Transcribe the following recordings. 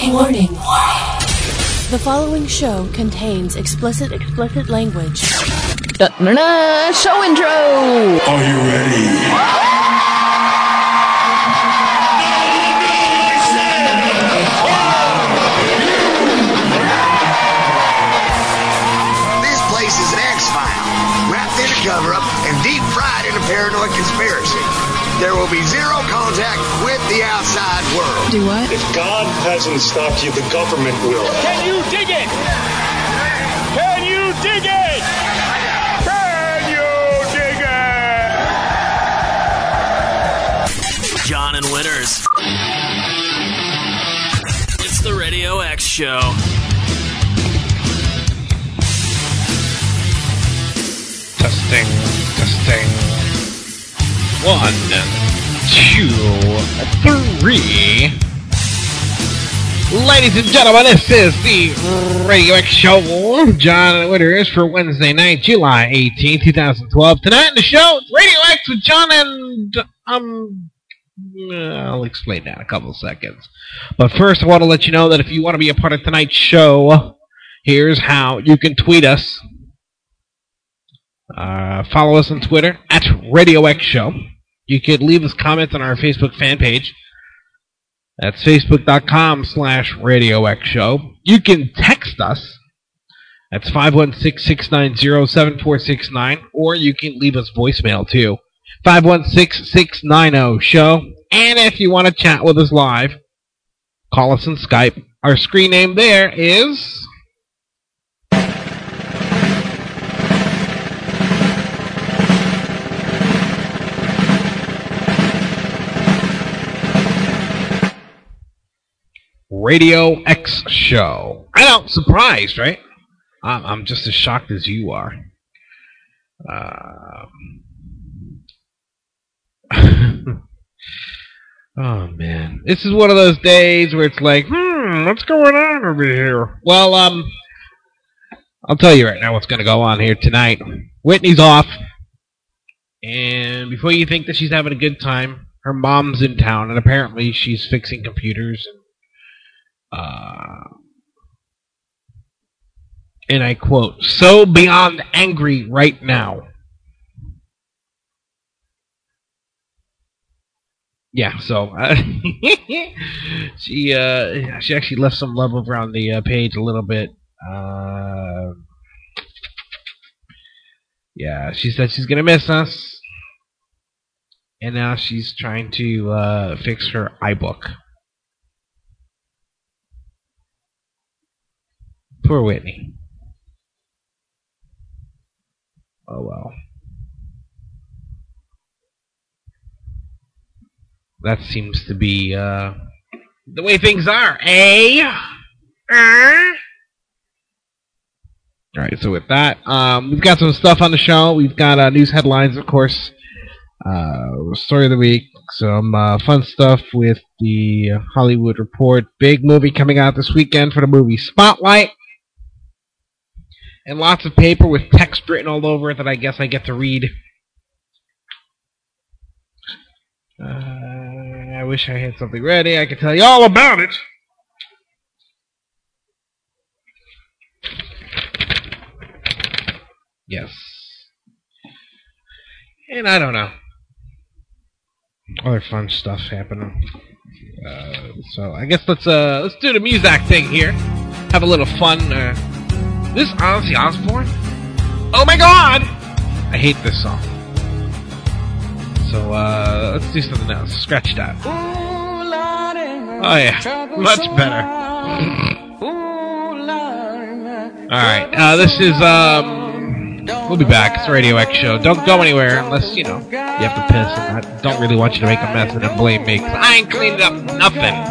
Warning. The following show contains explicit language. Show intro! Are you ready? This place is an X-File, wrapped in a cover-up and deep fried in a paranoid conspiracy. There will be zero contact with the outside world. Do what? If God hasn't stopped you, the government will. Can you dig it? Can you dig it? Can you dig it? John and Winners. It's the Radio X Show. Testing. 1, 2, 3. Ladies and gentlemen, this is the Radio X Show. John and Winners for Wednesday night, July 18, 2012. Tonight in the show, it's Radio X with John and... I'll explain that in a couple of seconds. But first, I want to let you know that if you want to be a part of tonight's show, here's how you can tweet us. Follow us on Twitter at Radio X Show. You could leave us comments on our Facebook fan page. That's facebook.com/Radio X Show. You can text us. That's 516-690-7469. Or you can leave us voicemail too. 516-690-SHOW. And if you want to chat with us live, call us on Skype. Our screen name there is... Radio X Show. I know, surprised, right? I'm just as shocked as you are. Oh, man. This is one of those days where it's like, what's going on over here? Well, I'll tell you right now what's going to go on here tonight. Whitney's off. And before you think that she's having a good time, her mom's in town, and apparently she's fixing computers and I quote, so beyond angry right now. Yeah, so she actually left some love over on the page a little bit. Yeah, she said she's gonna miss us, and now she's trying to fix her iBook. Poor Whitney. Oh well. That seems to be the way things are, eh? Alright, so with that, we've got some stuff on the show. We've got news headlines, of course. Story of the week. Some fun stuff with the Hollywood Report. Big movie coming out this weekend for the movie Spotlight. And lots of paper with text written all over it that I guess I get to read. I wish I had something ready. I could tell you all about it. Yes. And I don't know. Other fun stuff happening. So I guess let's do the music thing here. Have a little fun. This Ozzy Osbourne? Oh my god! I hate this song. So let's do something else. Scratch that. Oh yeah, much better. Alright, this is we'll be back. It's the Radio X Show. Don't go anywhere unless, you have to piss, and I don't really want you to make a mess and then blame me, because I ain't cleaned up nothing.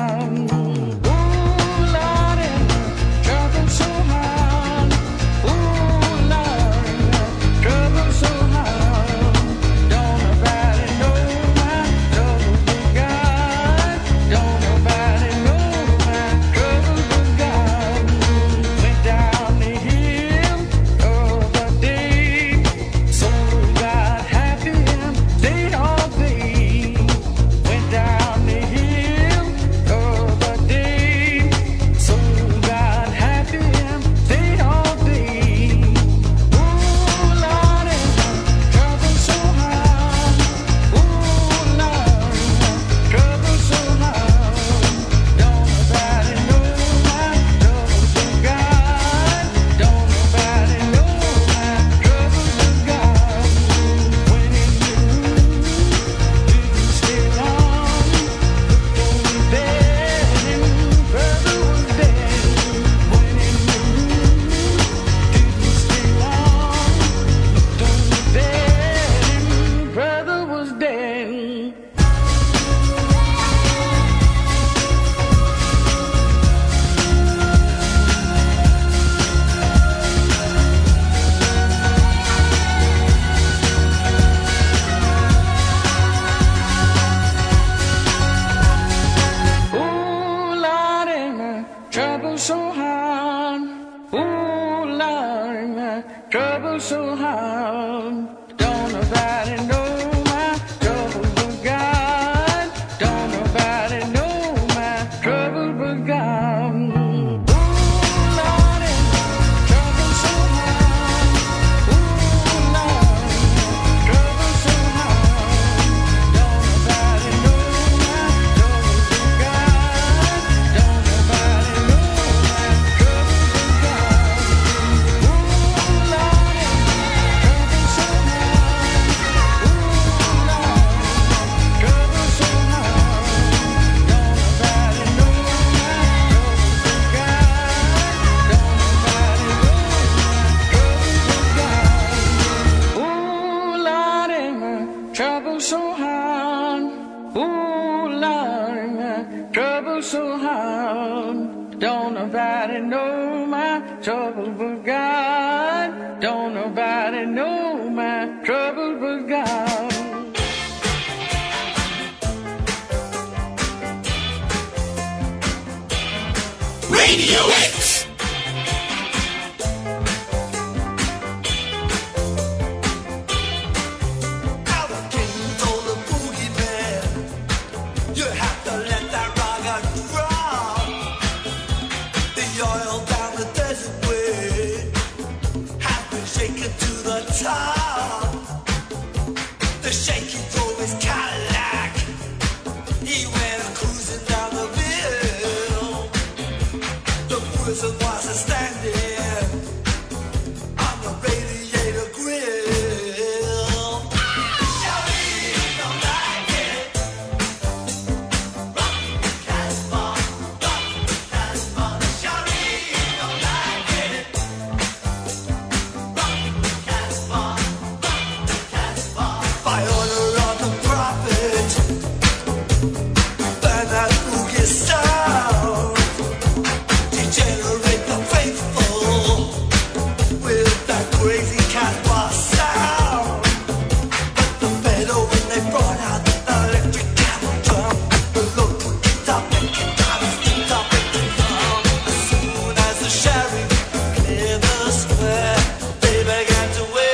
trouble so hard. Ooh, Lord, my trouble so hard. Don't nobody know my trouble but God. Don't nobody know my trouble but God. So hard, don't nobody know my trouble but God. Don't nobody know my trouble but God. Radio X. The shaky drove his Cadillac. He went cruising down the hill. The prison was standing on the radiator grill. Shawty don't like it. Rock Casbah, Shawty don't like it. Rock Casbah. By order of the prophet, burn that boogie sound, degenerate the faithful with that crazy Casbah sound. But the better when they brought out the electric camel drum, the local guitar making dollars, guitar making drum. As soon as the sheriff cleared the square, they began to wait.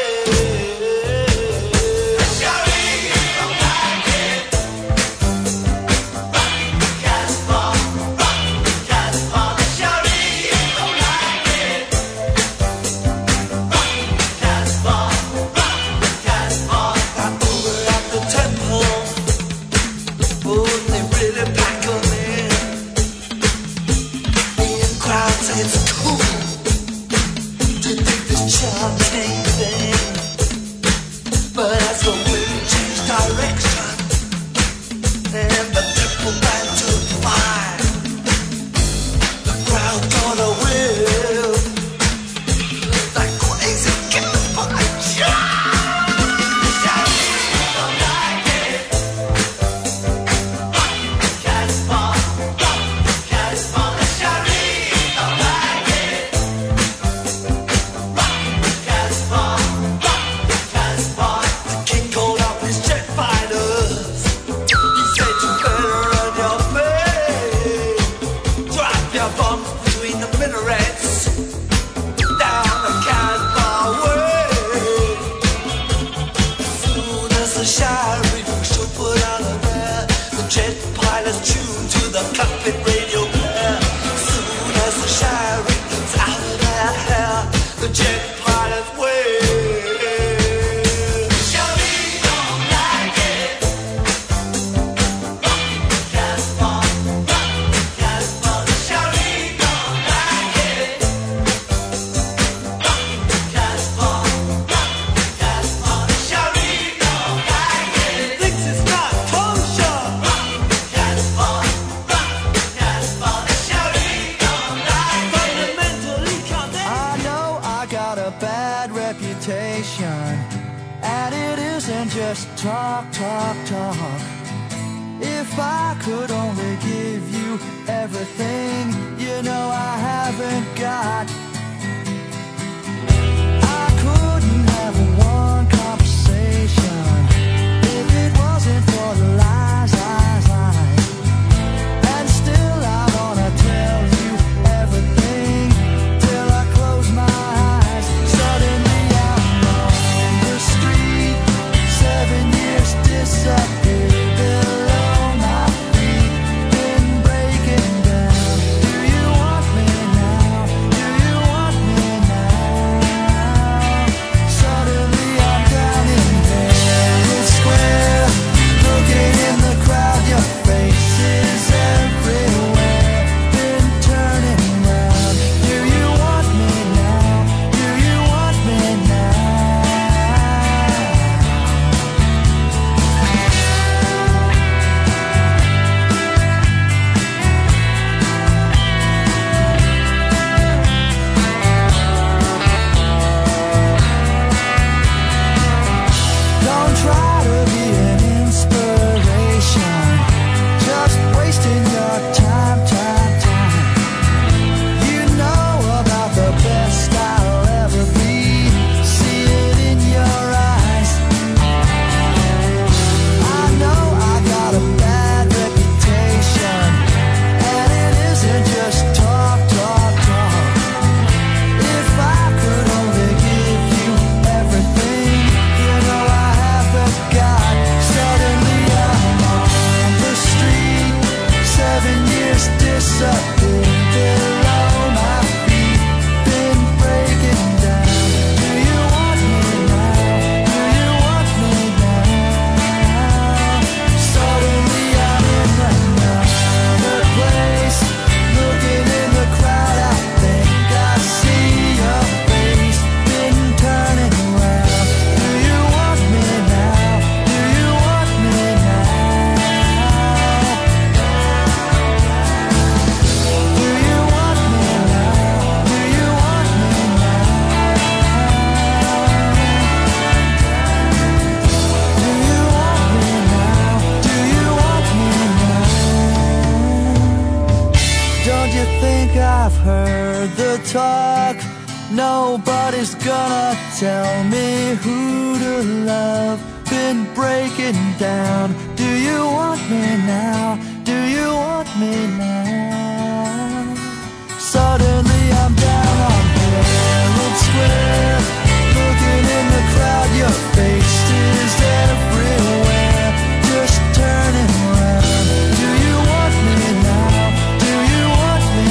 Don't you think I've heard the talk? Nobody's gonna tell me who to love. Been breaking down. Do you want me now? Do you want me now? Suddenly I'm down on Herald Square, looking in the crowd, your face is everywhere. Just turning around. Do you want me now? Do you want me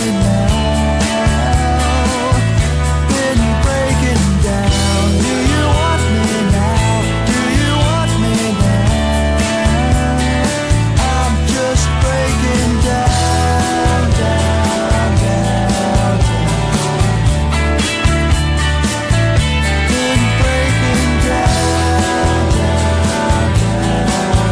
now? Been breaking down. Do you want me now? Do you want me now? I'm just breaking down, down, down, down. Been breaking down, down, down.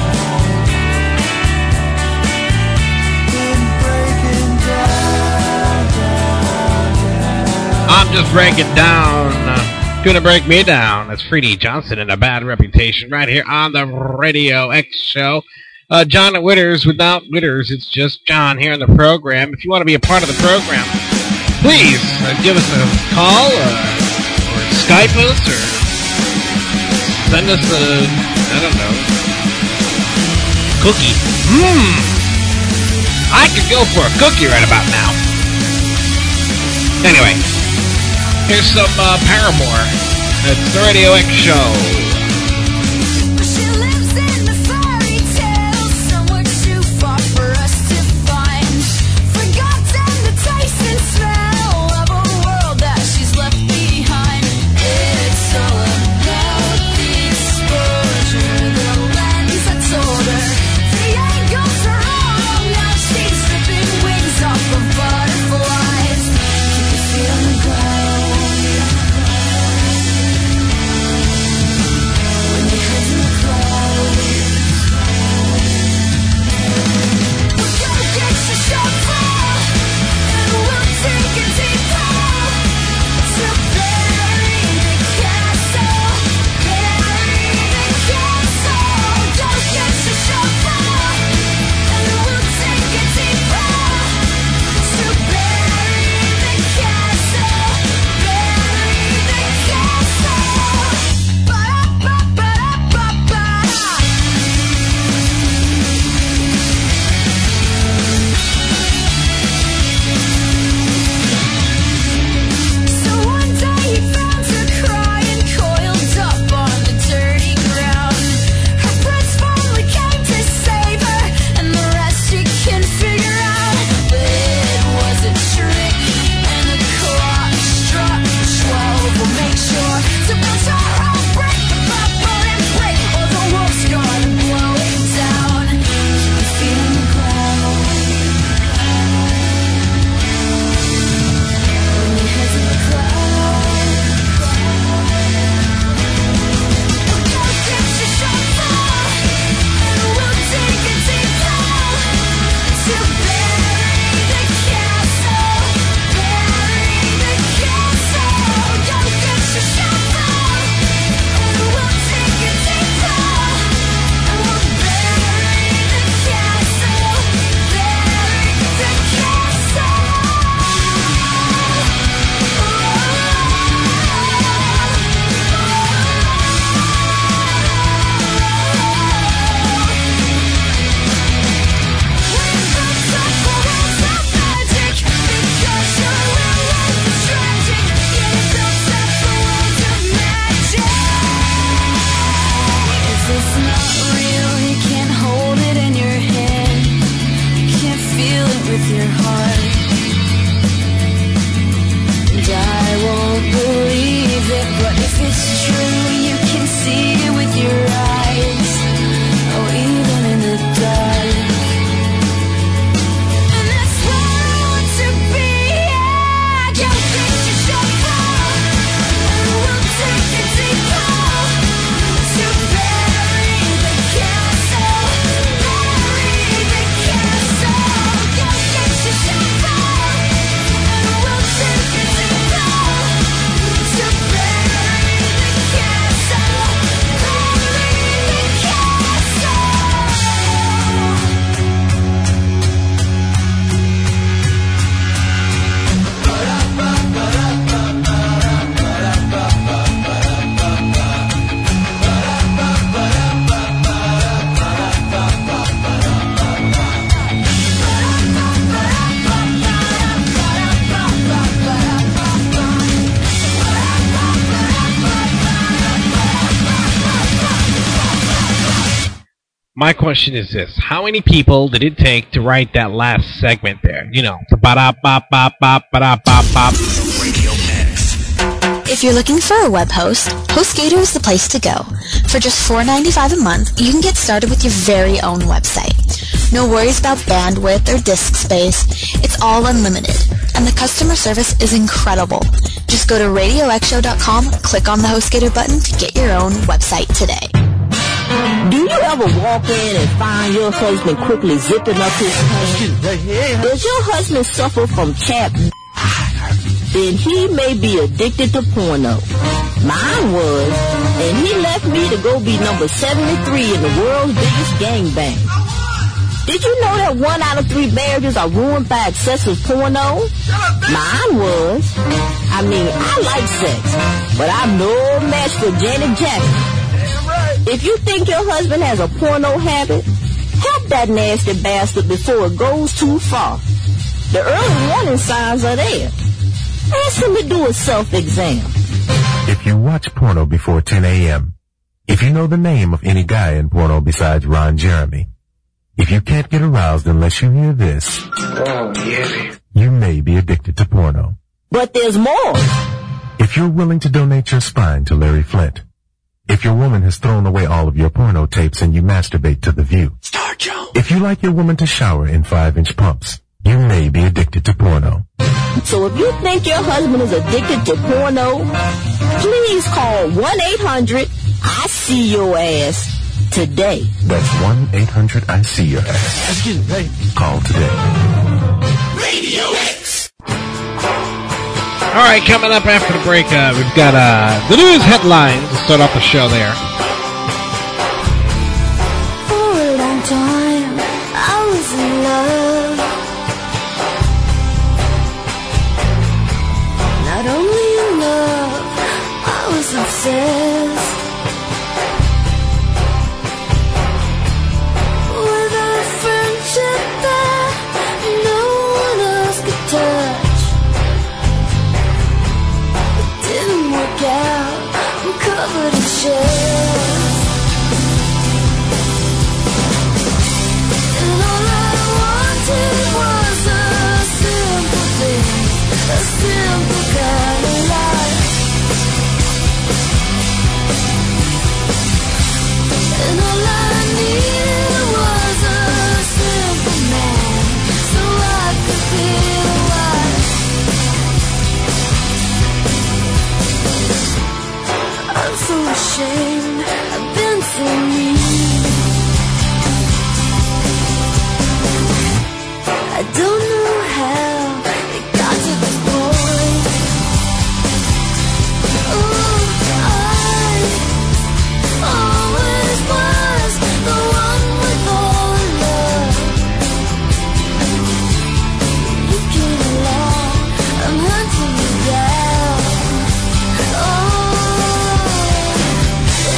Been breaking down, down, down. I'm just breaking down. Gonna break me down. That's Freddie Johnson and A Bad Reputation right here on the Radio X Show. John at Witters. Without Witters, it's just John here on the program. If you want to be a part of the program, please give us a call or Skype us or send us a, I don't know, cookie. I could go for a cookie right about now. Anyway, here's some Paramore. It's the Radio X Show. She lives in the fairy tale, somewhere too far for us to find. Forgotten the taste and smell of a world that she's left behind. It's all about the exposure, the lens that told her the angles are wrong. Now she's ripping wings off of butterflies. You can feel the glow. My question is this. How many people did it take to write that last segment there? You know, the ba-da-bop-bop-bop-ba-da-bop-bop. Radio X. If you're looking for a web host, HostGator is the place to go. For just $4.95 a month, you can get started with your very own website. No worries about bandwidth or disk space. It's all unlimited. And the customer service is incredible. Just go to RadioXshow.com, click on the HostGator button to get your own website today. Do you ever walk in and find your husband quickly zipping up his pants? Does your husband suffer from chap? Then he may be addicted to porno. Mine was, and he left me to go be number 73 in the world's biggest gangbang. Did you know that 1 out of 3 marriages are ruined by excessive porno? Mine was. I mean, I like sex, but I'm no match for Janet Jackson. If you think your husband has a porno habit, help that nasty bastard before it goes too far. The early warning signs are there. Ask him to do a self-exam. If you watch porno before 10 a.m., if you know the name of any guy in porno besides Ron Jeremy, if you can't get aroused unless you hear this, you may be addicted to porno. But there's more. If you're willing to donate your spine to Larry Flint, if your woman has thrown away all of your porno tapes and you masturbate to The View, if you like your woman to shower in 5-inch pumps, you may be addicted to porno. So if you think your husband is addicted to porno, please call 1-800-I-SEE-YOUR-ASS today. That's 1-800-I-SEE-YOUR-ASS. Call today. Radio X. All right, coming up after the break, we've got the news headlines to start off the show there. For a long time, I was in love. Not only in love, I was obsessed with a friendship that no one else could touch. Didn't work out, I'm covered in shells. And all I wanted was a simple thing, a simple kind of life. And all I needed was a simple man, so I could be a wife. I'm so ashamed, I've been so mean. I don't know how it got to this point. Oh, I always was the one with all the love. You came along, I'm hunting you down. Oh,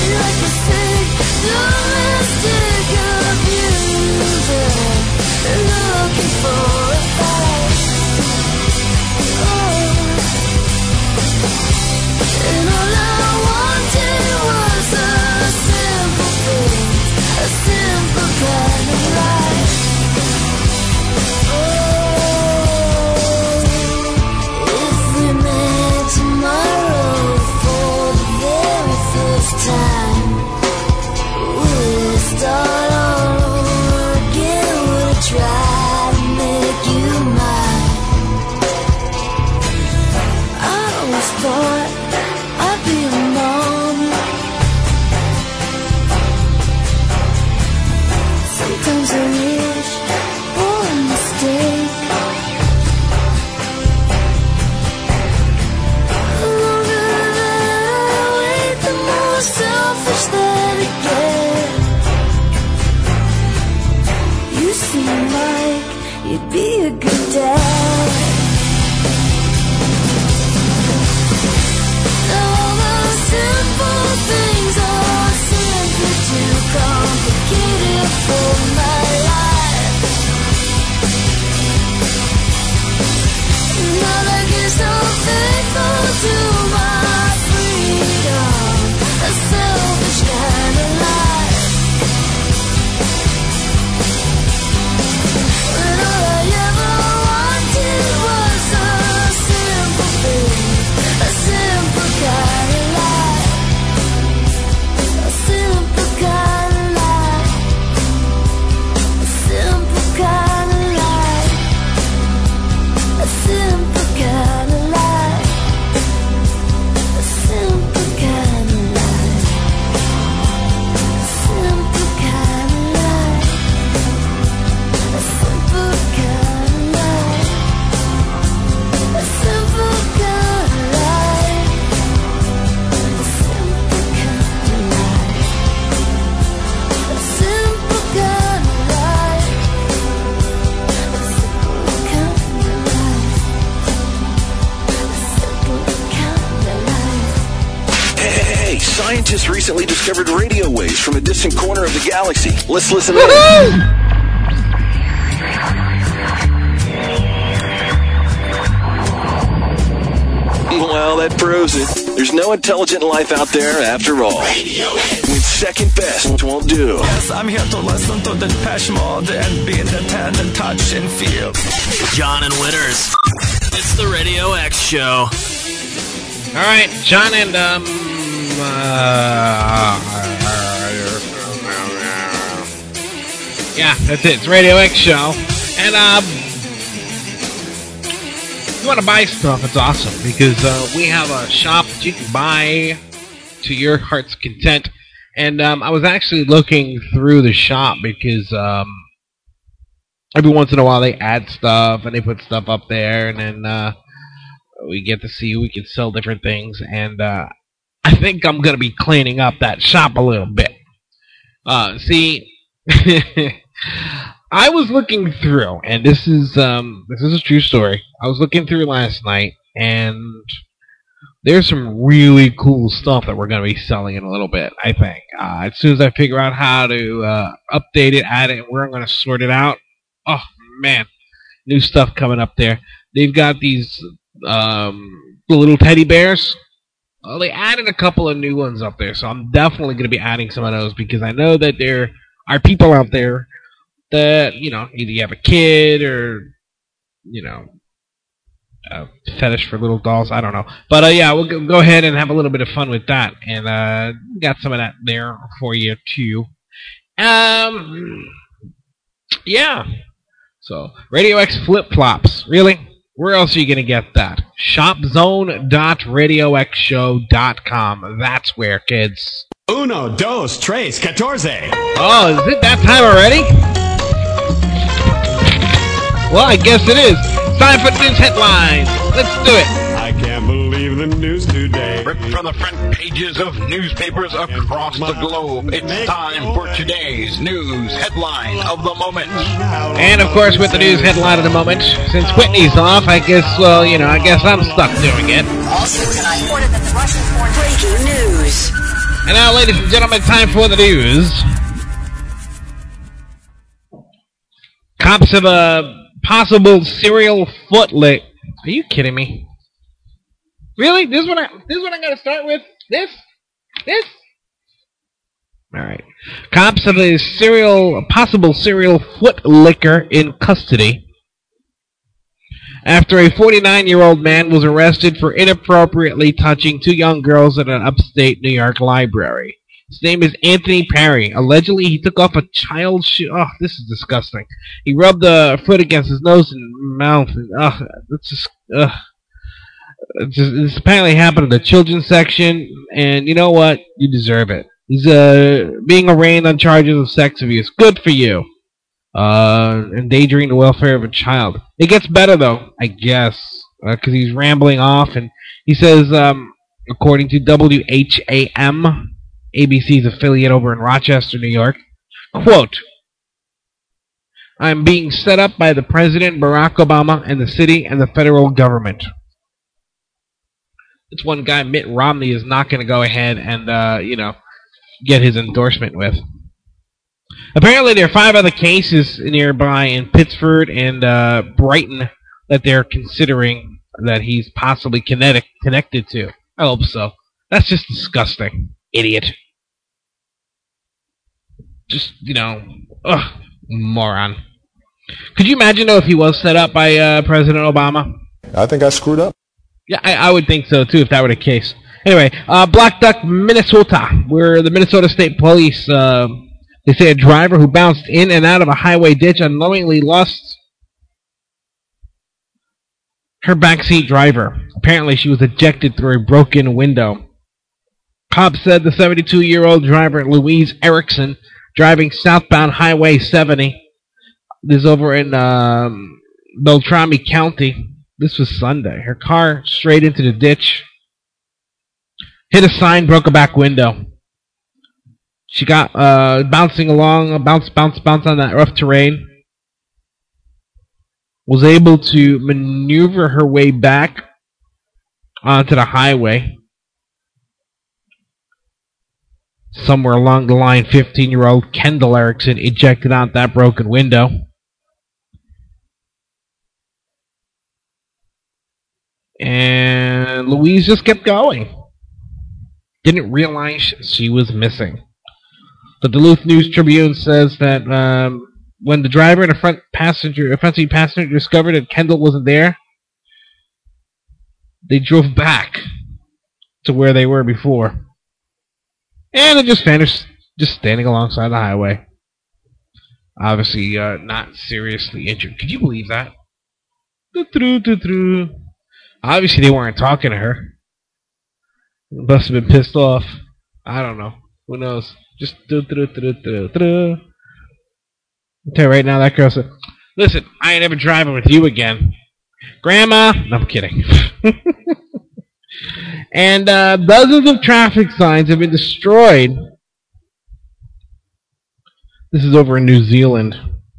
Scientists recently discovered radio waves from a distant corner of the galaxy. Let's listen in. Well, that proves it. There's no intelligent life out there after all. When second best won't do. Yes, I'm here to listen to the Depeche Mode and be entertained and touch and feel. John and Winners. It's the Radio X Show. All right, John and yeah, that's it. It's Radio X Show, and if you want to buy stuff, it's awesome because we have a shop that you can buy to your heart's content. And I was actually looking through the shop because every once in a while they add stuff and they put stuff up there, and then we get to see we can sell different things. And I think I'm going to be cleaning up that shop a little bit. See, I was looking through, and this is a true story. I was looking through last night, and there's some really cool stuff that we're going to be selling in a little bit, I think. As soon as I figure out how to update it, add it, and where I'm going to sort it out, oh, man, new stuff coming up there. They've got these little teddy bears. Well, they added a couple of new ones up there, so I'm definitely going to be adding some of those because I know that there are people out there that, you know, either you have a kid or, you know, a fetish for little dolls. I don't know. But, yeah, we'll go ahead and have a little bit of fun with that. And got some of that there for you, too. Yeah. So, Radio X flip-flops. Really? Where else are you going to get that? Shopzone.radioxshow.com. That's where, kids. Uno, dos, tres, catorce. Oh, is it that time already? Well, I guess it is. Time for news headlines. Let's do it. I can't believe the news today. Ripped from the front pages of newspapers across the globe. It's time for today's news headline of the moment. And, of course, with the news headline of the moment, since Whitney's off, I guess, well, you know, I guess I'm stuck doing it. Also tonight, reported that the Russian-born breaking news. And now, ladies and gentlemen, time for the news. Cops have a possible serial foot lick. Are you kidding me? Really? This is what I gotta start with? This? Alright. Cops have a possible serial foot licker in custody after a 49-year-old man was arrested for inappropriately touching two young girls at an upstate New York library. His name is Anthony Perry. Allegedly, he took off a child's shoe. Oh, this is disgusting. He rubbed the foot against his nose and mouth. This apparently happened in the children's section, and you know what? You deserve it. He's being arraigned on charges of sex abuse. Good for you. Endangering the welfare of a child. It gets better, though, I guess, because he's rambling off, and he says, according to WHAM, ABC's affiliate over in Rochester, New York, quote, I'm being set up by the President, Barack Obama, and the city and the federal government. It's one guy, Mitt Romney, is not going to go ahead and, get his endorsement with. Apparently, there are 5 other cases nearby in Pittsford and Brighton that they're considering that he's possibly connected to. I hope so. That's just disgusting. Idiot. Just, moron. Could you imagine, though, if he was set up by President Obama? I think I screwed up. Yeah, I would think so, too, if that were the case. Anyway, Black Duck, Minnesota, where the Minnesota State Police, they say a driver who bounced in and out of a highway ditch unknowingly lost her backseat driver. Apparently, she was ejected through a broken window. Cops said the 72-year-old driver, Louise Erickson, driving southbound Highway 70. This is over in Beltrami County. This was Sunday. Her car straight into the ditch. Hit a sign, broke a back window. She got bouncing along, bounce on that rough terrain. Was able to maneuver her way back onto the highway. Somewhere along the line, 15-year-old Kendall Erickson ejected out that broken window. And Louise just kept going. Didn't realize she was missing. The Duluth News-Tribune says that when the driver and a front seat passenger discovered that Kendall wasn't there, they drove back to where they were before. And it just vanished, just standing alongside the highway. Obviously, not seriously injured. Could you believe that? Obviously, they weren't talking to her. Must have been pissed off. I don't know. Who knows? Just I'll tell you right now, that girl said, "Listen, I ain't ever driving with you again, Grandma." No, I'm kidding. And dozens of traffic signs have been destroyed. This is over in New Zealand.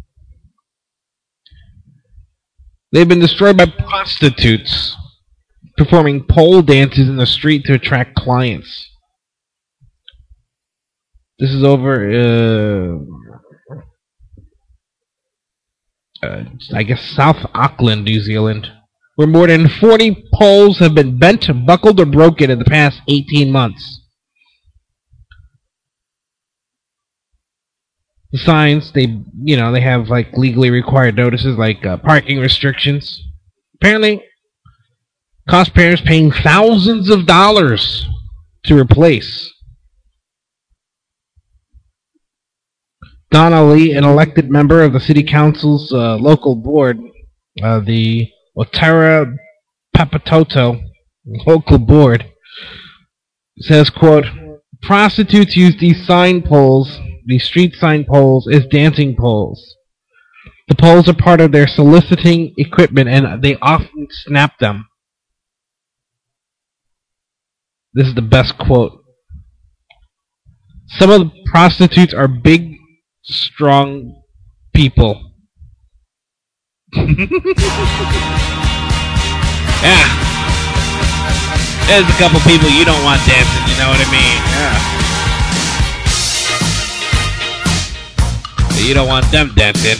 They've been destroyed by prostitutes performing pole dances in the street to attract clients. This is over, I guess, South Auckland, New Zealand, where more than 40 poles have been bent, buckled, or broken in the past 18 months. The signs, they have like legally required notices like parking restrictions. Apparently, cost payers paying thousands of dollars to replace. Donna Lee, an elected member of the City Council's local board, the Otara Papatoto local board, says, quote, "Prostitutes use these sign poles, these street sign poles, as dancing poles. The poles are part of their soliciting equipment, and they often snap them." This is the best quote. "Some of the prostitutes are big, strong people." Yeah. There's a couple people you don't want dancing, you know what I mean? Yeah. You don't want them dancing.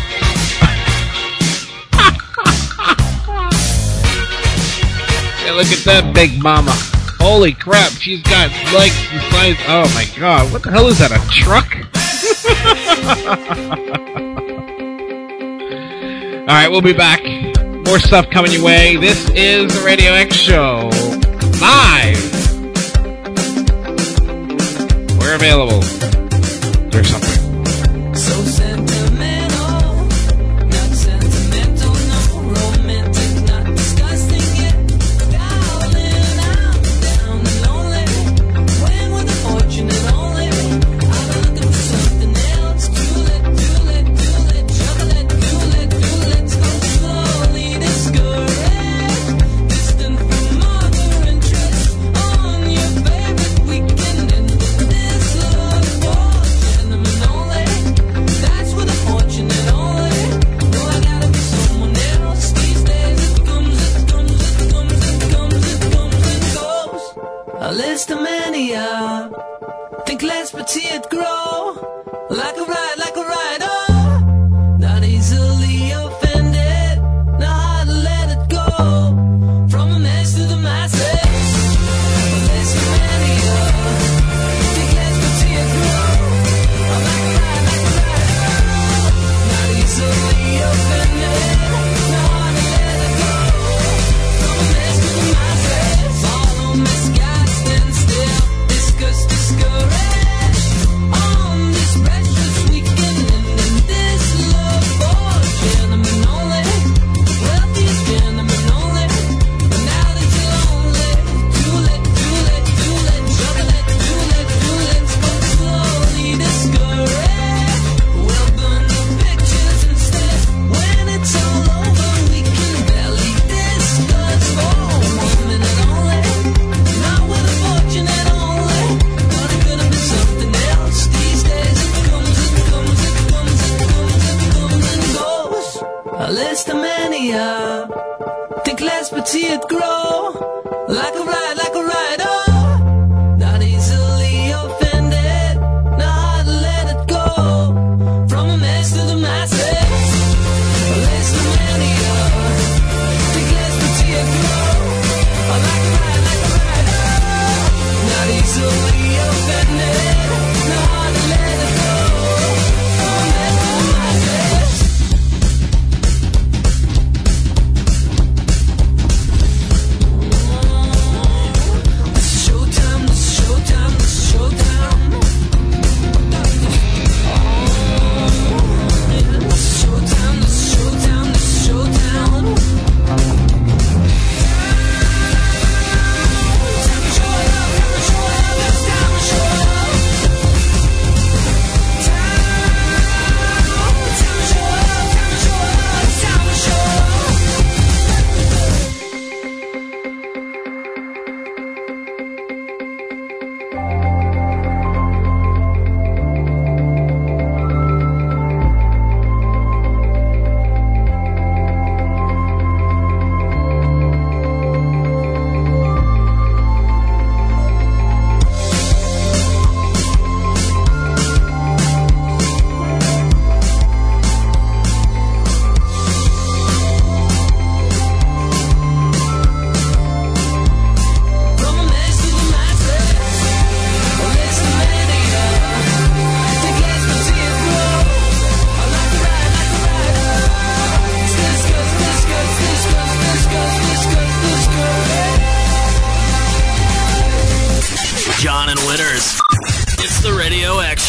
Hey, look at that big mama. Holy crap, she's got legs the size. Oh my god, what the hell is that, a truck? Alright, we'll be back. More stuff coming your way. This is the Radio X Show. Live. We're available. There's something. So sentimental, not sentimental, no romantic, not disgusting yet. Darling, I'm down and lonely. When with the fortunate only, I'm looking for something else. Chocolate, go slowly discouraged, distant from other interests. On your favorite weekend, and this love for gentlemen only. That's with a fortunate only. No, I gotta be someone else these days. It comes and goes. A list of many, think less but see it grow. Like a ride, oh. Not easily offended, not hard to let it go. From a mess to the masses. A list of many, think less but see it grow. Like a ride, oh. Not easily offended, not hard to let it go. From a mess to the masses. Follow misguided, stand still, discuss, discouraged. On this precious weekend, and in this love for gentlemen only. Wealthiest gentlemen only. But now that you're lonely, too late, chocolate, go slowly discouraged. We'll burn the pictures instead. When it's all over, we can barely discuss. For 1 minute only, not with a fortunate only. But it could have been something else these days. It comes and goes. A list of many, think less but see it grow. Like a ride, oh. Not easily offended,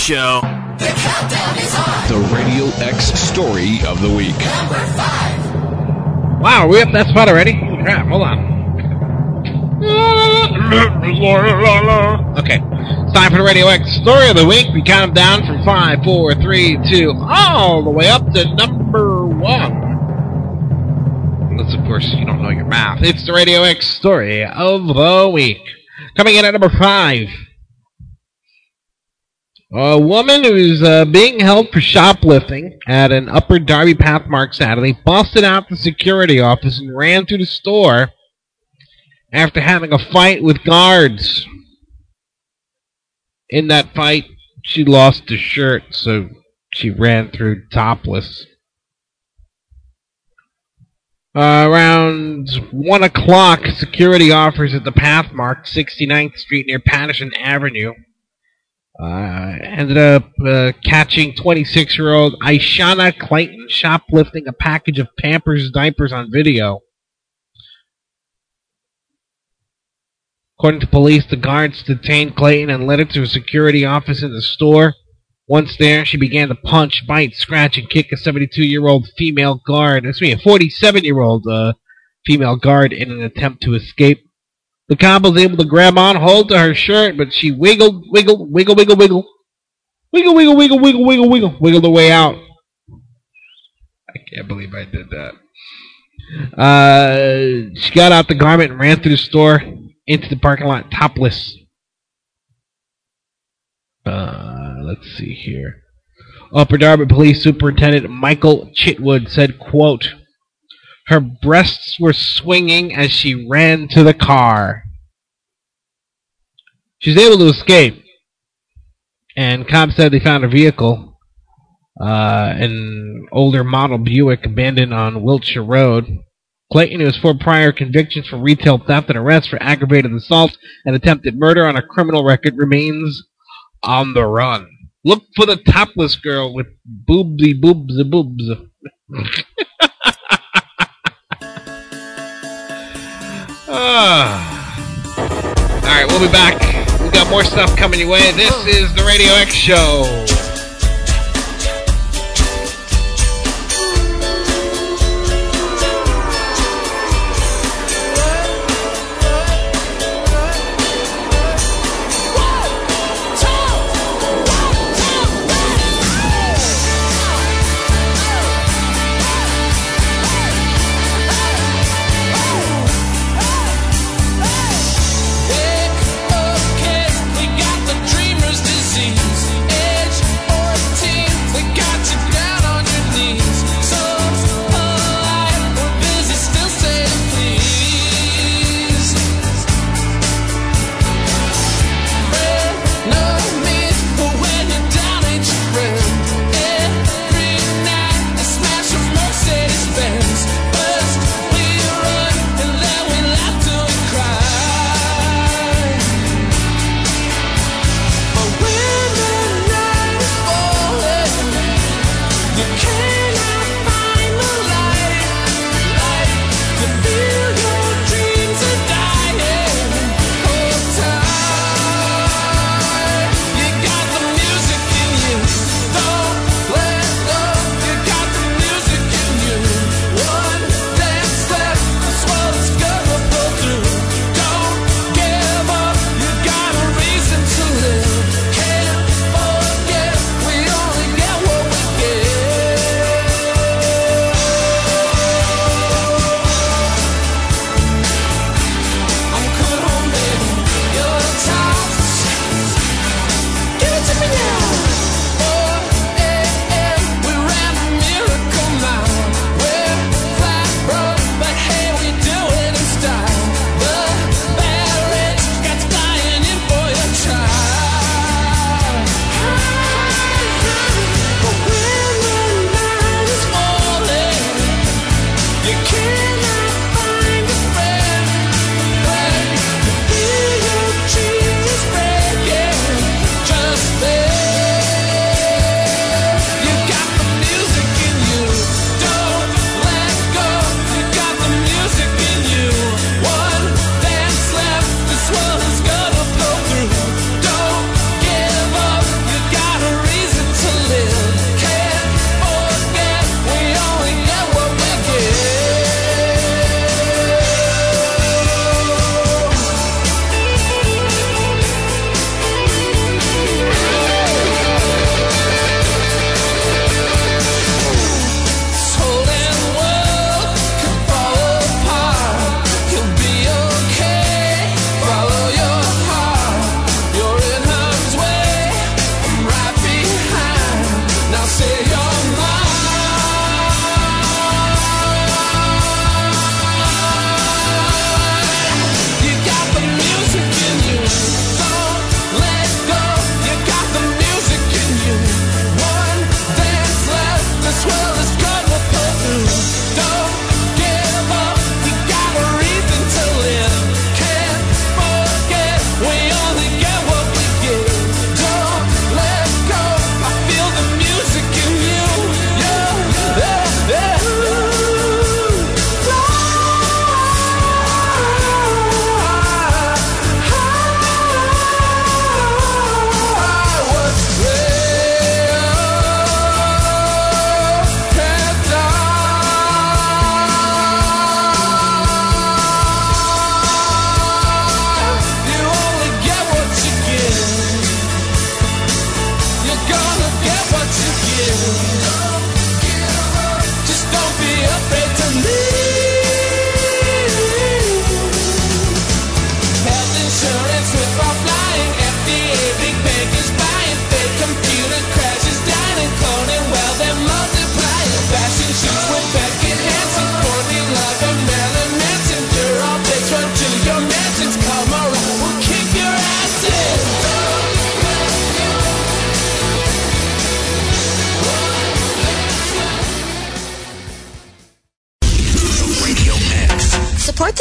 Show. The countdown is on. The Radio X story of the week. Number 5. Wow, are we up that spot already? Holy crap, hold on. Okay, it's time for the Radio X story of the week. We count them down from 5, 4, 3, 2, all the way up to number 1. Unless, of course, you don't know your math. It's the Radio X story of the week. Coming in at number 5. A woman who's being held for shoplifting at an Upper Darby Pathmark Saturday busted out the security office and ran through the store after having a fight with guards. In that fight, she lost her shirt, so she ran through topless. Around 1 o'clock, security officers at the Pathmark, 69th Street near Patterson Avenue, ended up catching 26-year-old Ishana Clayton shoplifting a package of Pampers diapers on video. According to police, the guards detained Clayton and led her to a security office in the store. Once there, she began to punch, bite, scratch, and kick a 72-year-old female guard. A 47-year-old female guard in an attempt to escape. The cop was able to grab on hold to her shirt, but she wiggled her way out. I can't believe I did that. She got out the garment and ran through the store into the parking lot topless. Let's see here. Upper Darby Police Superintendent Michael Chitwood said, quote, "Her breasts were swinging as she ran to the car." She was able to escape, and cops said they found her vehicle, an older model Buick abandoned on Wiltshire Road. Clayton, who has 4 prior convictions for retail theft and arrest for aggravated assault and attempted murder on a criminal record, remains on the run. Look for the topless girl with boobs. Alright, we'll be back. We've got more stuff coming your way. This is the Radio X Show. We got the dreamer's disease. Edge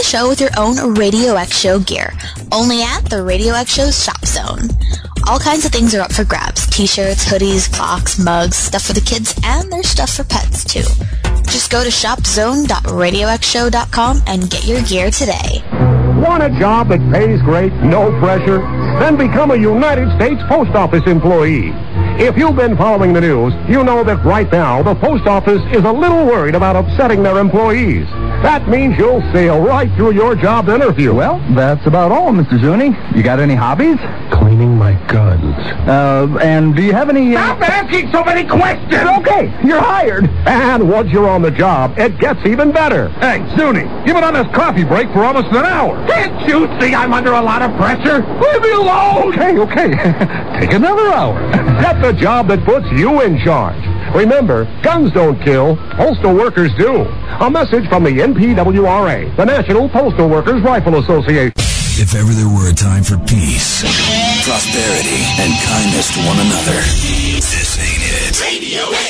show with your own Radio X Show gear, only at the Radio X Show's Shop Zone. All kinds of things are up for grabs. T-shirts, hoodies, clocks, mugs, stuff for the kids, and there's stuff for pets, too. Just go to shopzone.radioxshow.com and get your gear today. Want a job that pays great, no pressure? Then become a United States Post Office employee. If you've been following the news, you know that right now the Post Office is a little worried about upsetting their employees. That means you'll sail right through your job interview. Well, that's about all, Mr. Zuni. You got any hobbies? Cleaning my guns. And do you have any... Stop asking so many questions! Okay, you're hired. And once you're on the job, it gets even better. Hey, Zuni, you've been on this coffee break for almost an hour. Can't you see I'm under a lot of pressure? Leave me alone! Okay. Take another hour. Get the job that puts you in charge. Remember, guns don't kill, postal workers do. A message from the NPWRA, the National Postal Workers Rifle Association. If ever there were a time for peace, prosperity, and kindness to one another, this ain't it. Radio X.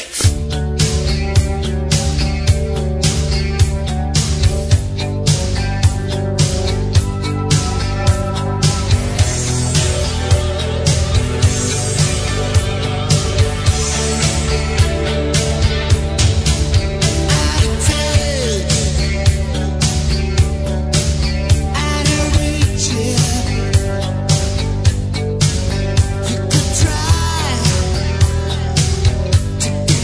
Try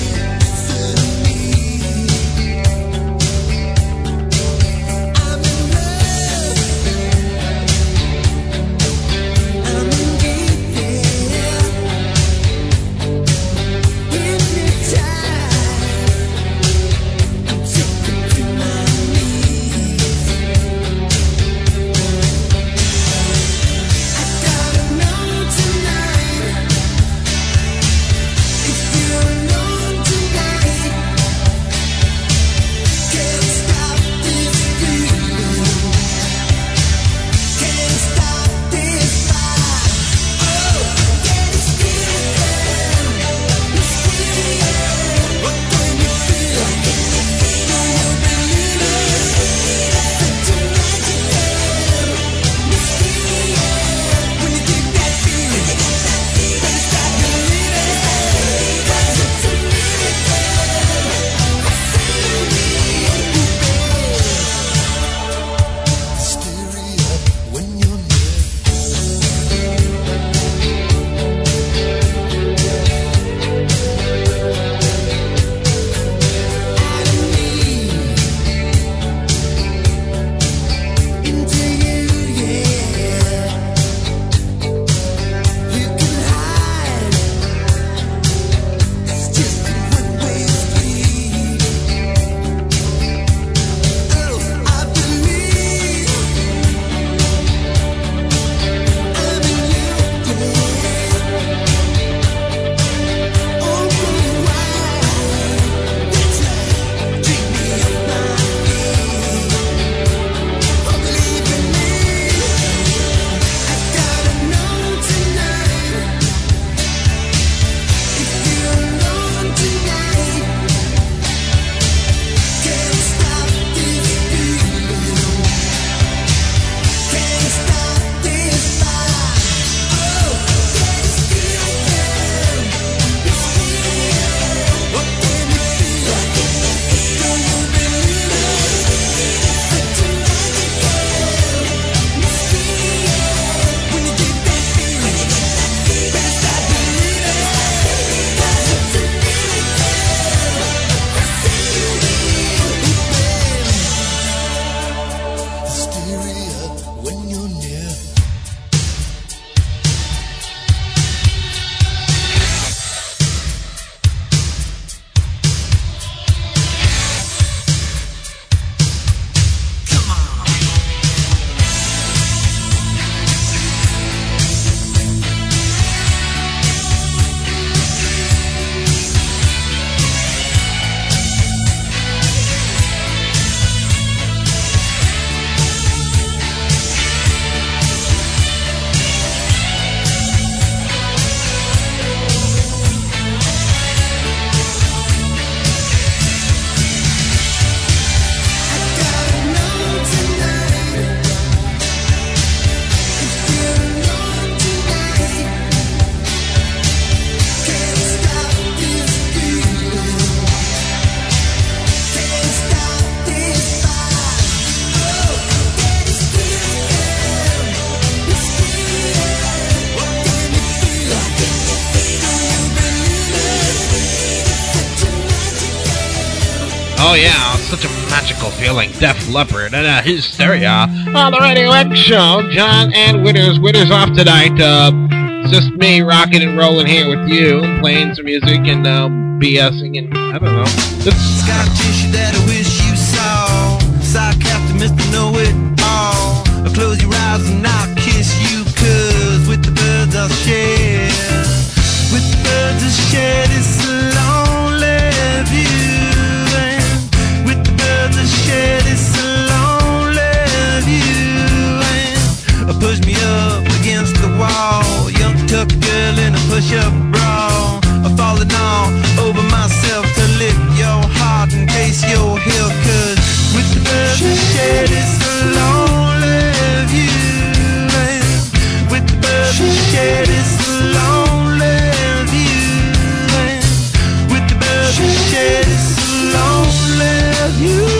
Oh yeah, it's such a magical feeling. Def Leppard and Hysteria on the Radio X Show. John and Witters. Witters off tonight. It's just me rocking and rolling here with you, playing some music and BSing and I don't know. Scar tissue that I wish you saw. Sarcastic Mr. Know-It-All. Close your eyes and I'll kiss you, 'cause with the birds I'll share. With the birds I'll share this lonely view. And with the birds I'll share this lonely view. And push me up against the wall. Young tough girl in a push-up bra. I'm falling all over myself to lift your heart and taste your heel. 'Cause with the birds I'll share this lonely view. And with the birds I'll share this lonely view. And with the birds I'll share this lonely view.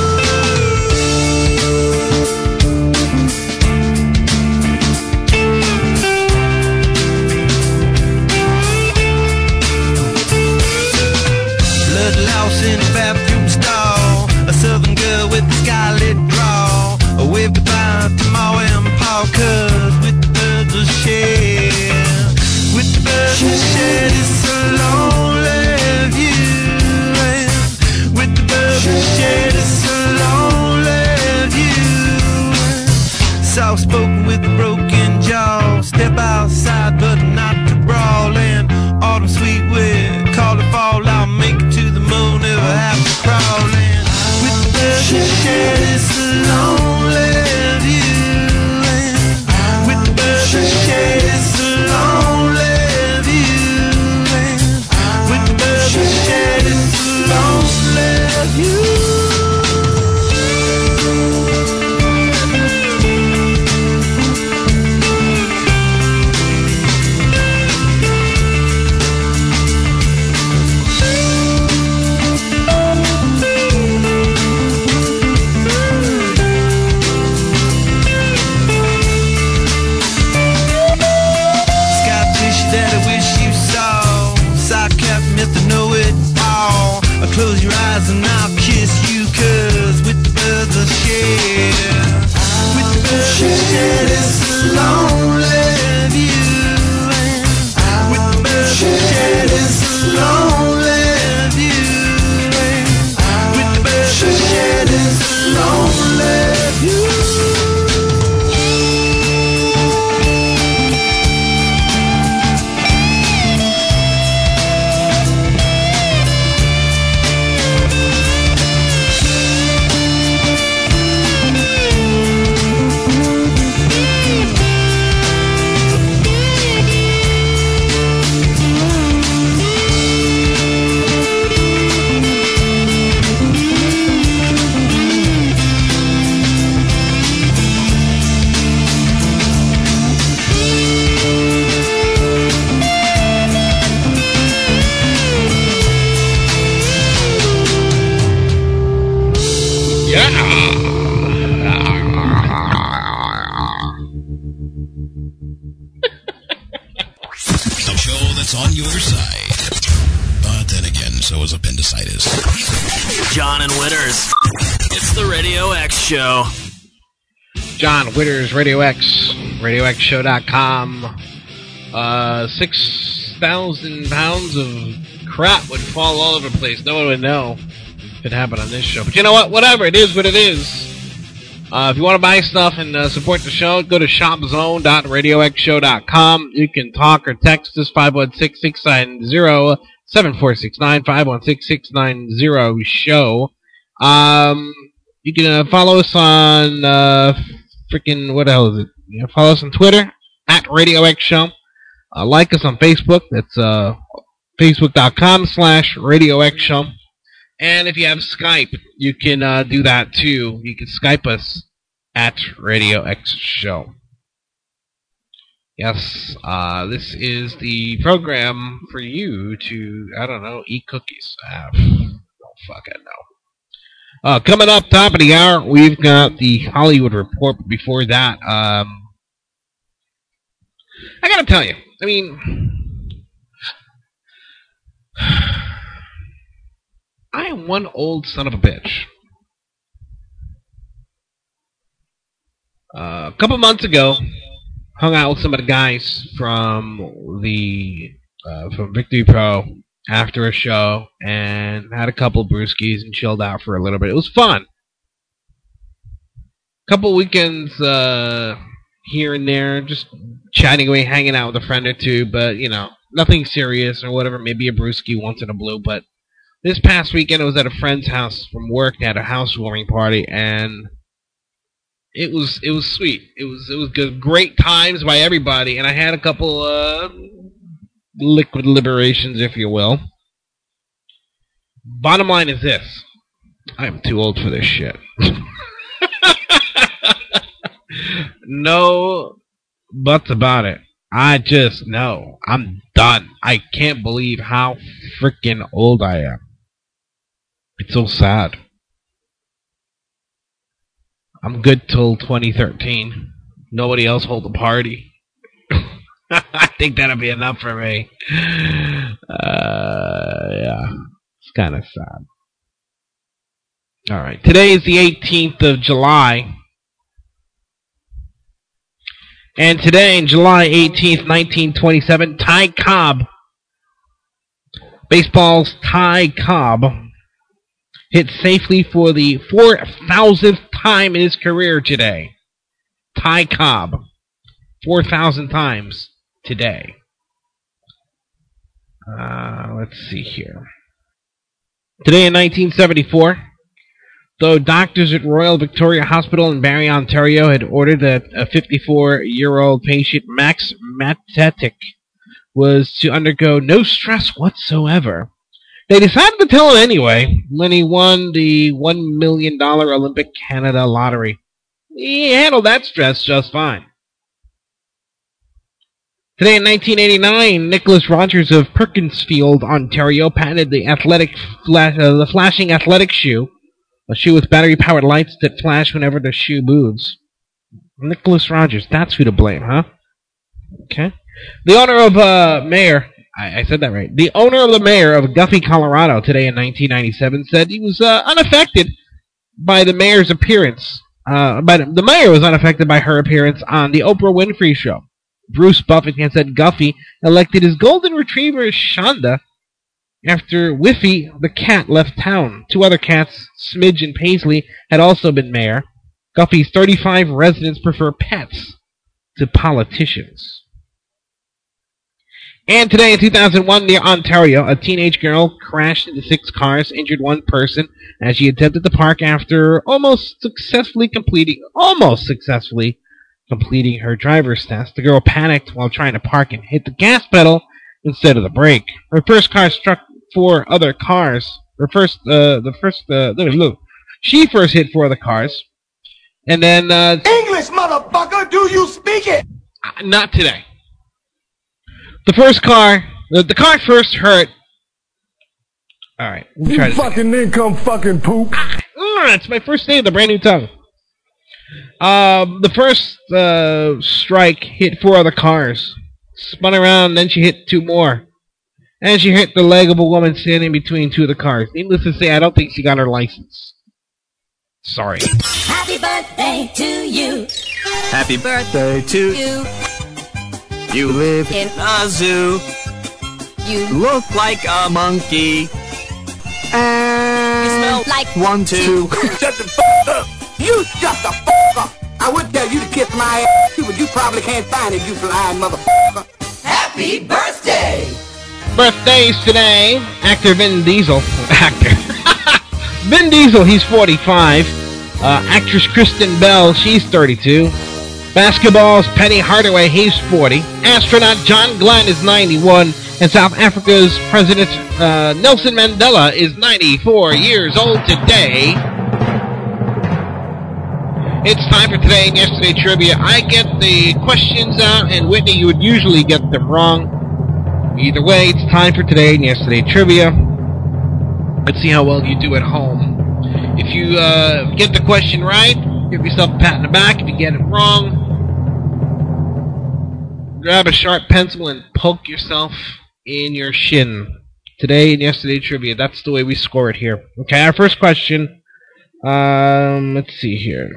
In a bathroom stall, a southern girl with a scarlet draw. Wave goodbye to Ma and Pa, 'cause with the birds will share. With the birds will share this lonely view. And with the birds will share this lonely view. Soft spoken with a broken jaw. Step outside but not to brawl. And autumn sweet with call it fall. I'll make it to the moon if I have to crawl in. With the birds that share this lonely view. And with the birds that share this lonely view. And with the birds that share this lonely view. Mr. Know-It-All. Close your eyes and I'll kiss you, 'cause with the birds I'll share. With the birds I'll share this lonely view. And with the birds I'll share this lonely view. And with the birds I'll share this lonely view. The show that's on your side. But then again, so is appendicitis. John and Witters. It's the Radio X Show. John Witters, Radio X, RadioXShow.com. 6,000 pounds of crap would fall all over the place. No one would know if it happened on this show. But you know what? Whatever. It is what it is. If you want to buy stuff and support the show, go to shopzone.radioxshow.com. You can talk or text us 516-690-7469, 516-690-SHOW. You can follow us on what the hell is it? You can follow us on Twitter, at Radio X Show. Like us on Facebook. That's facebook.com/Radio X Show. And if you have Skype, you can do that too. You can Skype us at Radio X Show. Yes, this is the program for you to, I don't know, eat cookies. Don't fucking know. Coming up top of the hour, we've got the Hollywood Report. But before that, I gotta tell you, I mean, I am one old son of a bitch. A couple months ago, hung out with some of the guys from Victory Pro after a show and had a couple of brewskis and chilled out for a little bit. It was fun. Couple weekends here and there, just chatting away, hanging out with a friend or two, but, you know, nothing serious or whatever, maybe a brewski once in a blue. But this past weekend, I was at a friend's house from work. They had a housewarming party, and it was sweet. It was good. Great times by everybody, and I had a couple liquid liberations, if you will. Bottom line is this. I'm too old for this shit. No buts about it. I just know. I'm done. I can't believe how freaking old I am. It's so sad. I'm good till 2013. Nobody else hold a party. I think that'll be enough for me. Yeah. It's kind of sad. Alright. Today is the 18th of July. And today, on July 18th, 1927, Ty Cobb, baseball's Ty Cobb, hit safely for the 4,000th time in his career today. Ty Cobb, 4,000 times today. Let's see here. Today in 1974, though doctors at Royal Victoria Hospital in Barrie, Ontario, had ordered that a 54-year-old patient, Max Matetic, was to undergo no stress whatsoever, they decided to tell him anyway when he won the $1 million Olympic Canada lottery. He handled that stress just fine. Today in 1989, Nicholas Rogers of Perkinsfield, Ontario, patented the flashing athletic shoe, a shoe with battery-powered lights that flash whenever the shoe moves. Nicholas Rogers, that's who to blame, huh? Okay. The owner of mayor, I said that right. The owner of the mayor of Guffey, Colorado, today in 1997, said he was unaffected by the mayor's appearance. The mayor was unaffected by her appearance on the Oprah Winfrey Show. Bruce Buffington said Guffey elected his golden retriever, Shonda, after Whiffy, the cat, left town. Two other cats, Smidge and Paisley, had also been mayor. Guffey's 35 residents prefer pets to politicians. And today in 2001, near Ontario, a teenage girl crashed into 6 cars, injured one person as she attempted to park after almost successfully completing her driver's test. The girl panicked while trying to park and hit the gas pedal instead of the brake. Her first car struck 4 other cars. She first hit 4 other cars, and then English, motherfucker, do you speak it? Not today. The car first hurt. All right, we'll try you fucking income fucking poop. It's my first day of the brand new tongue. The first strike hit 4 other cars, spun around, then she hit 2 more. And she hit the leg of a woman standing between 2 of the cars. Needless to say, I don't think she got her license. Sorry. Happy birthday to you. Happy birthday to you. You live in a zoo. You look like a monkey. And you smell like 1, 2. Shut the fuck up. You shut the fuck up. I would tell you to kiss my ass too, but you probably can't find it, you blind motherfucker. Happy birthday! Birthdays today. Actor Vin Diesel. Vin Diesel, he's 45. Actress Kristen Bell, she's 32. Basketball's Penny Hardaway, he's 40. Astronaut John Glenn is 91. And South Africa's President Nelson Mandela is 94 years old today. It's time for Today and Yesterday Trivia. I get the questions out, and Whitney, you would usually get them wrong. Either way, it's time for Today and Yesterday Trivia. Let's see how well you do at home. If you get the question right, give yourself a pat in the back. If you get it wrong, grab a sharp pencil and poke yourself in your shin. Today and yesterday trivia. That's the way we score it here. Okay, our first question. Let's see here.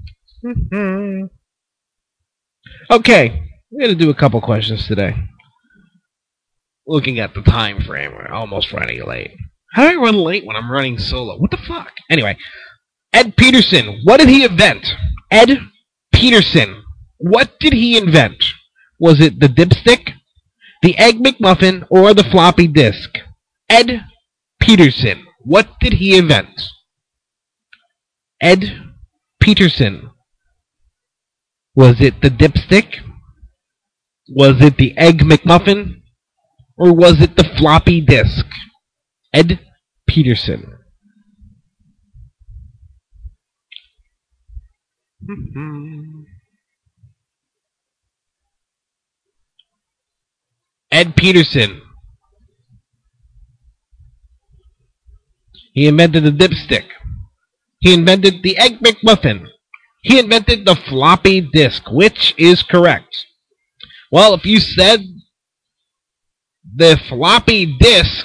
Okay, we're going to do a couple questions today. Looking at the time frame, we're almost running late. How do I run late when I'm running solo? What the fuck? Anyway, Ed Peterson, what did he invent? Ed Peterson, what did he invent? Was it the dipstick, the Egg McMuffin, or the floppy disk? Ed Peterson, what did he invent? Ed Peterson, was it the dipstick? Was it the Egg McMuffin? Or was it the floppy disk? Ed Peterson. Ed Peterson. He invented the dipstick. He invented the Egg McMuffin. He invented the floppy disk. Which is correct? Well, if you said the floppy disk,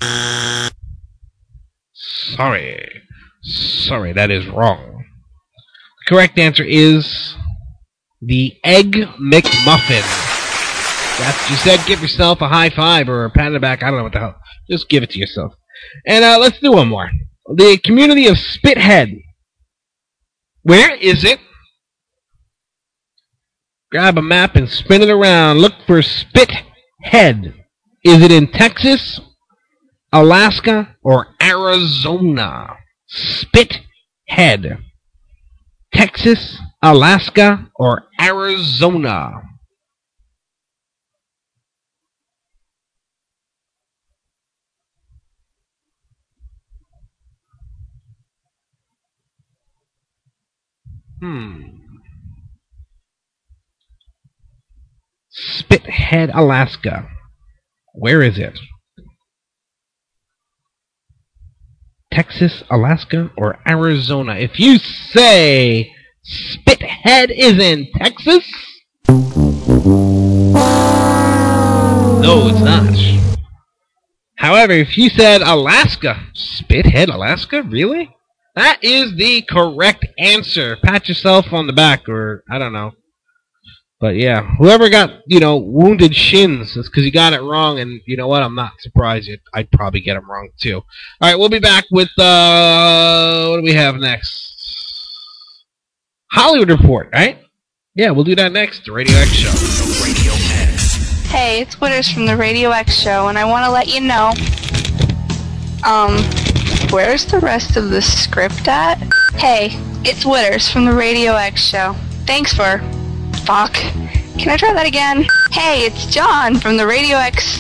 sorry, that is wrong. The correct answer is the Egg McMuffin. That's what you said. Give yourself a high five or a pat on the back. I don't know what the hell. Just give it to yourself. And let's do one more. The community of Spithead. Where is it? Grab a map and spin it around. Look for Spithead. Is it in Texas, Alaska, or Arizona? Spithead. Texas, Alaska, or Arizona? Spithead, Alaska. Where is it? Texas, Alaska, or Arizona? If you say Spithead is in Texas, no, it's not. However, if you said Alaska, Spithead, Alaska, really? That is the correct answer. Pat yourself on the back, or I don't know. But yeah, whoever got, wounded shins, is because you got it wrong, and you know what? I'm not surprised. I'd probably get them wrong too. All right, we'll be back with, what do we have next? Hollywood Report, right? Yeah, we'll do that next. The Radio X Show. Radio X. Hey, it's Witters from the Radio X Show, and I want to let you know, where's the rest of the script at? Hey, it's Witters from the Radio X Show. Thanks for... Fuck. Can I try that again? Hey, it's John from the Radio X...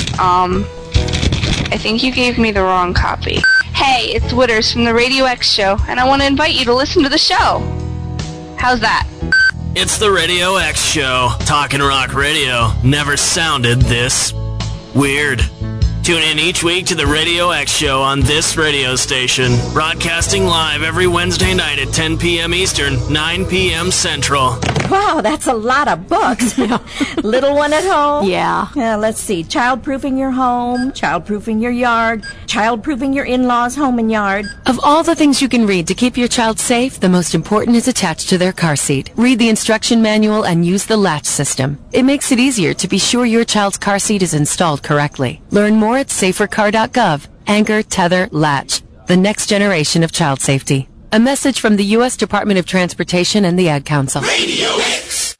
I think you gave me the wrong copy. Hey, it's Witters from the Radio X Show, and I want to invite you to listen to the show. How's that? It's the Radio X Show. Talkin' Rock Radio never sounded this weird. Tune in each week to the Radio X Show on this radio station. Broadcasting live every Wednesday night at 10 p.m. Eastern, 9 p.m. Central. Wow, that's a lot of books. Little one at home? Yeah. Let's see. Childproofing your home, childproofing your yard, childproofing your in-laws' home and yard. Of all the things you can read to keep your child safe, the most important is attached to their car seat. Read the instruction manual and use the latch system. It makes it easier to be sure your child's car seat is installed correctly. Learn more at safercar.gov. Anchor, tether, latch. The next generation of child safety. A message from the U.S. Department of Transportation and the Ad Council. Radio X.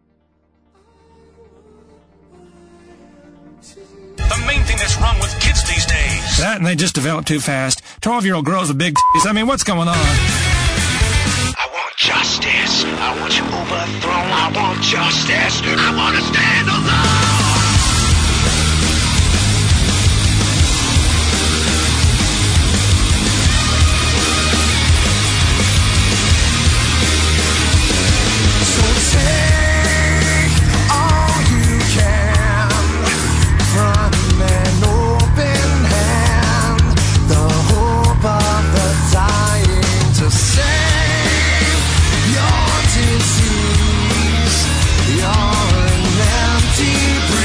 The main thing that's wrong with kids these days. That and they just develop too fast. 12-year-old girls with big titties. I mean, what's going on? I want justice. I want you overthrown. I want justice. I want to stand alone. Deep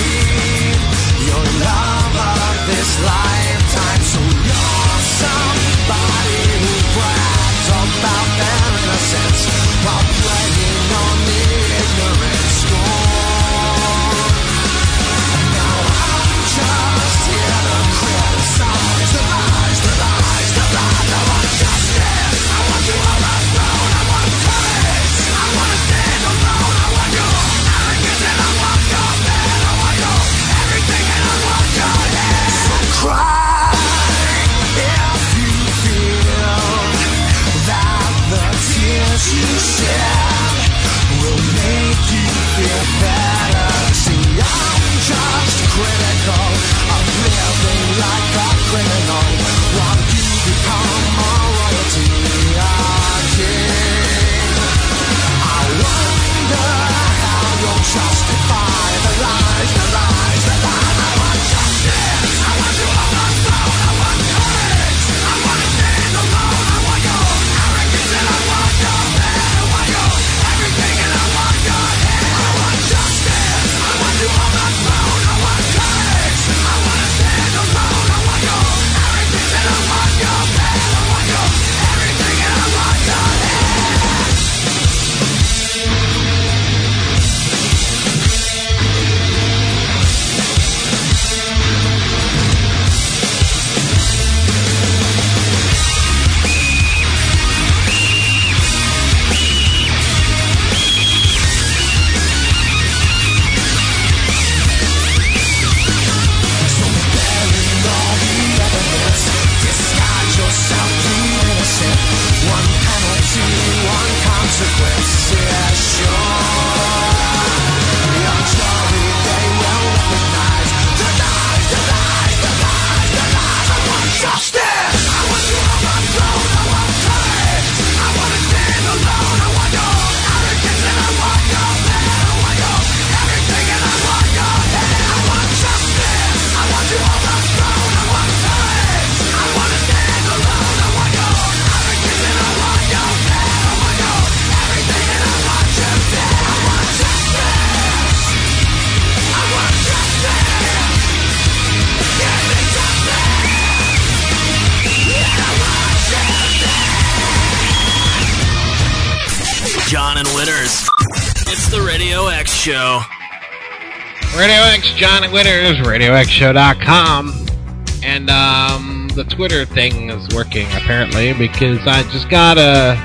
John and Winners. It's the Radio X Show. Radio X, John and Winners, RadioXShow.com. And the Twitter thing is working, apparently, because I just got a...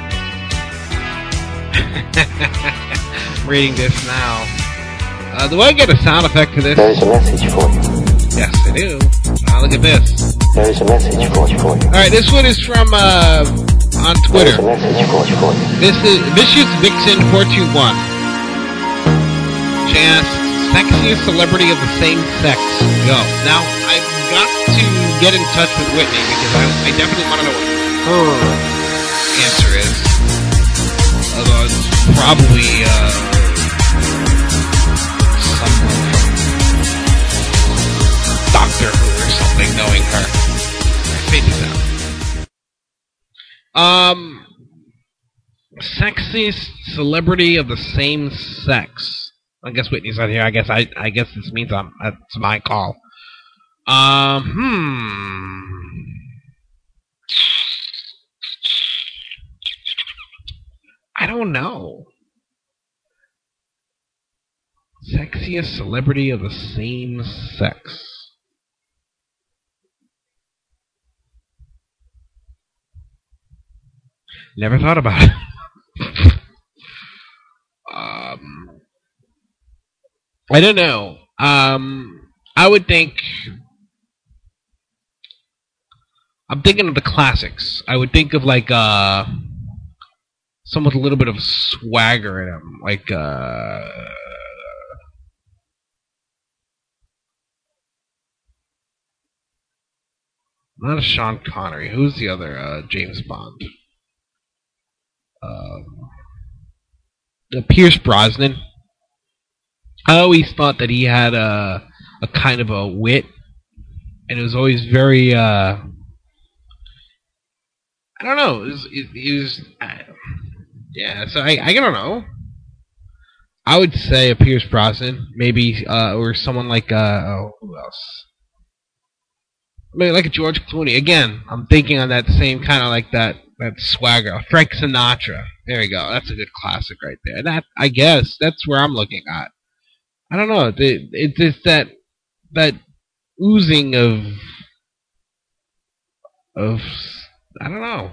I'm reading this now. Do I get a sound effect to this? There is a message for you. Yes, I do. Look at this. There is a message for you. Alright, this one is from... on Twitter. This is Vicious Vixen 421. She asks, sexiest celebrity of the same sex. Go. Now, I've got to get in touch with Whitney because I definitely want to know what her answer is. Although it's probably someone from Doctor Who or something knowing her. Fade this out. Sexiest celebrity of the same sex. I guess Whitney's not here. I guess this means it's my call. I don't know. Sexiest celebrity of the same sex. Never thought about it. I don't know. I would think... I'm thinking of the classics. I would think of like someone with a little bit of swagger in him. Like not a Sean Connery. Who's the other James Bond? Pierce Brosnan. I always thought that he had a kind of a wit, and it was always very I don't know. It was yeah. So I don't know. I would say a Pierce Brosnan, maybe, or someone like who else? Maybe like a George Clooney. Again, I'm thinking on that same kind of like that swagger. Frank Sinatra. There we go. That's a good classic right there. That, I guess, that's where I'm looking at. I don't know. It's just that oozing of I don't know.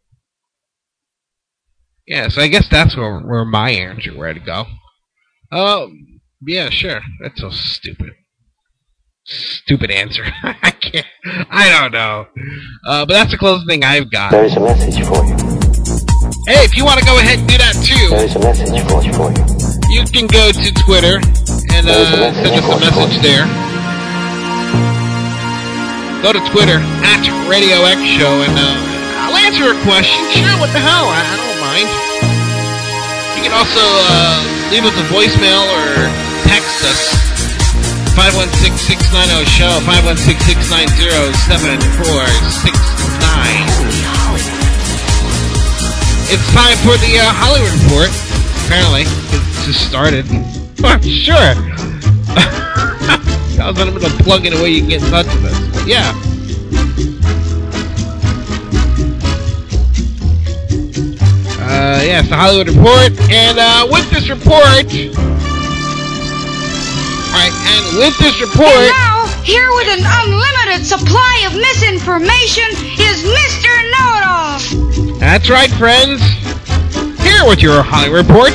Yeah, so I guess that's where my answer where to go. Oh, yeah, sure. That's so stupid. Stupid answer. I don't know. But that's the closest thing I've got. There is a message for you. Hey, if you want to go ahead and do that too, there is a message for you. You can go to Twitter and send us a message there. Go to Twitter at Radio X Show and I'll answer a question. Sure, what the hell? I don't mind. You can also leave us a voicemail or text us. 516-690-SHOW, 516-690-7469. It's time for the Hollywood Report. Apparently, it just started. Sure. I was going to plug in a way you can get in touch with us. But yeah. It's the Hollywood Report. And with this report... Alright, and with this report... And now, here with an unlimited supply of misinformation is Mr. Know-It-All. That's right, friends. Here with your Hollywood Report...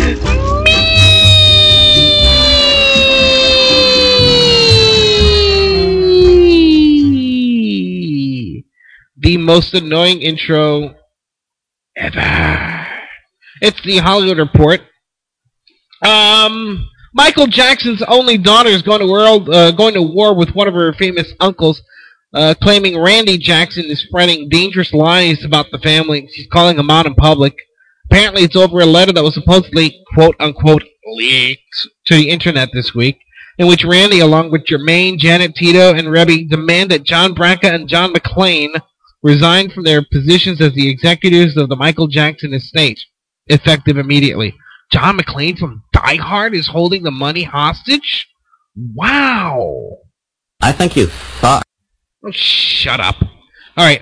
the most annoying intro ever. It's the Hollywood Report. Michael Jackson's only daughter is going to war with one of her famous uncles, claiming Randy Jackson is spreading dangerous lies about the family. She's calling him out in public. Apparently, it's over a letter that was supposedly quote-unquote leaked to the internet this week, in which Randy, along with Jermaine, Janet Tito, and Rebby, demand that John Branca and John McClane resign from their positions as the executives of the Michael Jackson estate, effective immediately. John McClane from Die Hard is holding the money hostage? Wow. I think you suck. Oh, shut up. Alright,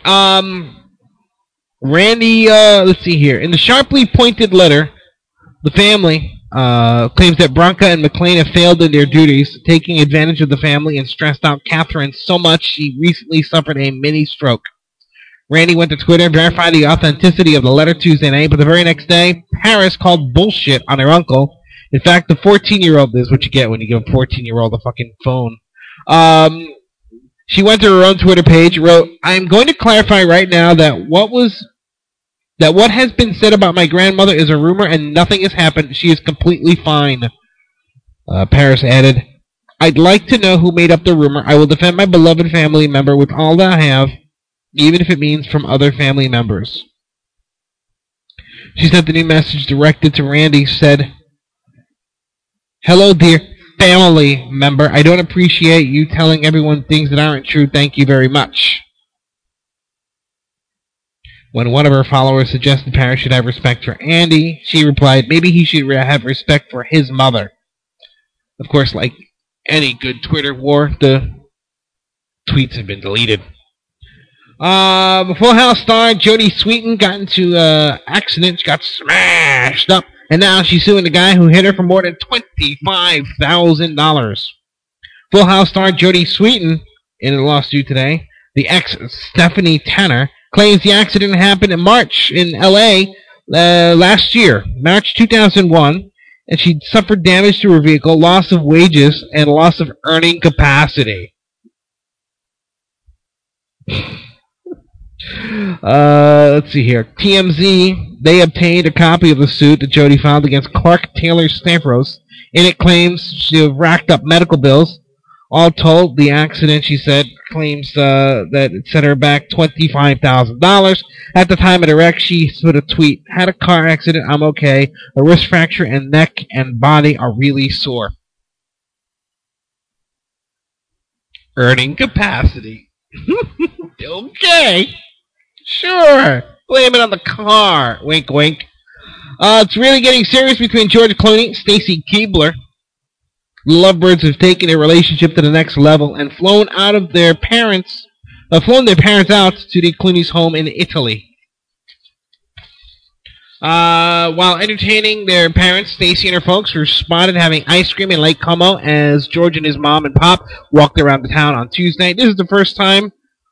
Randy, let's see here. In the sharply pointed letter, the family claims that Branca and McClane have failed in their duties, taking advantage of the family and stressed out Catherine so much she recently suffered a mini stroke. Randy went to Twitter and verified the authenticity of the letter Tuesday night, but the very next day, Paris called bullshit on her uncle. In fact, the 14-year-old, this is what you get when you give a 14-year-old a fucking phone. She went to her own Twitter page, wrote, "I'm going to clarify right now that what has been said about my grandmother is a rumor and nothing has happened. She is completely fine." Paris added, "I'd like to know who made up the rumor. I will defend my beloved family member with all that I have, even if it means from other family members." She sent the new message directed to Randy, said, "Hello, dear family member. I don't appreciate you telling everyone things that aren't true. Thank you very much." When one of her followers suggested Paris should have respect for Andy, she replied, maybe he should have respect for his mother. Of course, like any good Twitter war, the tweets have been deleted. Full House star Jodie Sweetin got into an accident. She got smashed up, and now she's suing the guy who hit her for more than $25,000. Full House star Jodie Sweetin, in a lawsuit today, the ex Stephanie Tanner, claims the accident happened in March in L.A. Last year, March 2001, and she suffered damage to her vehicle, loss of wages, and loss of earning capacity. Let's see here. TMZ, they obtained a copy of the suit that Jodie filed against Clark Taylor Stavros. In it claims she racked up medical bills. All told, the accident, she said, claims that it set her back $25,000. At the time of the wreck, she put a tweet, "Had a car accident, I'm okay. A wrist fracture and neck and body are really sore." Earning capacity. Okay. Sure. Blame it on the car. Wink, wink. It's really getting serious between George Clooney and Stacy Keibler. The Lovebirds have taken their relationship to the next level and flown their parents out to the Clooney's home in Italy. While entertaining their parents, Stacy and her folks were spotted having ice cream in Lake Como as George and his mom and pop walked around the town on Tuesday. This is the first time,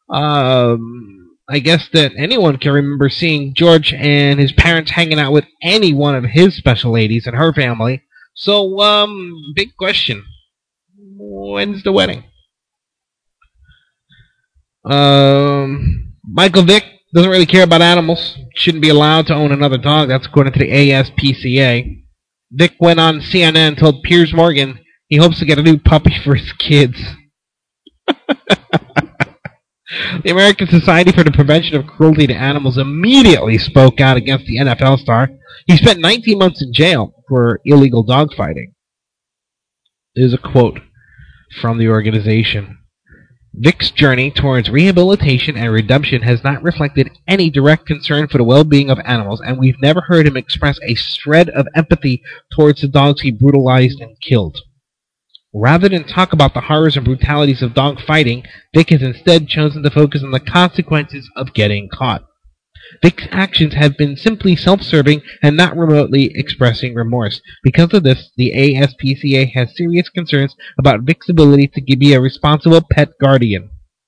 I guess, that anyone can remember seeing George and his parents hanging out with any one of his special ladies and her family. So, big question. When's the wedding? Michael Vick doesn't really care about animals. Shouldn't be allowed to own another dog. That's according to the ASPCA. Vick went on CNN and told Piers Morgan he hopes to get a new puppy for his kids. The American Society for the Prevention of Cruelty to Animals immediately spoke out against the NFL star. He spent 19 months in jail for illegal dogfighting. is a quote from the organization. Vic's journey towards rehabilitation and redemption has not reflected any direct concern for the well-being of animals, and we've never heard him express a shred of empathy towards the dogs he brutalized and killed. Rather than talk about the horrors and brutalities of dog fighting, Vic has instead chosen to focus on the consequences of getting caught. Vic's actions have been simply self-serving and not remotely expressing remorse. Because of this, the ASPCA has serious concerns about Vic's ability to be a responsible pet guardian.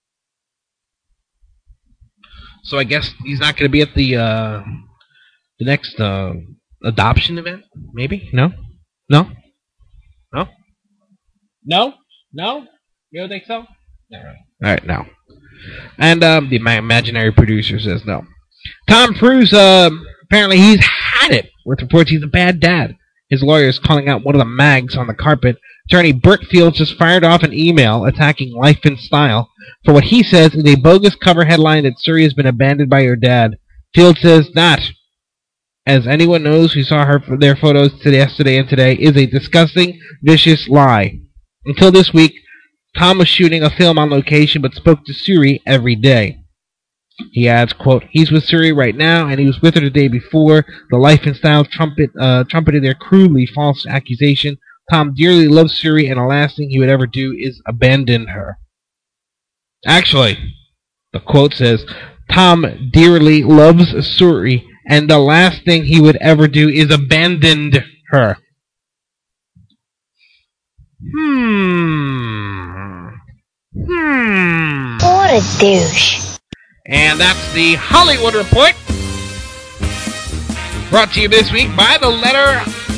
So I guess he's not going to be at the next adoption event? Maybe? No? No? No? No? No? You don't think so? Alright, no. And the imaginary producer says no. Tom Cruise, apparently he's had it with reports he's a bad dad. His lawyer is calling out one of the mags on the carpet. Attorney Burt Fields just fired off an email attacking Life in Style for what he says is a bogus cover headline that Suri has been abandoned by her dad. Fields says that, as anyone knows who saw their photos yesterday and today, is a disgusting, vicious lie. Until this week, Tom was shooting a film on location but spoke to Suri every day. He adds, quote, he's with Suri right now, and he was with her the day before. The Life in Style trumpeted their crudely false accusation. Tom dearly loves Suri, and the last thing he would ever do is abandon her. Actually, the quote says, Tom dearly loves Suri, and the last thing he would ever do is abandon her. What a douche. And that's the Hollywood Report. Brought to you this week by the letter...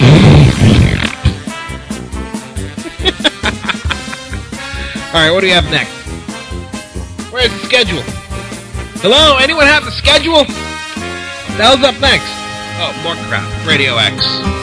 Alright, what do we have next? Where's the schedule? Hello? Anyone have the schedule? The hell's up next? Oh, more crap. Radio X.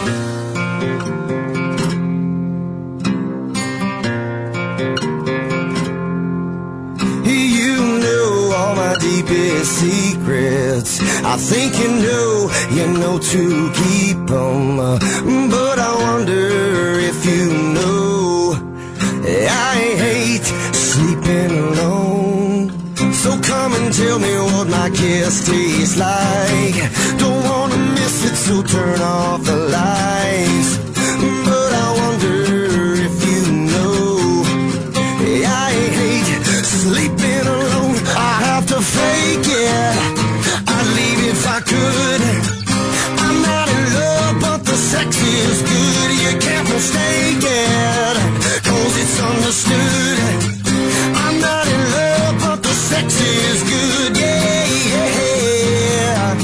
Deepest secrets, I think you know to keep them, but I wonder if you know, I hate sleeping alone, so come and tell me what my kiss tastes like, don't wanna miss it, so turn off the lights, but I wonder if you know, I hate sleeping alone, I have to fake it, I'd leave if I could, I'm not in love, but the sex is good, you can't mistake it, cause it's understood, I'm not in love, but the sex is good, yeah, yeah,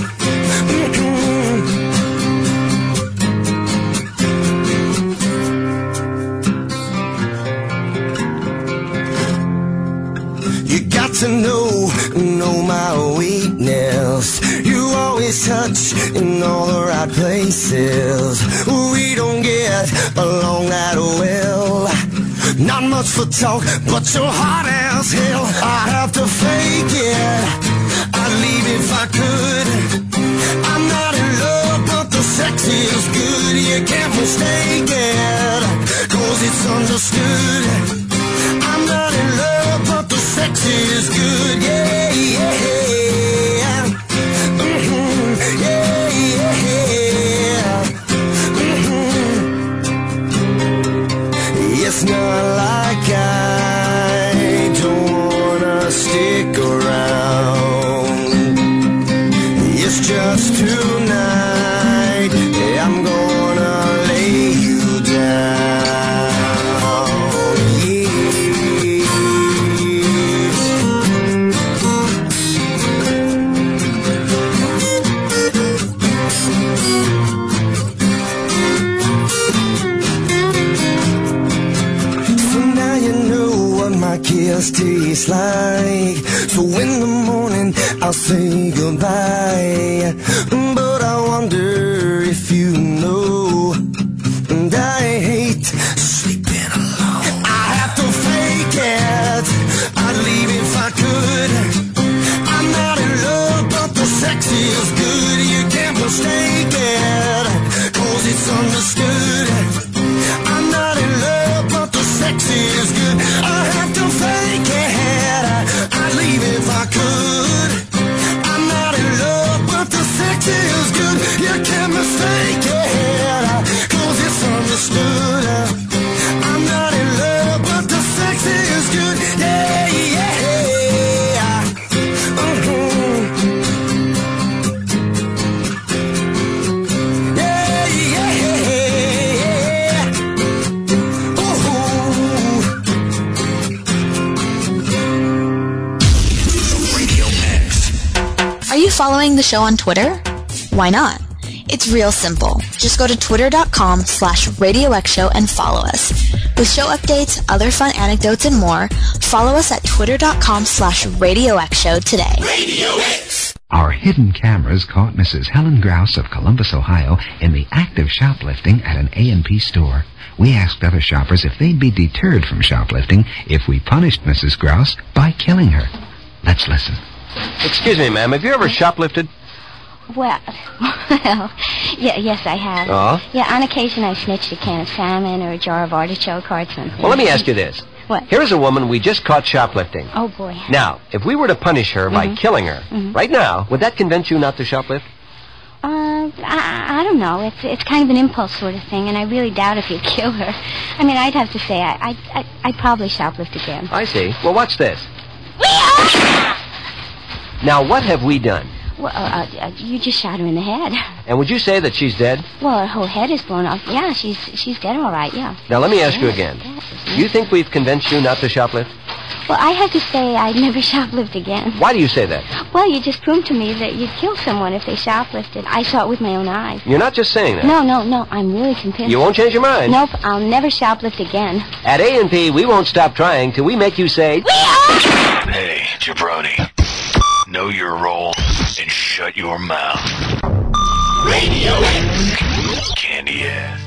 You got to know my weakness. You always touch in all the right places. We don't get along that well. Not much for talk, but you're hot as hell. I have to fake it, I'd leave if I could. I'm not in love, but the sex is good. You can't mistake it, cause it's understood. I'm not in love, but the sex is good, yeah, yeah, yeah, yeah, It's not like I don't wanna stick around. It's just tonight I'm gonna lay you down. Kiss tastes like, so in the morning I'll say goodbye, but I wonder if you know, and I hate sleeping alone. I have to fake it, I'd leave if I could. I'm not in love, but the sex is good. You can't mistake it, cause it's understood. I'm not in love, but the I'm not in love, but the sex is good. Yeah, yeah. Yeah, yeah. Radio X. Are you following the show on Twitter? Why not? It's real simple. Just go to twitter.com/RadioXshow and follow us. With show updates, other fun anecdotes, and more, follow us at twitter.com/RadioXshow today. Radio X. Our hidden cameras caught Mrs. Helen Grouse of Columbus, Ohio, in the act of shoplifting at an A&P store. We asked other shoppers if they'd be deterred from shoplifting if we punished Mrs. Grouse by killing her. Let's listen. Excuse me, ma'am, have you ever shoplifted? Well, yes, I have. Oh? Yeah, on occasion I snitched a can of salmon or a jar of artichoke or something. Well, let me ask you this. What? Here's a woman we just caught shoplifting. Oh, boy. Now, if we were to punish her by killing her, right now, would that convince you not to shoplift? I don't know. It's kind of an impulse sort of thing, and I really doubt if you'd kill her. I mean, I'd have to say I'd probably shoplift again. I see. Well, watch this. Now, what have we done? Well, you just shot her in the head. And would you say that she's dead? Well, her whole head is blown off. Yeah, she's dead all right, yeah. Now, let me ask you again. Do you think we've convinced you not to shoplift? Well, I have to say I'd never shoplift again. Why do you say that? Well, you just proved to me that you'd kill someone if they shoplifted. I saw it with my own eyes. You're not just saying that. No, I'm really convinced. You won't change your mind? Nope, I'll never shoplift again. At A&P, we won't stop trying till we make you say... Hey, jabroni. Know your role and shut your mouth. Radio X. Candy ass.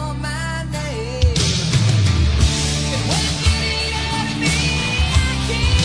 Can't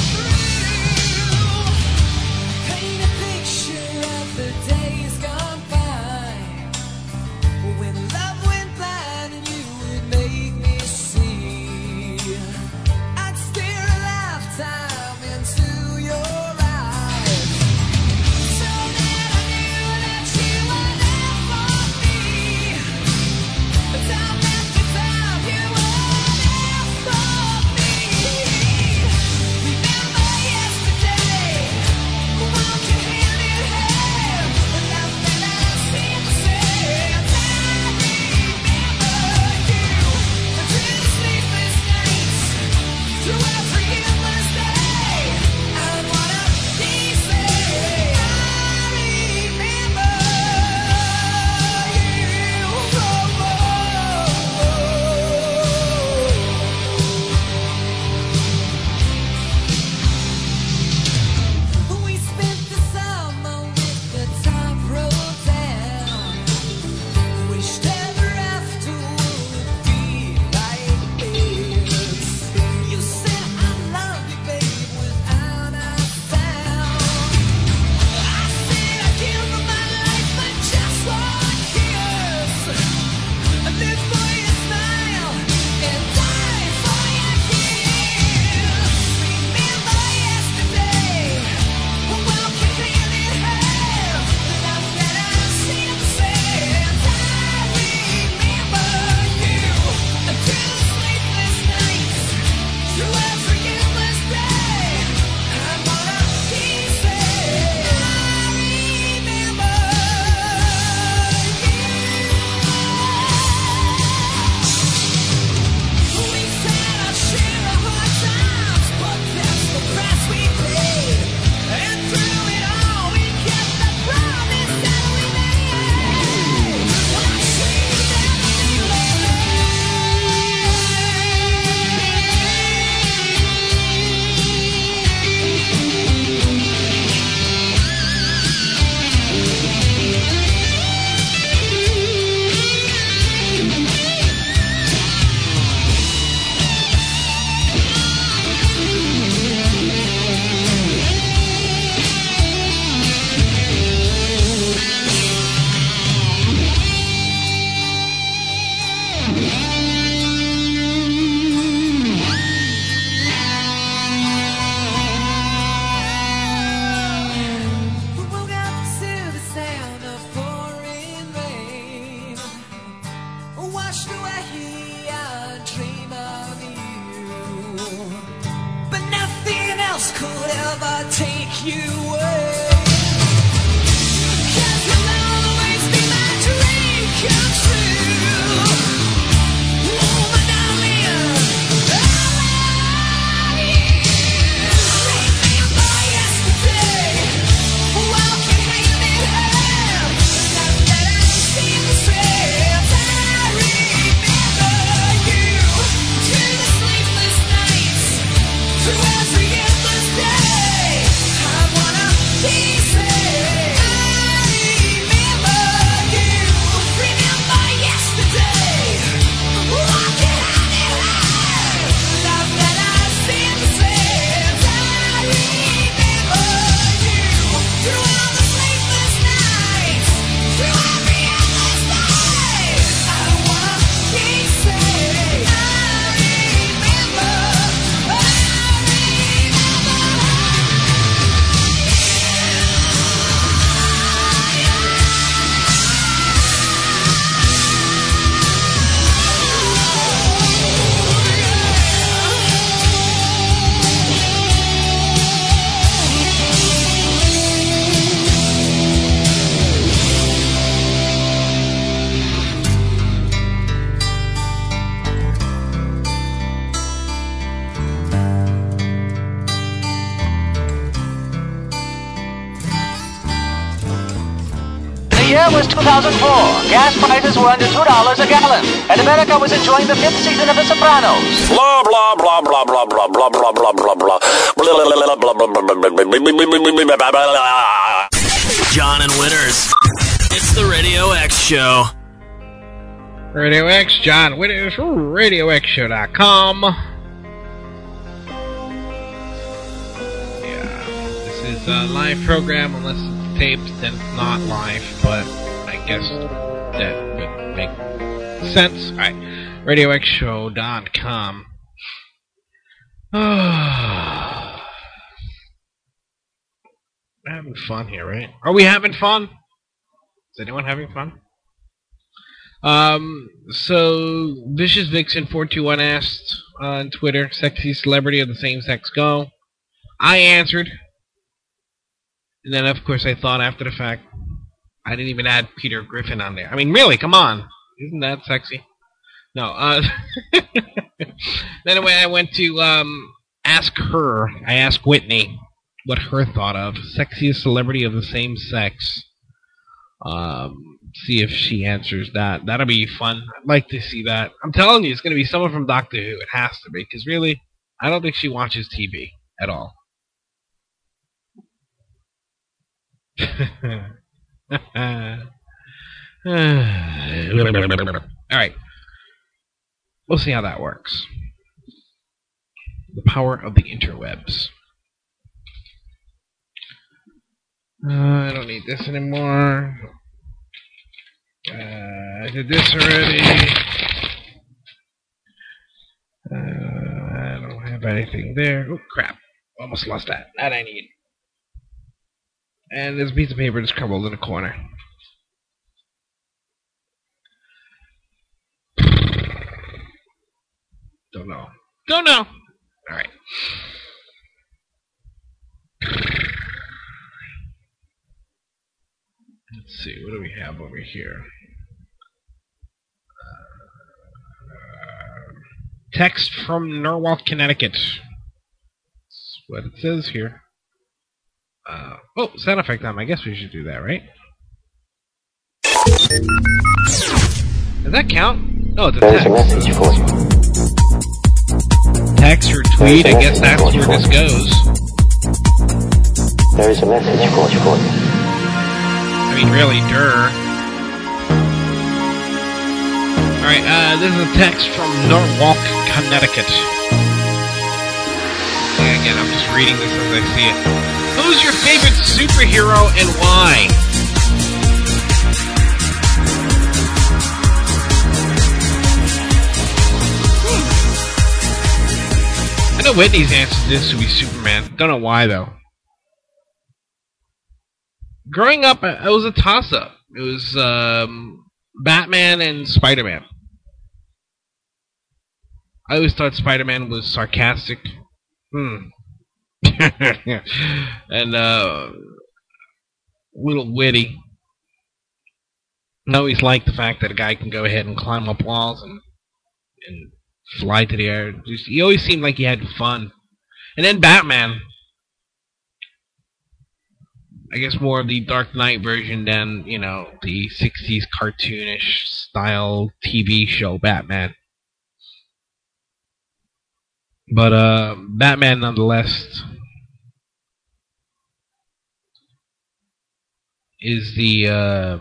you away. 'Cause you'll always be my dream come true. Oh, my darling, I love you. Remember yesterday, walking hand in hand. Not that I seem to say, I remember you. Through the sleepless nights, through every endless day, I wanna be saved. I remember you. Remember yesterday, walking hand in hand. Love that I seem to say, I remember you. Through all the sleepless nights, through every endless day, I wanna be saved. I remember. The year was 2004. Gas prices were under $2 a gallon, and America was enjoying the 5th season of The Sopranos. Blah blah blah blah blah blah blah blah blah blah blah. John and Winners. It's the Radio X Show. Radio X, John Winners, RadioXshow.com. Yeah, this is a live program, unless it's taped, then it's not live, but I guess that would make sense. Alright, RadioXshow.com. We're having fun here, right? Are we having fun? Is anyone having fun? So Vicious Vixen 421 asked on Twitter, sexy celebrity of the same sex go. I answered. And then of course I thought after the fact, I didn't even add Peter Griffin on there. I mean, really, come on. Isn't that sexy? No, anyway, I went to ask her. I asked Whitney what her thought of sexiest celebrity of the same sex. See if she answers that. That'll be fun. I'd like to see that. I'm telling you, it's going to be someone from Doctor Who. It has to be, because really, I don't think she watches TV at all. Alright. We'll see how that works. The power of the interwebs. I don't need this anymore. I did this already. I don't have anything there. Oh, crap. Almost lost that. That I need. And there's a piece of paper just crumbled in a corner. Don't know. Don't know. Alright. Let's see, what do we have over here? Text from Norwalk, Connecticut. That's what it says here. Oh, sound effect time. I guess we should do that, right? Does that count? No, it's a text. There's a message for you. Text or tweet, I guess that's where this goes. There is a message for you. I mean, really, Alright, this is a text from Norwalk, Connecticut. Yeah, again, I'm just reading this as I see it. Who's your favorite superhero and why? I know Whitney's answer to this would be Superman. Don't know why, though. Growing up, it was a toss-up. It was Batman and Spider-Man. I always thought Spider-Man was sarcastic. And little witty. I always like the fact that a guy can go ahead and climb up walls and fly to the air. He always seemed like he had fun. And then Batman. I guess more of the Dark Knight version than, you know, the 60s cartoonish style TV show Batman. But Batman nonetheless is the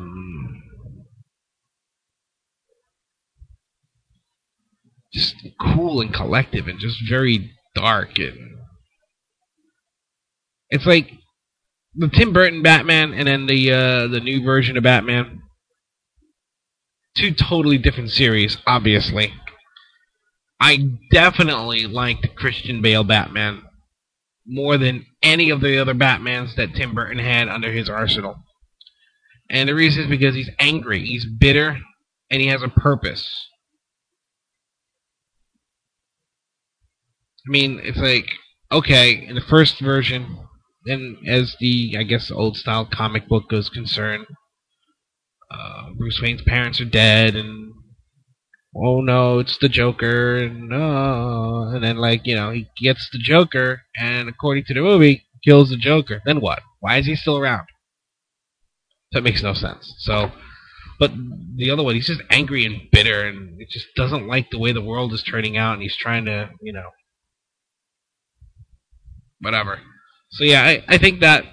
just cool and collective and just very dark, and it's like the Tim Burton Batman and then the new version of Batman. Two totally different series, obviously. I definitely liked Christian Bale Batman more than any of the other Batmans that Tim Burton had under his arsenal. And the reason is because he's angry, he's bitter, and he has a purpose. I mean, it's like, okay, in the first version, then as the, I guess, old-style comic book is concerned, Bruce Wayne's parents are dead, and oh no, it's the Joker, and then, like, you know, he gets the Joker, and according to the movie, kills the Joker. Then what? Why is he still around? That makes no sense. So, but the other one, he's just angry and bitter, and it just doesn't like the way the world is turning out, and he's trying to, you know, whatever. So yeah, I think that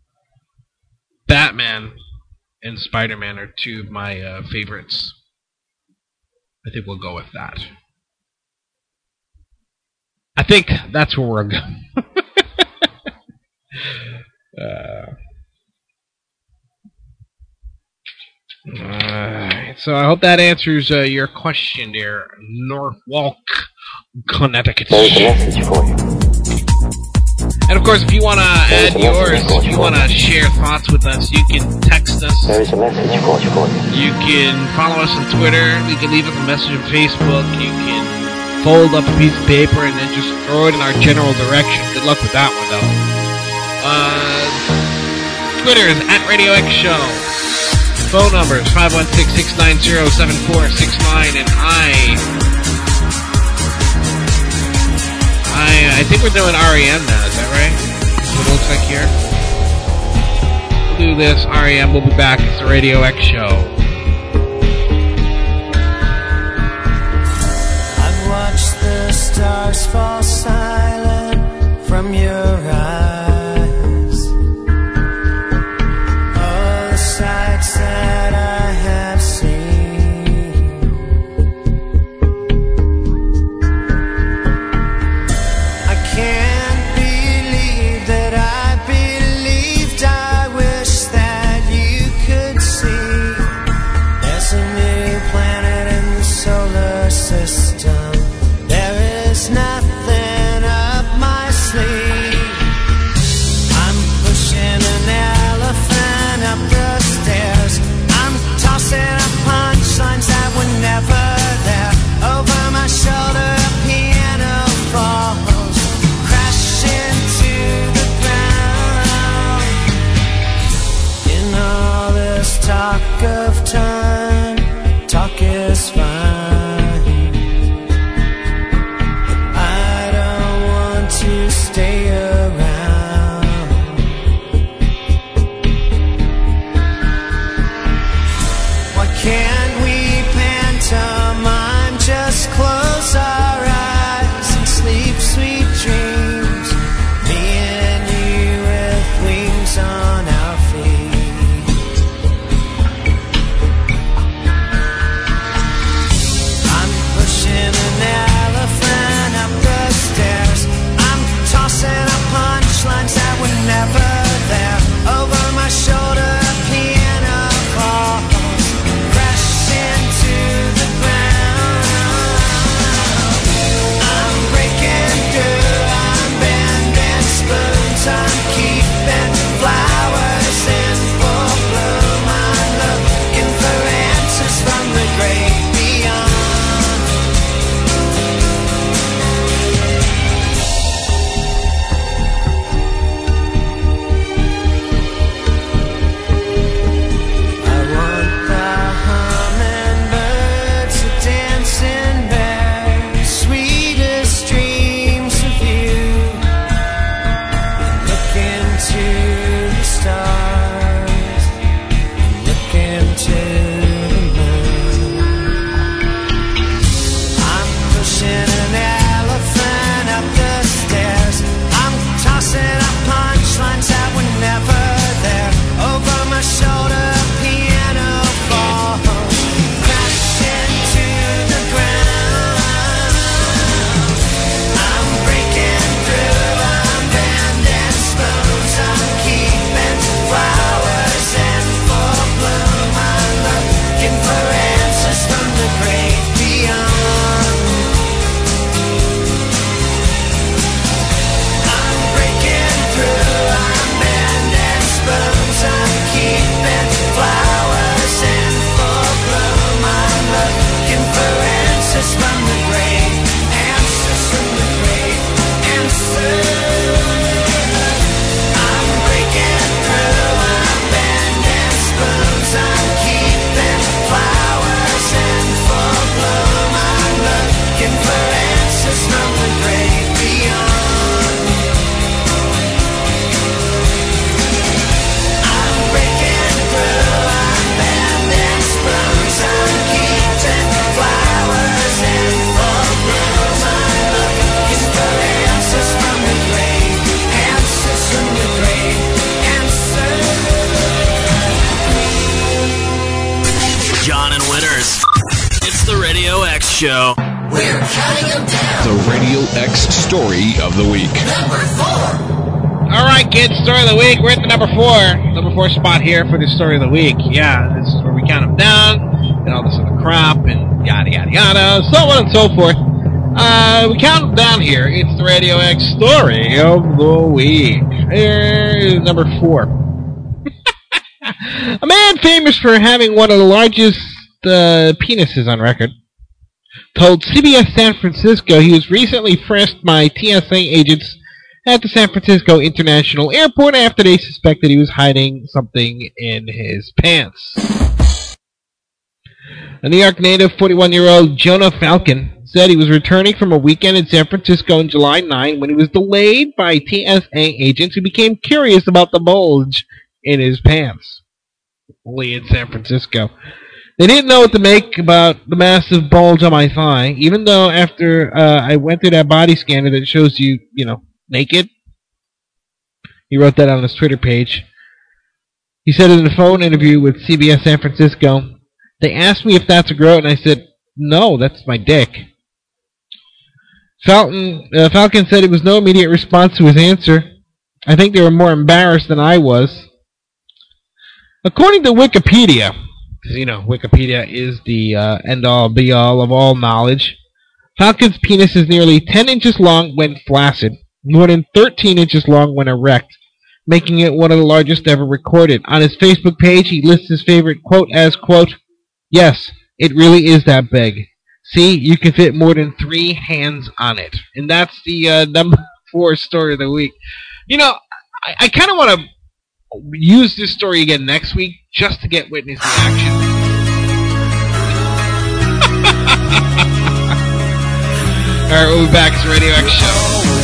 Batman and Spider-Man are two of my favorites. I think we'll go with that. I think that's where we're going. So I hope that answers your question there, Norwalk, Connecticut. There's a message for you. And of course, if you want to add yours, if you want to share thoughts with us, you can text us. There is a message for you. You can follow us on Twitter. You can leave us a message on Facebook. You can fold up a piece of paper and then just throw it in our general direction. Good luck with that one, though. Twitter is @RadioXShow. Phone number is 516-690-7469, and I think we're doing REM now, is that right? That's what it looks like here. We'll do this, REM, we'll be back. It's the Radio X Show. I've watched the stars fall silent from your eyes. All the sights that I have seen. There is nothing up my sleeve. Show. We're counting them down. The Radio X Story of the Week. Number 4. All right, kids, Story of the Week. We're at the number 4 spot here for the Story of the Week. Yeah, this is where we count them down and all this other crap and yada, yada, yada, so on and so forth. We count them down here. It's the Radio X Story of the Week. Here is number 4. A man famous for having one of the largest penises on record told CBS San Francisco he was recently frisked by TSA agents at the San Francisco International Airport after they suspected he was hiding something in his pants. A New York native, 41-year-old Jonah Falcon, said he was returning from a weekend in San Francisco on July 9 when he was delayed by TSA agents who became curious about the bulge in his pants. Only in San Francisco. They didn't know what to make about the massive bulge on my thigh, even though after I went through that body scanner that shows you, naked. He wrote that on his Twitter page. He said in a phone interview with CBS San Francisco, they asked me if that's a groat, and I said, no, that's my dick. Falcon said it was no immediate response to his answer. I think they were more embarrassed than I was. According to Wikipedia, because, Wikipedia is the end-all, be-all of all knowledge, Falcon's penis is nearly 10 inches long when flaccid, more than 13 inches long when erect, making it one of the largest ever recorded. On his Facebook page, he lists his favorite quote as, quote, yes, it really is that big. See, you can fit more than 3 hands on it. And that's the number 4 story of the week. I kind of want to use this story again next week just to get Whitney's reaction. Alright, we'll be back. It's the Radio X Show.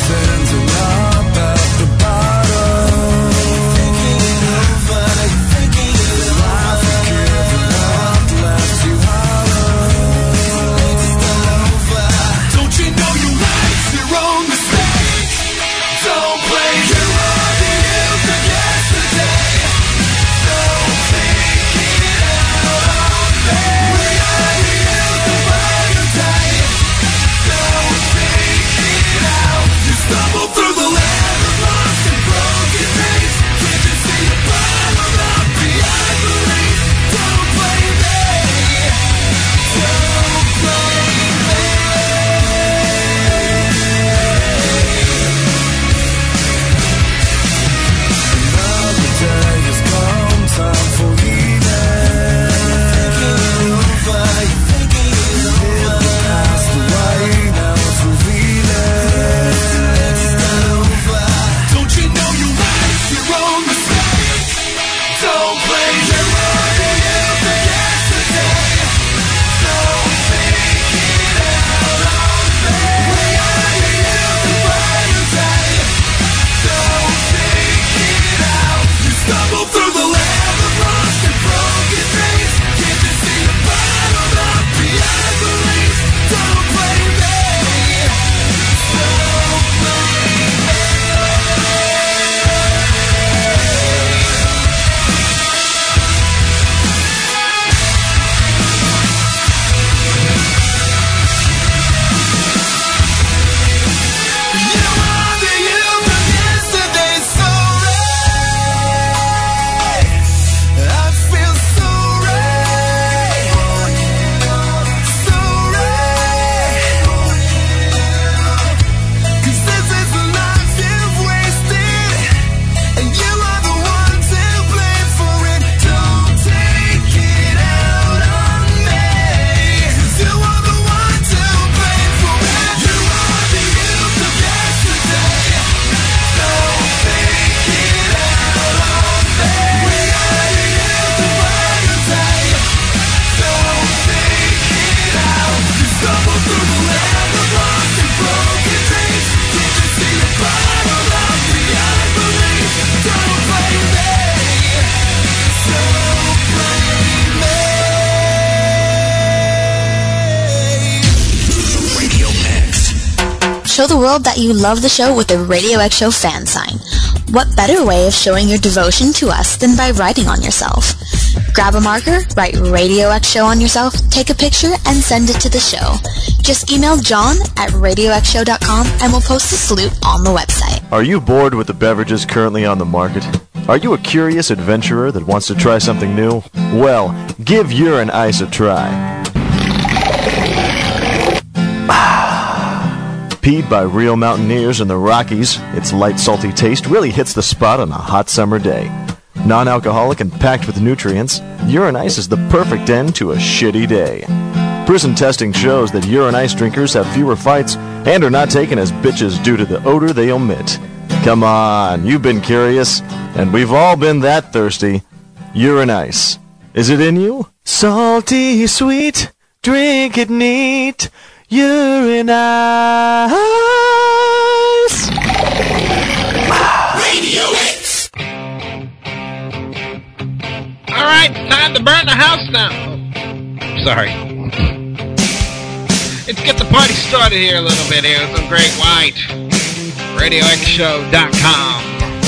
Show the world that you love the show with a Radio X Show fan sign. What better way of showing your devotion to us than by writing on yourself? Grab a marker, write Radio X Show on yourself, take a picture, and send it to the show. Just email John at radioxshow.com and we'll post a salute on the website. Are you bored with the beverages currently on the market? Are you a curious adventurer that wants to try something new? Well, give Urine Ice a try. Peed by real mountaineers in the Rockies, its light, salty taste really hits the spot on a hot summer day. Non-alcoholic and packed with nutrients, Urine Ice is the perfect end to a shitty day. Prison testing shows that Urine Ice drinkers have fewer fights and are not taken as bitches due to the odor they omit. Come on, you've been curious, and we've all been that thirsty. Urine Ice. Is it in you? Salty, sweet, drink it neat. Urine Ice. Radio X. All right, time to burn the house down. Sorry. Let's get the party started here a little bit here with some Great White. RadioXShow.com.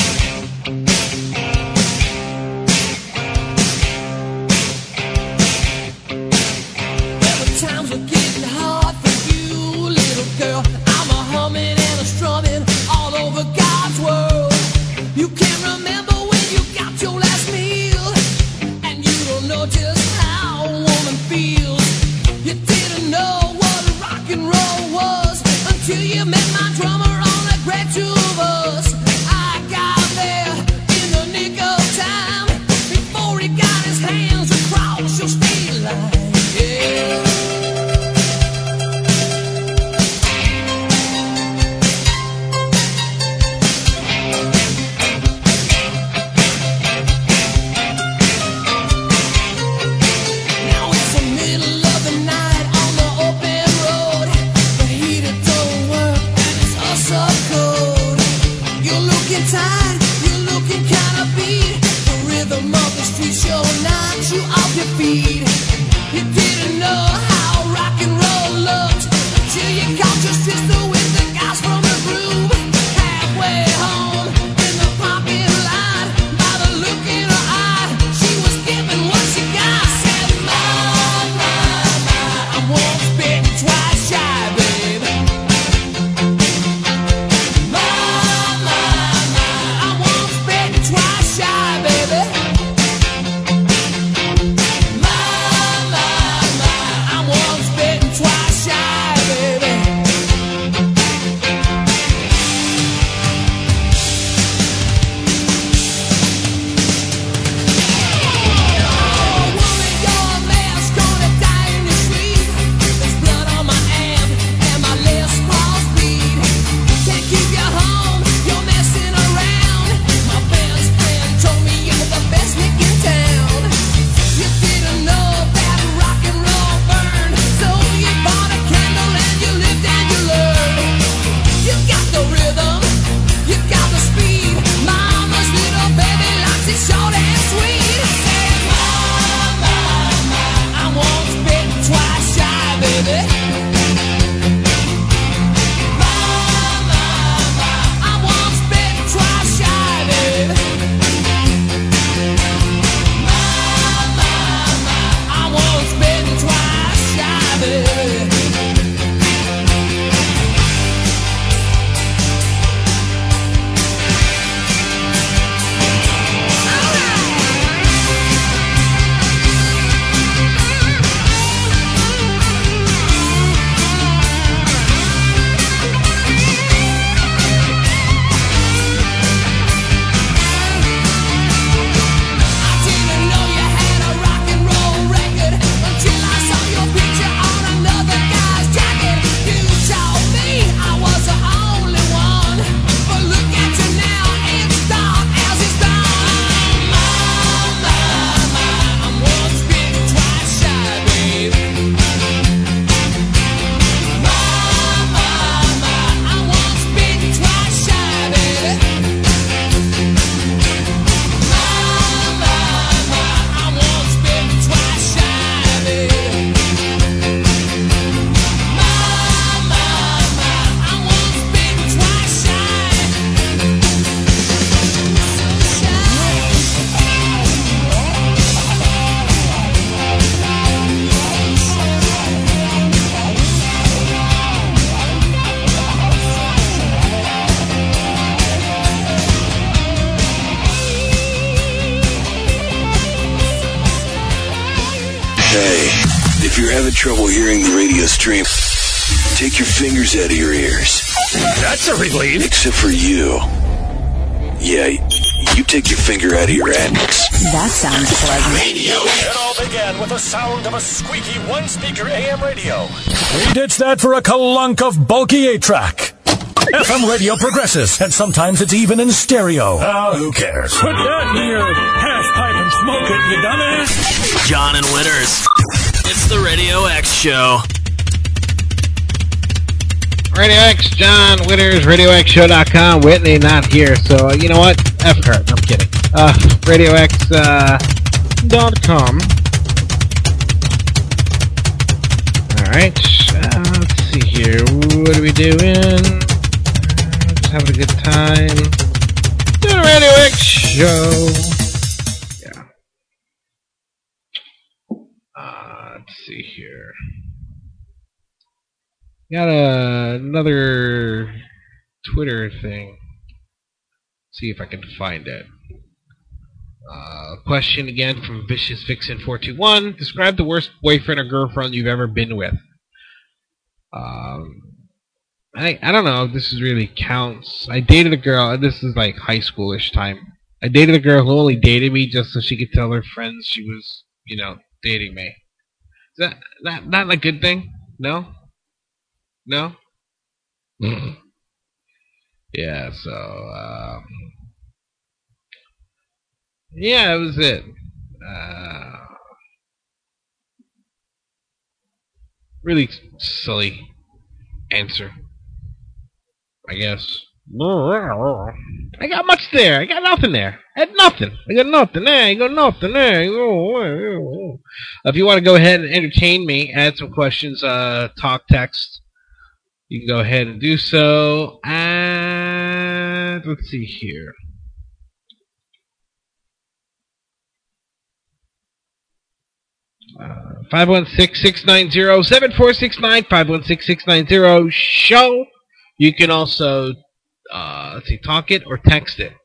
Times are getting hard for you, little girl. I'm a humming and a strumming all over God's world. You can't remember when you got your last meal, and you don't know just how a woman feels. You didn't know what rock and roll was until you met my drummer on a great tour bus. I Hey, if you're having trouble hearing the radio stream, take your fingers out of your ears. That's a relief. Except for you. Yeah, you take your finger out of your anus. That sounds pleasant. It all began with the sound of a squeaky one-speaker AM radio. We ditched that for a clunk of bulky 8-track. FM radio progresses, and sometimes it's even in stereo. Oh, who cares? Put that in your hash pipe and smoke it, you dumbass. John and Winners. It's the Radio X Show. Radio X, John Winners, RadioXShow.com. Whitney not here, so you know what? F her. I'm kidding. RadioX.com. Alright, let's see here. What are we doing? Just having a good time. Doing a Radio X show. Yeah. Let's see here. Got another Twitter thing. See if I can find it. Question again from Vicious Vixen 421. Describe the worst boyfriend or girlfriend you've ever been with. I don't know if this is really counts. I dated a girl, and this is like high schoolish time. I dated a girl who only dated me just so she could tell her friends she was, dating me. Is that not a good thing? No? No? Yeah, so, yeah, that was it. Really silly answer, I guess. I got much there. I got nothing there. I had nothing. I got nothing there. I got nothing there. If you want to go ahead and entertain me, add some questions, talk, text, you can go ahead and do so. And let's see here. Uh, 516-690-7469, 516-690-SHOW. You can also, talk it or text it.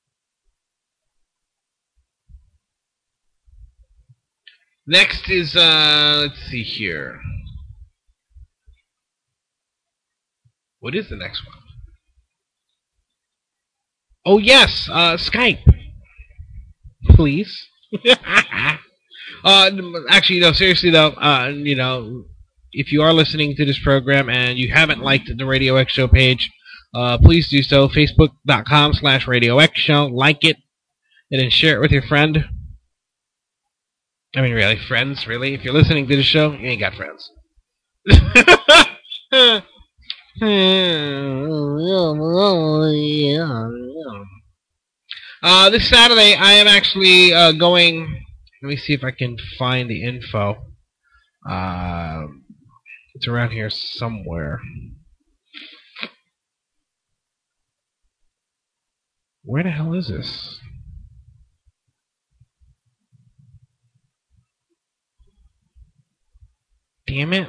Next is, let's see here. What is the next one? Oh, yes, Skype. Please. Actually, no, seriously, though, if you are listening to this program and you haven't liked the Radio X Show page, please do so. Facebook.com/Radio X Show. Like it, and then share it with your friend. I mean, really, friends, really? If you're listening to the show, you ain't got friends. This Saturday, I am actually going... Let me see if I can find the info. It's around here somewhere. Where the hell is this? Damn it.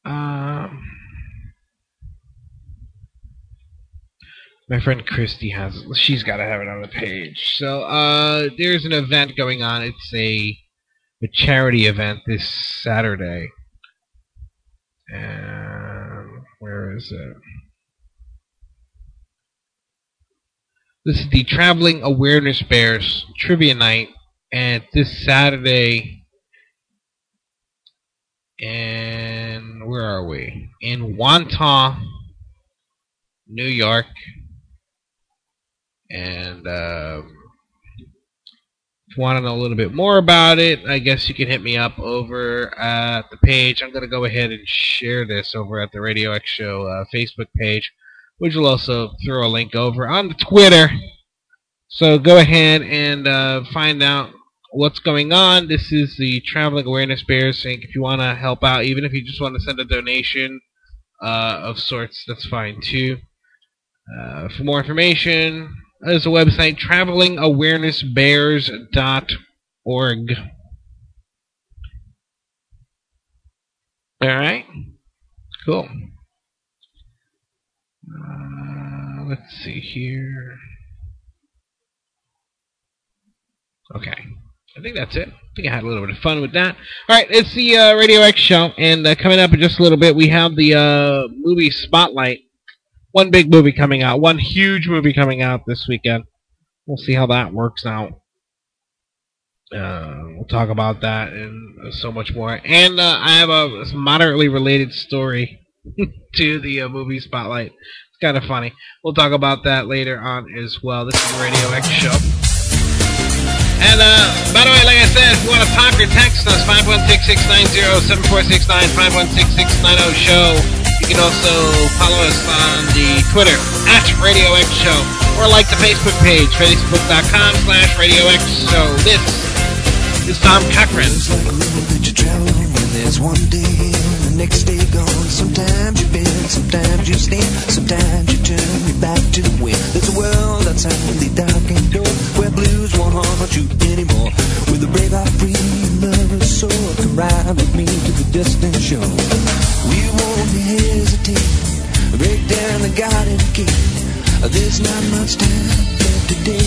My friend Christy has it. She's got to have it on the page. So, there's an event going on. It's a charity event this Saturday. And where is it? This is the Traveling Awareness Bears Trivia Night. And this Saturday, and where are we? In Wantagh, New York. And if you want to know a little bit more about it, I guess you can hit me up over at the page. I'm going to go ahead and share this over at the Radio X Show Facebook page, which will also throw a link over on the Twitter. So go ahead and find out what's going on. This is the Traveling Awareness Bears Inc. If you want to help out, even if you just want to send a donation of sorts, that's fine too. For more information, there's a website, travelingawarenessbears.org. Alright. Cool. Let's see here. Okay. I think that's it. I think I had a little bit of fun with that. All right, it's the Radio X show, and coming up in just a little bit, we have the movie Spotlight. One big movie coming out, one huge movie coming out this weekend. We'll see how that works out. We'll talk about that and so much more. And I have a moderately related story to the movie Spotlight. It's kind of funny. We'll talk about that later on as well. This is the Radio X show. And, by the way, like I said, if you want to talk or text us, 516-690-7469, 516-690-SHOW. You can also follow us on the Twitter, @Radio X Show, or like the Facebook page, facebook.com/Radio X Show. This is Tom Cochran. There's one day in, the next day gone. Sometimes you bend, sometimes you stand, sometimes you turn your back to the wind. There's a world outside the darkened door, where blues won't haunt you anymore. With a brave heart, free lover's soul, come ride with me to the distant shore. We won't hesitate, break down the garden gate. There's not much time left today.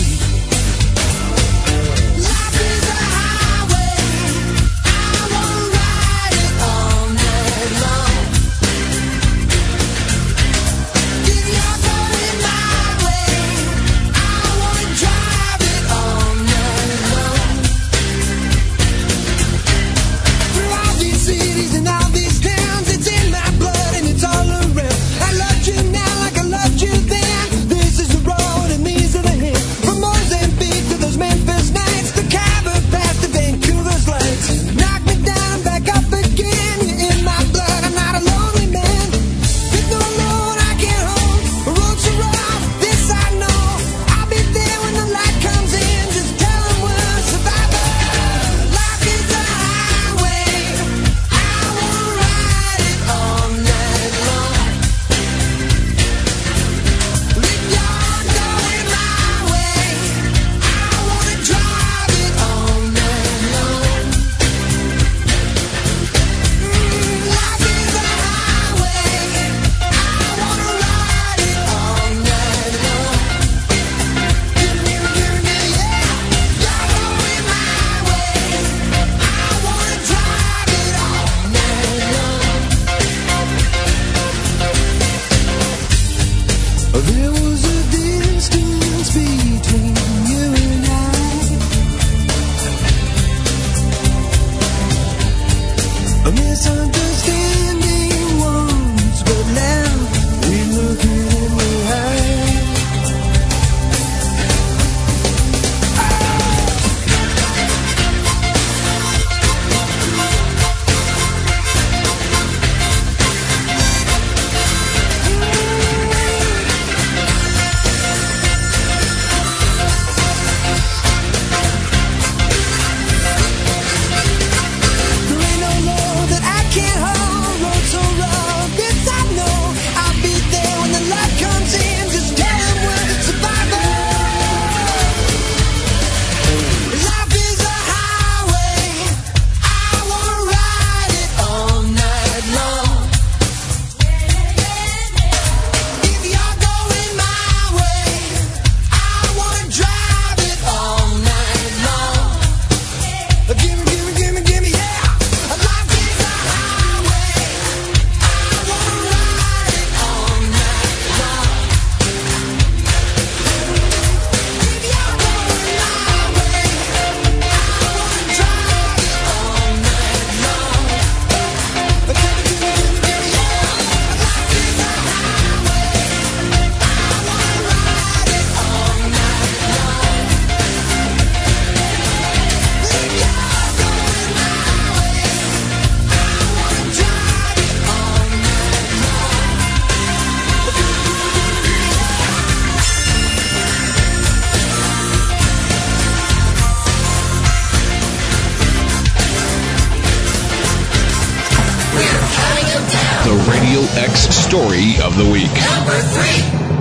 Story of the week. Number 3.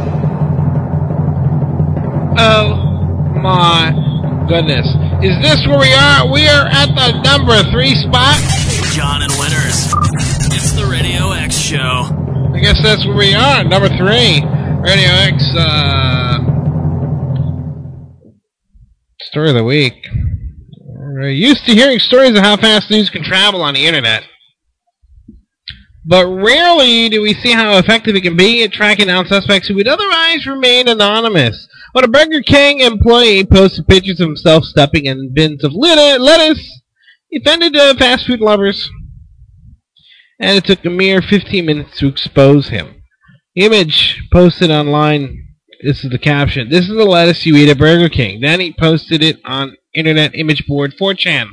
Oh my goodness. Is this where we are? We are at the number 3 spot. John and Winters. It's the Radio X show. I guess that's where we are. Number 3. Radio X, Story of the week. We're used to hearing stories of how fast news can travel on the internet. But rarely do we see how effective it can be at tracking down suspects who would otherwise remain anonymous. When a Burger King employee posted pictures of himself stepping in bins of lettuce, he offended fast food lovers. And it took a mere 15 minutes to expose him. The image posted online, this is the caption, "This is the lettuce you eat at Burger King." Then he posted it on internet image board 4chan.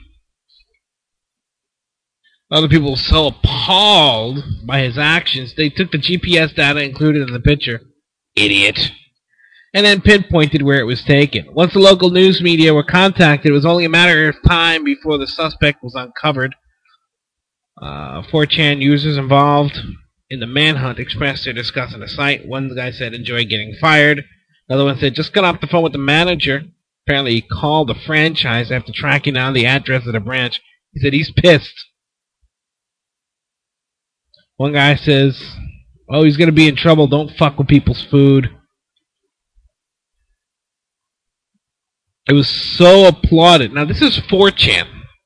Other people were so appalled by his actions, they took the GPS data included in the picture. Idiot. And then pinpointed where it was taken. Once the local news media were contacted, it was only a matter of time before the suspect was uncovered. 4chan users involved in the manhunt expressed their disgust on the site. One guy said, "Enjoy getting fired." Another one said, "Just got off the phone with the manager." Apparently he called the franchise after tracking down the address of the branch. He said he's pissed. One guy says, "Oh, he's going to be in trouble. Don't fuck with people's food." It was so applauded. Now, this is 4chan.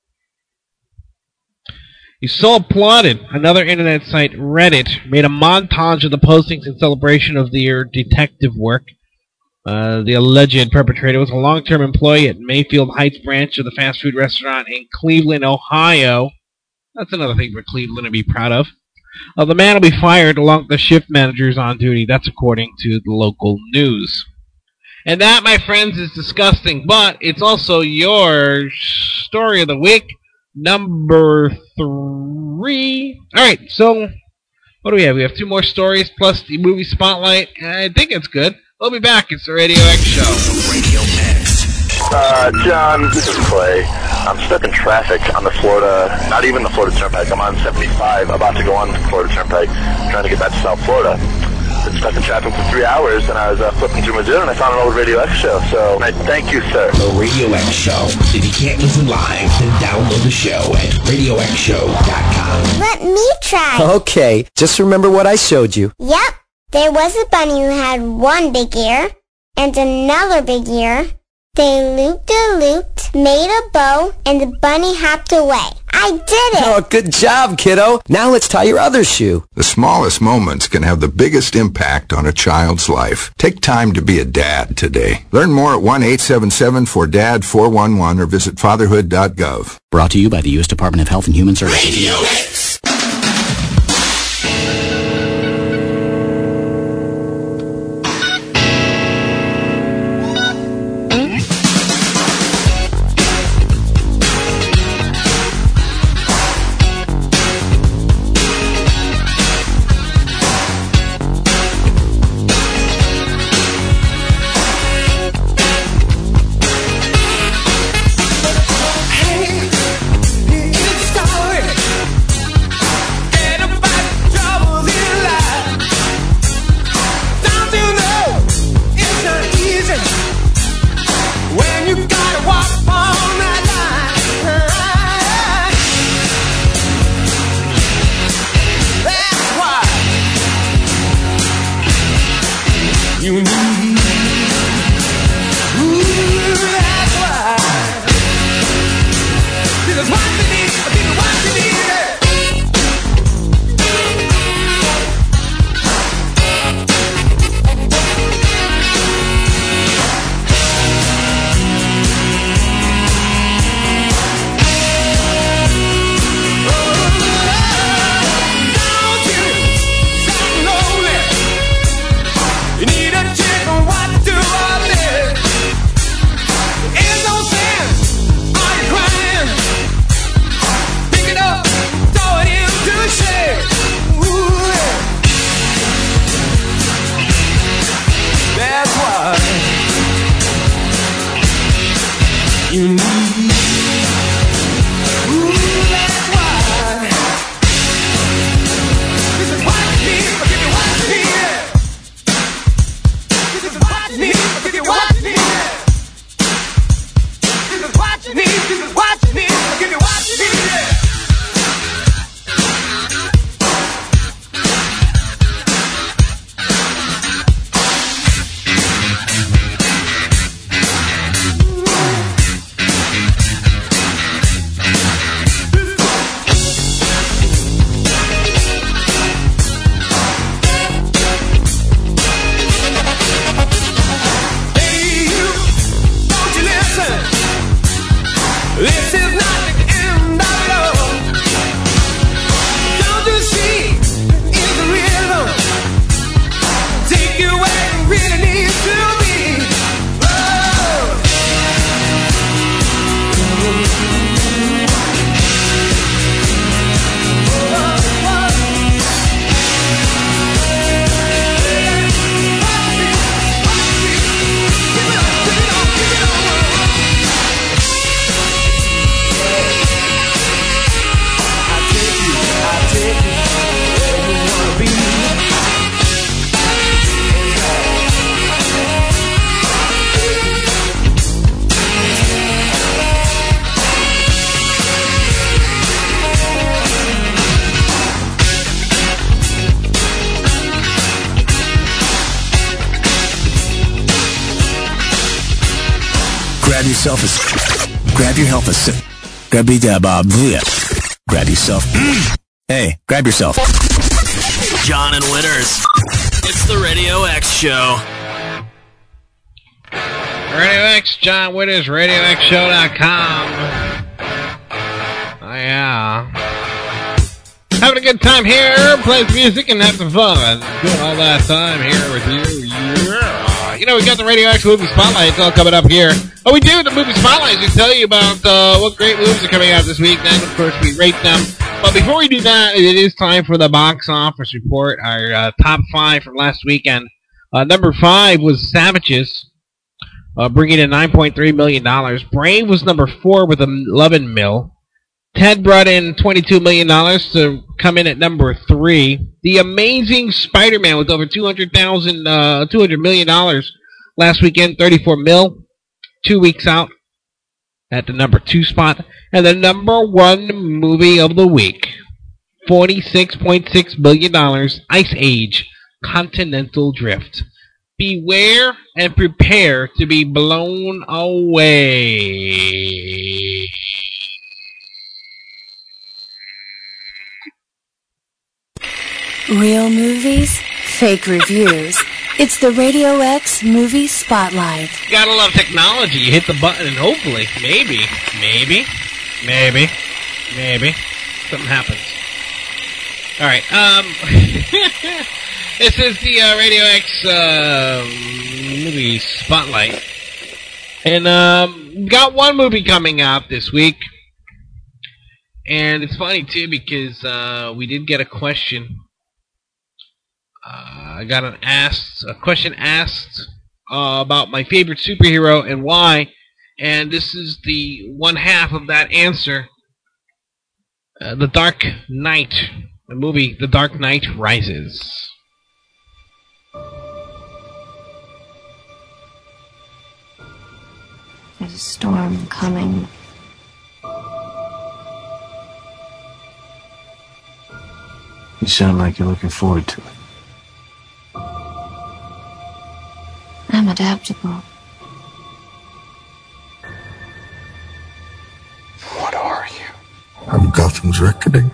He's so applauded. Another internet site, Reddit, made a montage of the postings in celebration of their detective work. The alleged perpetrator was a long-term employee at Mayfield Heights branch of the fast food restaurant in Cleveland, Ohio. That's another thing for Cleveland to be proud of. The man will be fired along with the shift managers on duty. That's according to the local news. And that, my friends, is disgusting. But it's also your story of the week, number 3. All right, so what do we have? We have 2 more stories plus the movie spotlight. I think it's good. We'll be back. It's the Radio X Show. Radio X. John, this is Clay. I'm stuck in traffic on the Florida, not even the Florida Turnpike. I'm on 75, about to go on the Florida Turnpike, trying to get back to South Florida. Been stuck in traffic for 3 hours, and I was flipping through Mizzou, and I found an old Radio X Show. So, I thank you, sir. The Radio X Show. If you can't listen live, then download the show at RadioXShow.com. Let me try. Okay, just remember what I showed you. Yep. There was a bunny who had one big ear and another big ear. They looped-a-looped, made a bow, and the bunny hopped away. I did it! Oh, good job, kiddo. Now let's tie your other shoe. The smallest moments can have the biggest impact on a child's life. Take time to be a dad today. Learn more at 1-877-4DAD-411 or visit fatherhood.gov. Brought to you by the U.S. Department of Health and Human Services. Radio X. yourself grab yourself. Hey, grab yourself. John and Winners. It's the Radio X Show. Radio X, John Winners, RadioXShow.com. Oh, yeah. Having a good time here, play music and have some fun. Doing all that time here with you. Yeah. You know, we got the Radio X Movie Spotlight. It's all coming up here. Oh, we do the Movie Spotlights. We tell you about what great movies are coming out this week. Then, of course, we rate them. But before we do that, it is time for the box office report. Our top 5 from last weekend. Number 5 was Savages, bringing in $9.3 million. Brave was number 4 with $11 million. Ted brought in $22 million to come in at number 3. The Amazing Spider-Man with over $200 million last weekend, $34 million. 2 weeks out at the number 2 spot. And the number 1 movie of the week, $46.6 million, Ice Age, Continental Drift. Beware and prepare to be blown away. Real movies, fake reviews. It's the Radio X Movie Spotlight. Gotta love technology. You hit the button and hopefully, maybe, something happens. Alright, this is the Radio X Movie Spotlight. And got one movie coming out this week. And it's funny, too, because we did get a question. I got a question asked about my favorite superhero and why. And this is the one half of that answer. The Dark Knight. The movie The Dark Knight Rises. There's a storm coming. You sound like you're looking forward to it. I'm adaptable. What are you? I'm Gotham's Reckoning.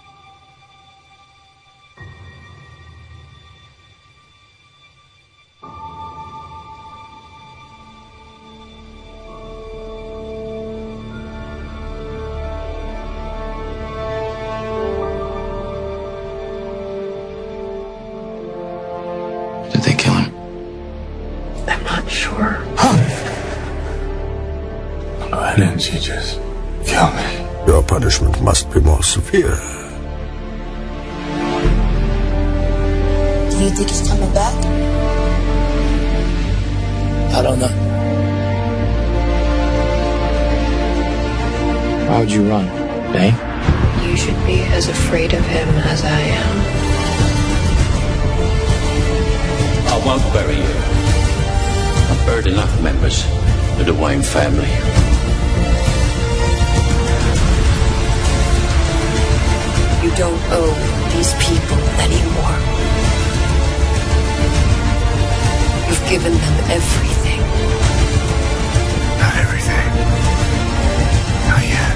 Did they kill him? I'm not sure. Why didn't you just kill me? Your punishment must be more severe. Do you think he's coming back? I don't know. Why would you run, Bane? You should be as afraid of him as I am. I won't bury you. I've buried enough members of the Wayne family. You don't owe these people anymore. You've given them everything. Not everything. Not yet.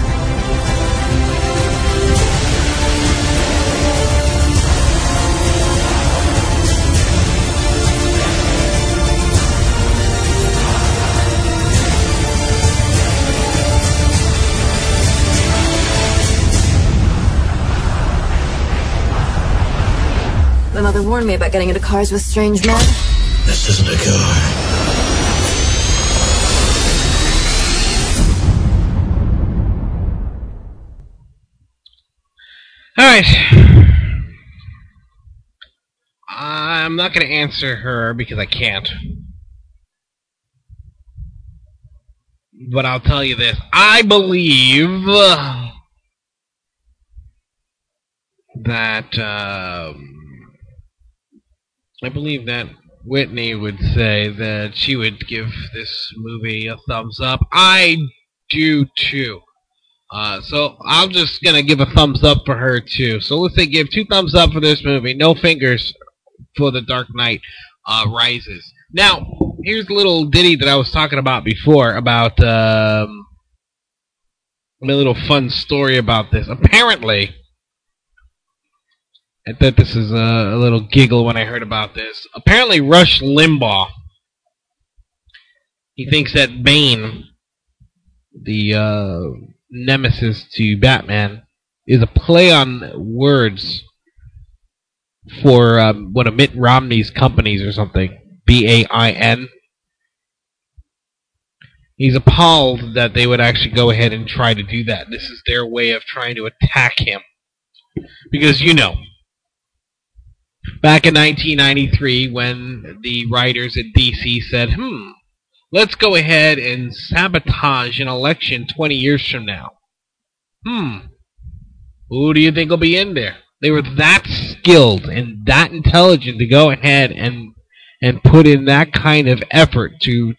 My mother warned me about getting into cars with strange men. This isn't a car. Alright. I'm not going to answer her because I can't. But I'll tell you this. I believe that Whitney would say that she would give this movie a thumbs up. I do too. So I'm just going to give a thumbs up for her too. So let's say give 2 thumbs up for this movie. No fingers for The Dark Knight Rises. Now, here's a little ditty that I was talking about before about a little fun story about this. Apparently, I thought this is a little giggle when I heard about this. Apparently, Rush Limbaugh, he thinks that Bane, the nemesis to Batman, is a play on words for one of Mitt Romney's companies or something. BAIN. He's appalled that they would actually go ahead and try to do that. This is their way of trying to attack him. Because, you know, back in 1993, when the writers at DC said, let's go ahead and sabotage an election 20 years from now. Who do you think will be in there? They were that skilled and that intelligent to go ahead and put in that kind of effort to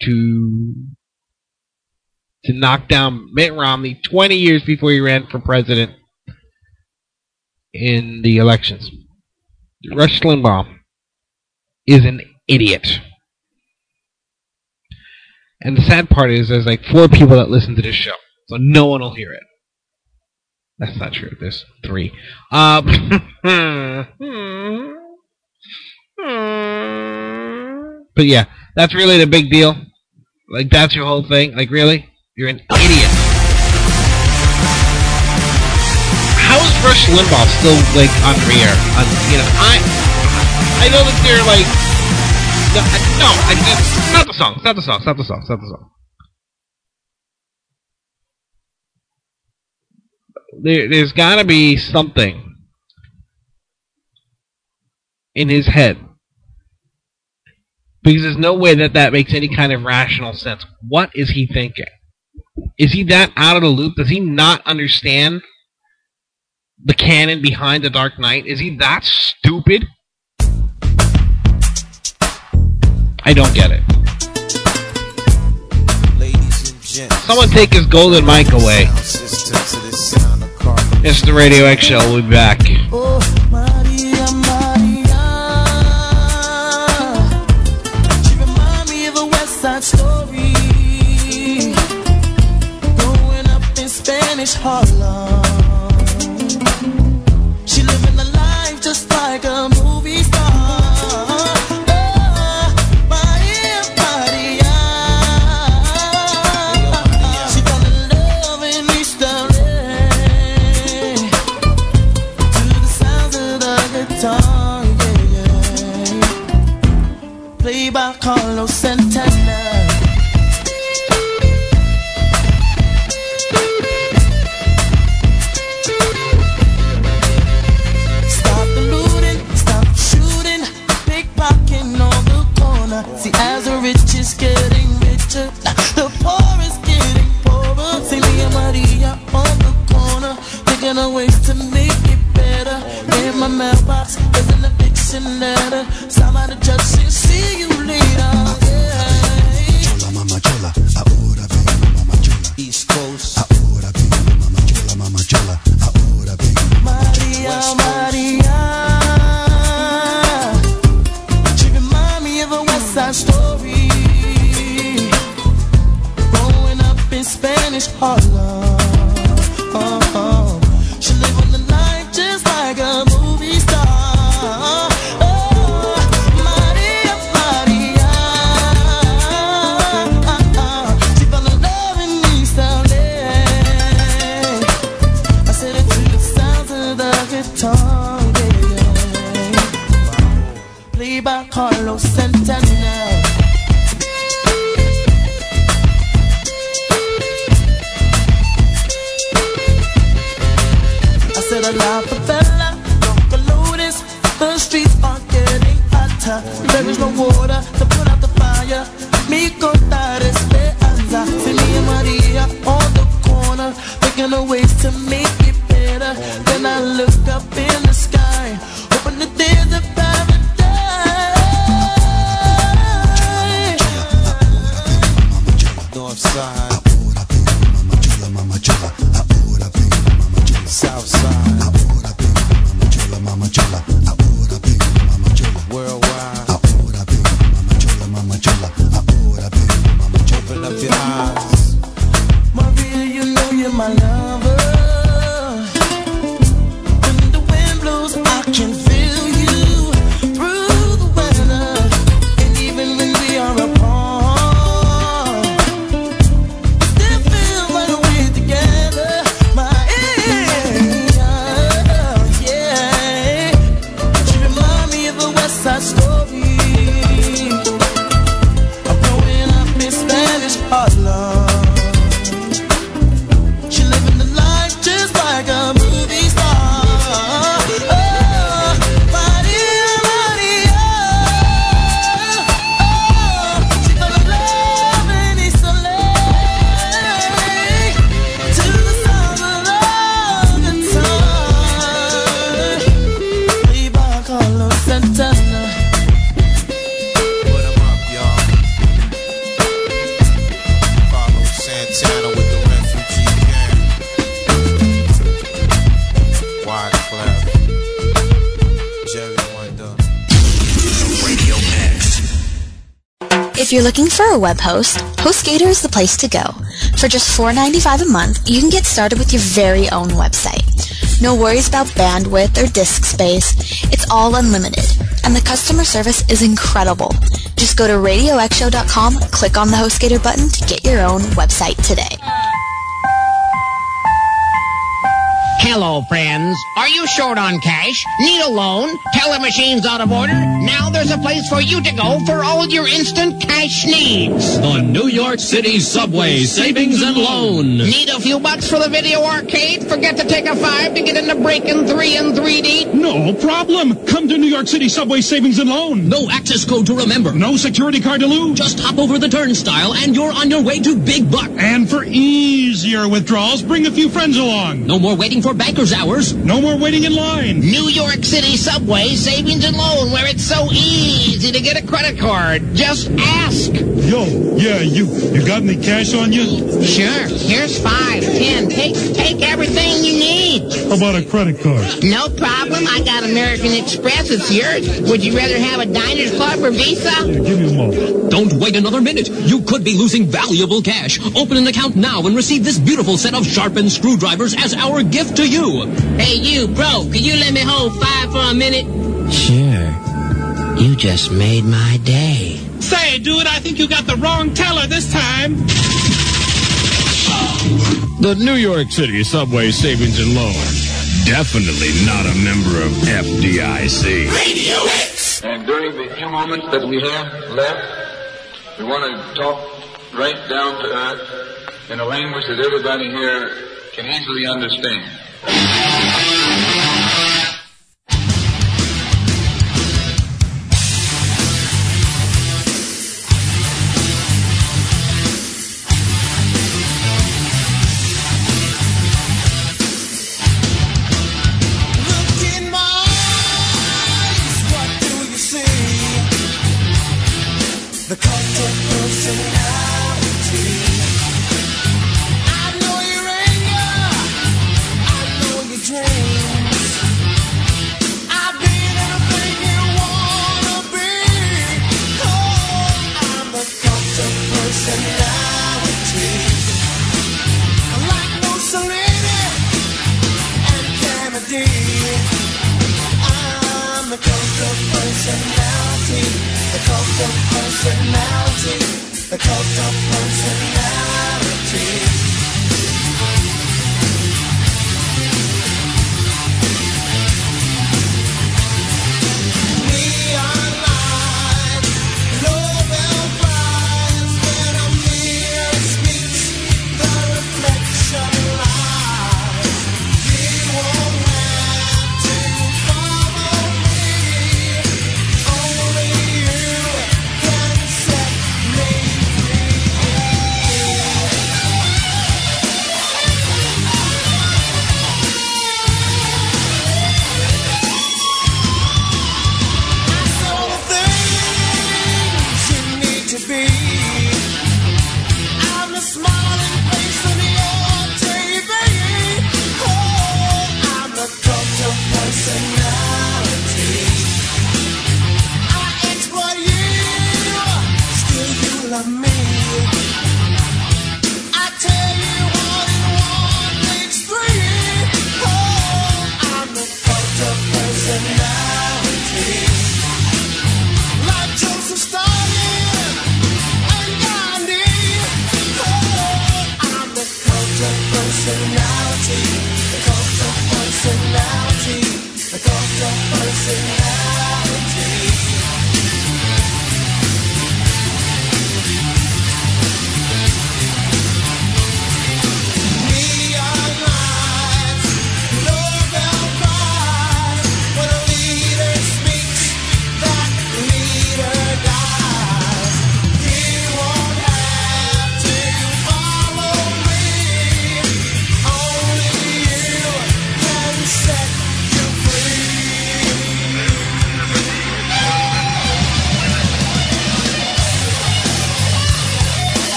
knock down Mitt Romney 20 years before he ran for president in the elections. Rush Limbaugh is an idiot. And the sad part is there's like 4 people that listen to this show, so no one will hear it. That's not true. There's 3. But yeah, that's really the big deal. Like, that's your whole thing? Like, really? You're an idiot. How is Rush Limbaugh still, like, on the air? You know, I know that they're, like... Stop the song. Stop the song. Stop the song. Stop the song. There's gotta be something in his head. Because there's no way that makes any kind of rational sense. What is he thinking? Is he that out of the loop? Does he not understand the canon behind The Dark Knight? Is he that stupid? I don't get it. Someone take his golden mic away. It's the Radio X Show. We'll be back. Oh, Maria, Maria. She remind me of a West Side Story. Growing up in Spanish Harlem. She living a life just like a movie star. Played by Carlos Santana. Stop the looting, stop shooting, pickpocketing on the corner. See, as the rich is getting richer, the poor is getting poorer. See me and Maria on the corner, thinking of ways to make it better. In my mailbox, there's an eviction letter. Somebody just said, see you later. Chola, mama chola, ahora vengo, mama chola. East Coast, ahora vengo, mama chola, ahora vengo. Maria, Maria. She remind me of a West Side Story. Growing up in Spanish Harlem. She live on the life just like a movie star. Played by Carlos Santana. I said a la favela, Loca Lotus. The streets are getting hotter. There is no water to put out the fire. Mi contar esperanza. See me and Maria on the corner, thinking of ways to make it better. Then I look up in the sky, hoping that there's a paradise. North side, ahora vengo, mama chola, mama chola, ahora vengo, mama chola. South side, ahora vengo, mama chola, mama chola, ahora vengo, mama chola. Worldwide, ahora vengo, mama chola, mama chola, ahora can feel you through the weather, and even when we are apart, still feel like we're together. My yeah, she remind me of a West Side Story of growing up in Spanish Harlem. She living the life just like a movie star. Oh, Maria, Maria. Oh, she fell in love in East LA to the sound of love and time. Viva Carlos Santana. Put 'em up, y'all. Follow Santana with the refugee gang. Wide Clef. Jerry Wonder. Radio X. If you're looking for a web host, HostGator is the place to go. For just $4.95 a month, you can get started with your very own website. No worries about bandwidth or disk space. It's all unlimited. And the customer service is incredible. Just go to RadioXshow.com, click on the HostGator button to get your own website today. Hello, friends. Are you short on cash? Need a loan? Teller machine's out of order? Now there's a place for you to go for all your instant cash needs. The New York City Subway Savings and Loan. Need a few bucks for the video arcade? Forget to take a 5 to get into Breakin' 3 in 3D? No problem. Come to New York City Subway Savings and Loan. No access code to remember. No security card to lose. Just hop over the turnstile and you're on your way to big bucks. And for easier withdrawals, bring a few friends along. No more waiting for banker's hours. No more waiting in line. New York City Subway Savings and Loan, where it's so easy to get a credit card. Just ask. Yo, yeah, you got any cash on you? Sure. Here's 5, 10. Take everything you need. How about a credit card? No problem. I got American Express. It's yours. Would you rather have a Diners Club or Visa? Yeah, give me a moment. Don't wait another minute. You could be losing valuable cash. Open an account now and receive this beautiful set of sharpened screwdrivers as our gift to you. Hey, you, bro. Could you let me hold 5 for a minute? Sure. You just made my day. Say, dude, I think you got the wrong teller this time. The New York City Subway Savings and Loan. Definitely not a member of FDIC. Radio X. And during the few moments that we have left, we want to talk right down to earth in a language that everybody here can easily understand. The cult of personality. I know your anger. I know your dreams. I've been everything you wanna be. Oh, I'm the cult of personality. Like Mussolini and Kennedy. I'm the cult of personality. The cult of personality, the cult of personality. Neon lights, Nobel Prize, when a mirror speaks, the reflection lies. You won't have to follow me, only you can set me free.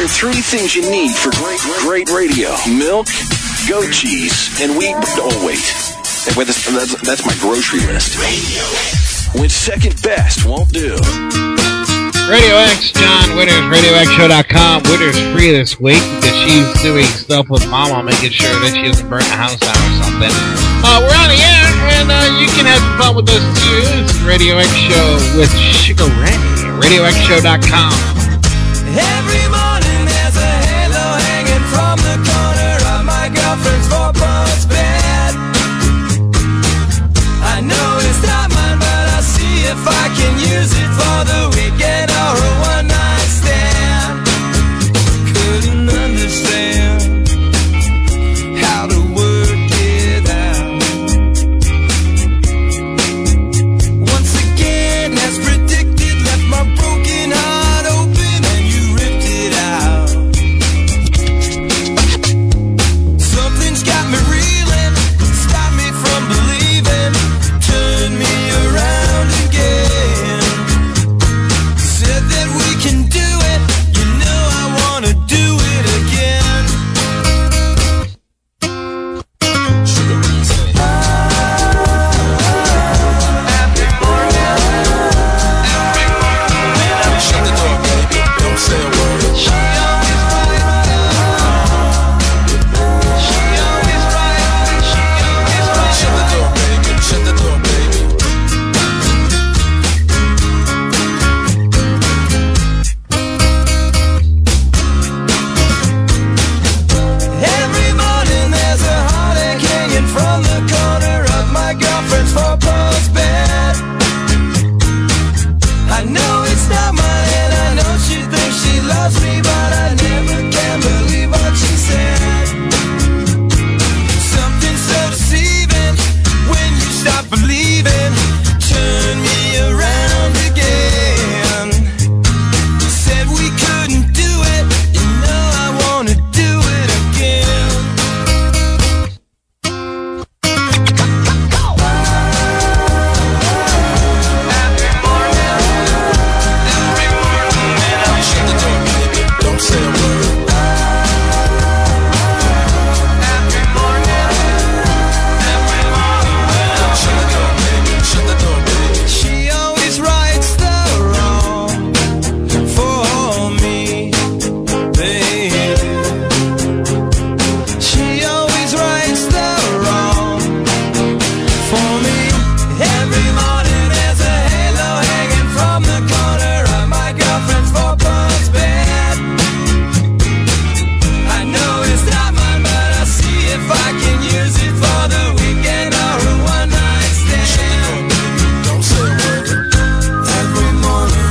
are three things you need for great radio. Milk, goat cheese, and wheat. Oh, wait. That's my grocery list. When second best won't do. Radio X, John Winters, RadioXshow.com. Winters free this week because she's doing stuff with Mama, making sure that she doesn't burn the house down or something. We're on the air, and you can have some fun with us too. This is Radio X Show with Sugar Ray. RadioXshow.com. Every morning there's a halo hanging from the corner of my girlfriend's four-post bed. I know it's not mine, but I'll see if I can use it for the weekend or a one-night stand. Couldn't understand how to work it out. Once again, as predicted, left my broken heart open and you ripped it out. Something's got me reeling, stopped me from believing, turned me around again. Said that we can do it, you know I wanna do it again. Sugar Ray say, every morning, shut the door, baby, don't say a word. She always right, she always right, she always right. Shut the door, baby, shut the door, baby. Every morning there's a heartache hanging from the corner of my girlfriend's four-post bed. I know it's not mine and I know she thinks she loves me, but I never can believe what she said. Something so deceiving when you stop believing, turn me around again. Said we couldn't do it, you know I wanna do it again. Shut the door, baby, don't say a word. Shut the door, baby, shut the door, baby. She always rights the wrong for me, baby. She always rights the wrong for me. Every morning there's a halo hanging from the corner of my girlfriend's four-post bed. I know it's not mine, but I'll see if I can use it for the weekend or a one-night stand. Don't say a word. Every morning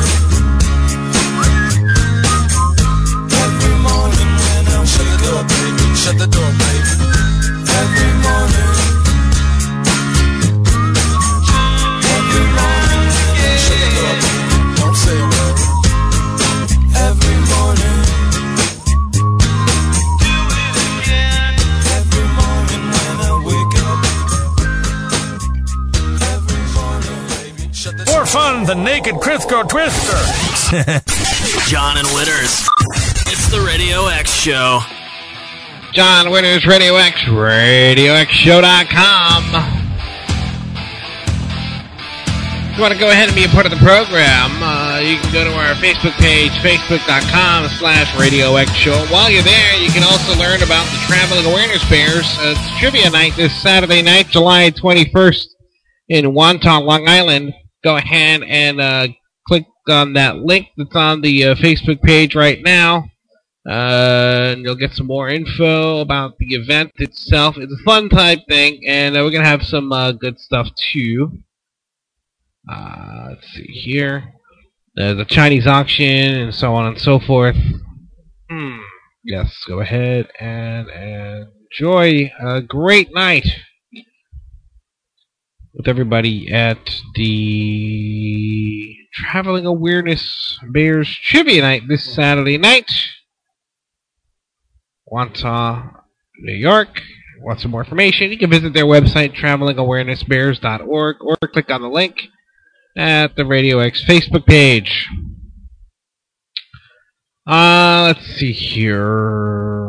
when I'm shut the door, baby, shut the door, baby. Every morning, shut the door, baby, don't say a word. Every morning, do it again. Every morning when I wake up. Every morning, baby, shut the For fun, the naked Crisco Twister. John and Winters. It's the Radio X Show. John Winters, Radio X, RadioXshow.com. If you want to go ahead and be a part of the program, you can go to our Facebook page, facebook.com/Radio X Show. While you're there, you can also learn about the Traveling Awareness Bears. It's trivia night this Saturday night, July 21st in Wantagh, Long Island. Go ahead and click on that link that's on the Facebook page right now. And you'll get some more info about the event itself. It's a fun type thing, and we're going to have some good stuff too. Let's see here. There's a Chinese auction and so on and so forth. Yes, go ahead and enjoy a great night with everybody at the Traveling Awareness Bears Trivia Night this Saturday night. Wantagh, New York. Want some more information? You can visit their website, travelingawarenessbears.org, or click on the link at the Radio X Facebook page. Let's see here.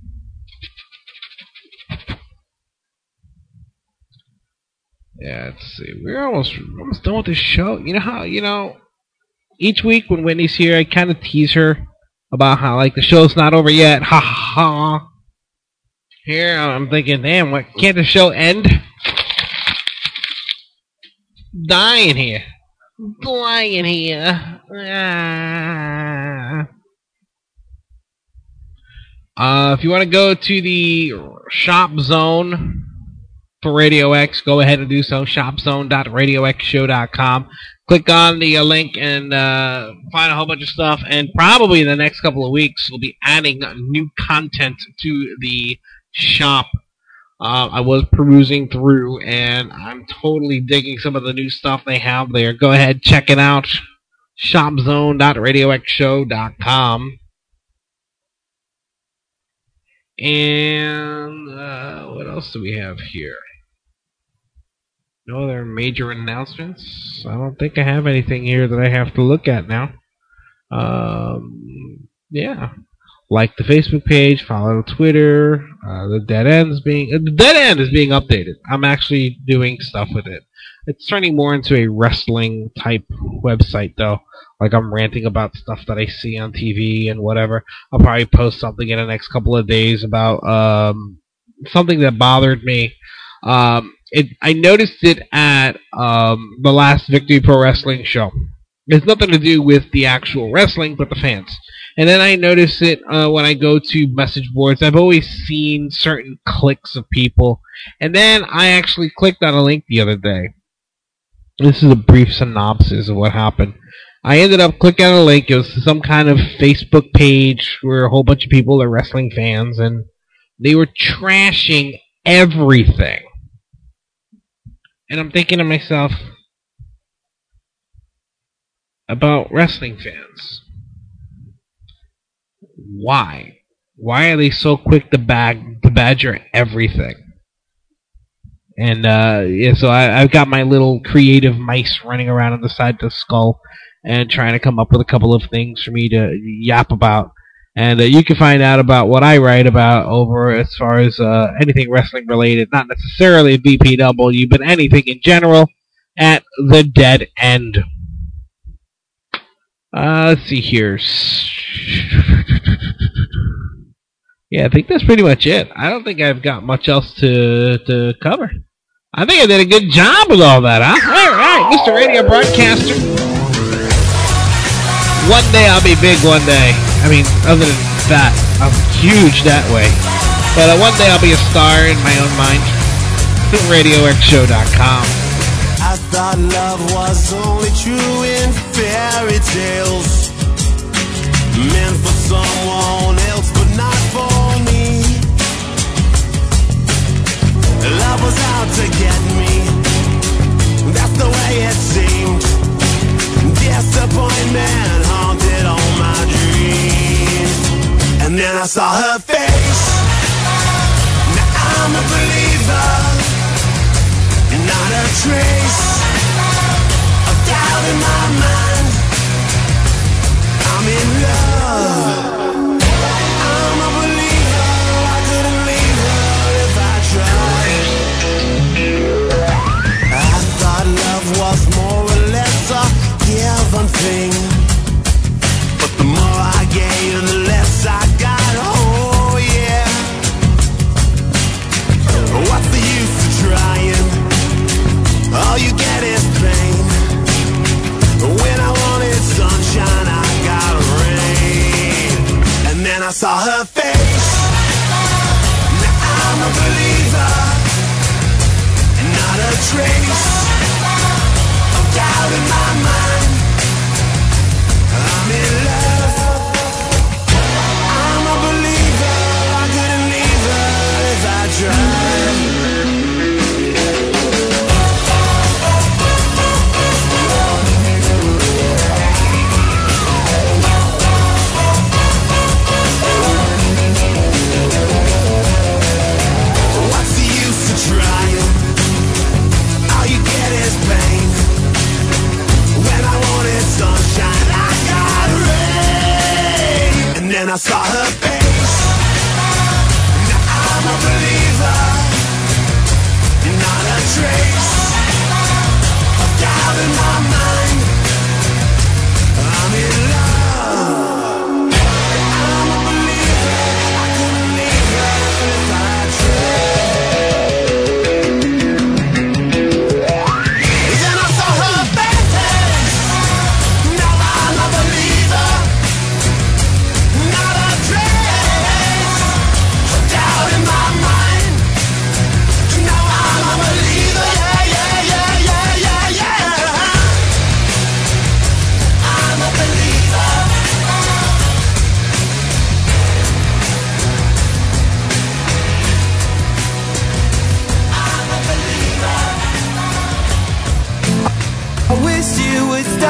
Yeah, let's see. We're almost done with the show. You know how, each week when Whitney's here, I kind of tease her about how, like, the show's not over yet. Ha ha ha. Here, I'm thinking, damn, what, can't the show end? Dying here. If you want to go to the shop zone for Radio X, go ahead and do so. shopzone.radioxshow.com. Click on the link and find a whole bunch of stuff. And probably in the next couple of weeks, we'll be adding new content to the shop. I was perusing through, and I'm totally digging some of the new stuff they have there. Go ahead, check it out. shopzone.radioxshow.com. And what else do we have here? No other major announcements? I don't think I have anything here that I have to look at now. Yeah. Like the Facebook page, follow Twitter. The Dead End is being updated. I'm actually doing stuff with it. It's turning more into a wrestling type website, though. Like, I'm ranting about stuff that I see on TV and whatever. I'll probably post something in the next couple of days about something that bothered me. I noticed it at the last Victory Pro Wrestling show. It's nothing to do with the actual wrestling, but the fans. And then I notice it when I go to message boards. I've always seen certain cliques of people. And then I actually clicked on a link the other day. This is a brief synopsis of what happened. I ended up clicking on a link. It was some kind of Facebook page where a whole bunch of people are wrestling fans. And they were trashing everything. And I'm thinking to myself about wrestling fans. Why? Why are they so quick to badger everything? And so I've got my little creative mice running around on the side of the skull and trying to come up with a couple of things for me to yap about. And you can find out about what I write about over as far as anything wrestling related, not necessarily BPW, but anything in general at The Dead End. Let's see here. Yeah, I think that's pretty much it. I don't think I've got much else to cover. I think I did a good job with all that, huh? All right, Mr. Radio Broadcaster. One day I'll be big one day. I mean, other than that, I'm huge that way. But one day I'll be a star in my own mind. RadioXshow.com. I thought love was only true in fairy tales, meant for someone else but not for me. Love was out to get me, that's the way it seemed. Disappointment haunted all my dreams. And then I saw her face. Now I'm a believer, not a trace of doubt in my mind. I'm in love.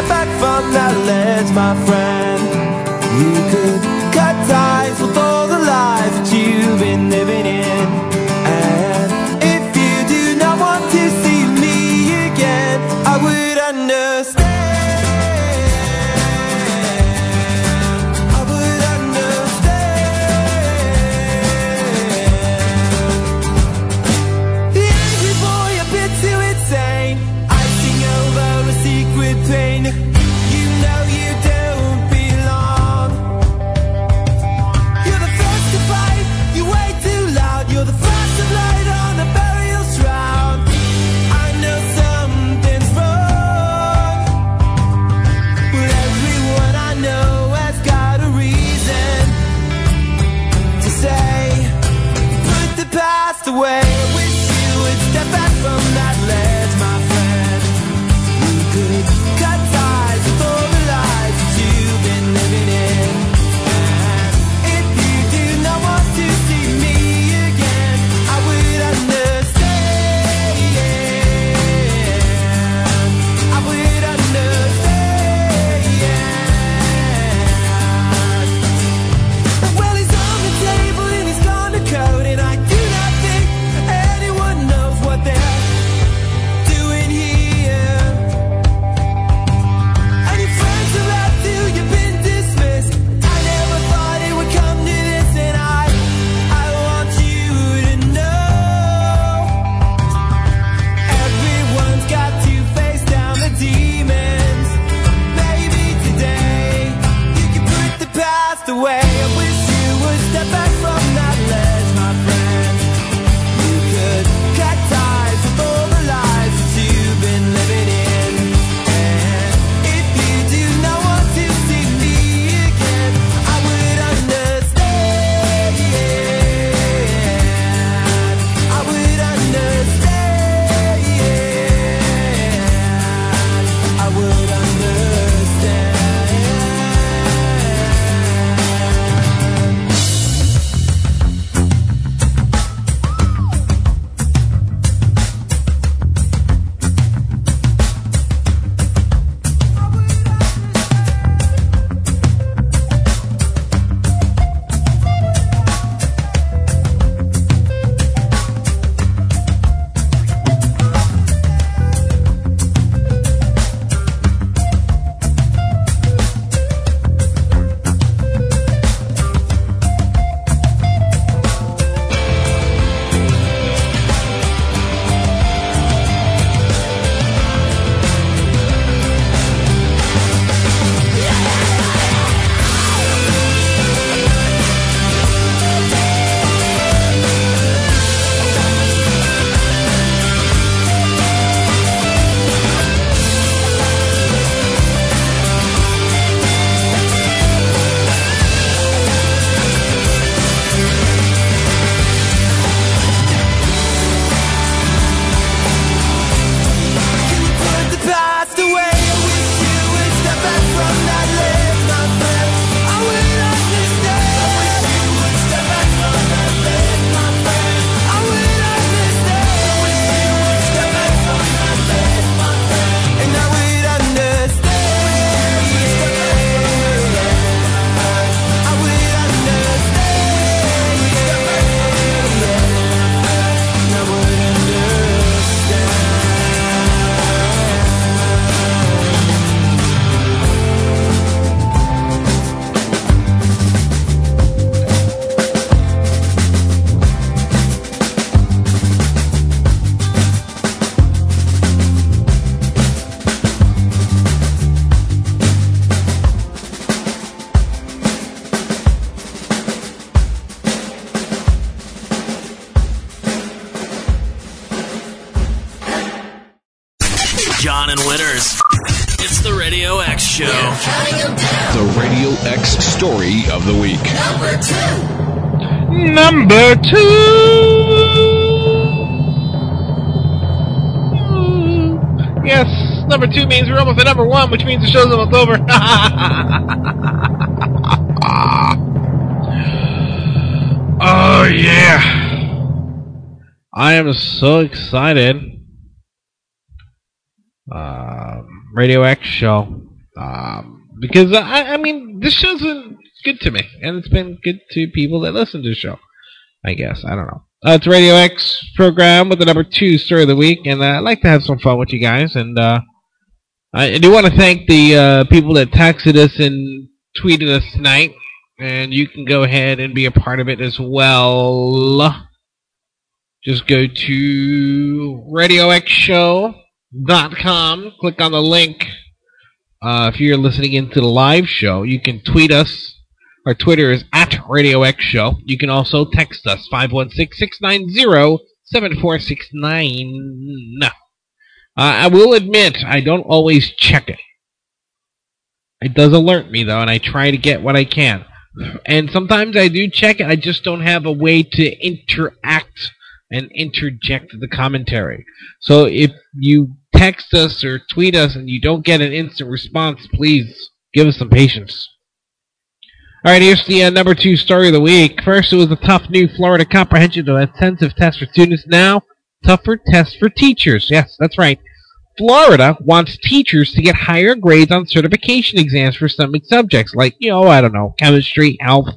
step back from that ledge, my friend. You could cut ties with all the lies that you've been living in. And if you do not want to see me again, I would understand. I would understand. The angry boy, a bit too insane, icing over a secret pain. You know you don't belong. You're the first to fight, you way too loud. You're the first to light on a burial shroud. I know something's wrong, but everyone I know has got a reason to say, put the past away. I wish you would step back from that ledge, my friend. You could cut ties with all the lies that you've been living in. And if you do not want to see me again, I would understand. I would understand. Well, he's on the table and he's gone to code, and I do not think anyone knows what they're doing here. And your friends are out too, you've been dismissed. I never thought it would come to this, and I want you to know, everyone's got to face down the demons. Maybe today you can put the past away. I wish you would step back from that ledge, my friend. You could cut ties with all the lies that you've been living in. And if you do not want to see me again, I would understand. I would understand. I would understand. Put the past away. I wish you would step back from that ledge, my friend. I would understand. I wish you would step back from that ledge, my friend. I would understand. I wish you would step back from that ledge, my friend. And I would understand. I would understand. And I would understand. John and Winners. It's the Radio X Show. The Radio X story of the week. Number 2. Yes, number 2 means we're almost at number 1, which means the show's almost over. Oh, yeah. I am so excited. Radio X Show. Because, I mean, this show's been good to me, and it's been good to people that listen to the show, I guess. I don't know. It's Radio X program with the number 2 story of the week, and I'd like to have some fun with you guys. And I do want to thank the people that texted us and tweeted us tonight, and you can go ahead and be a part of it as well. Just go to RadioXShow.com, click on the link. If you're listening into the live show, you can tweet us. Our Twitter is @RadioXShow. You can also text us, 516-690-7469. I will admit, I don't always check it. It does alert me, though, and I try to get what I can. And sometimes I do check it, I just don't have a way to interact and interject the commentary. So if you text us or tweet us and you don't get an instant response, please give us some patience. Alright, here's the number 2 story of the week. First, it was a tough new Florida comprehensive intensive test for students. Now, tougher tests for teachers. Yes, that's right. Florida wants teachers to get higher grades on certification exams for some subjects, like, I don't know, chemistry, health.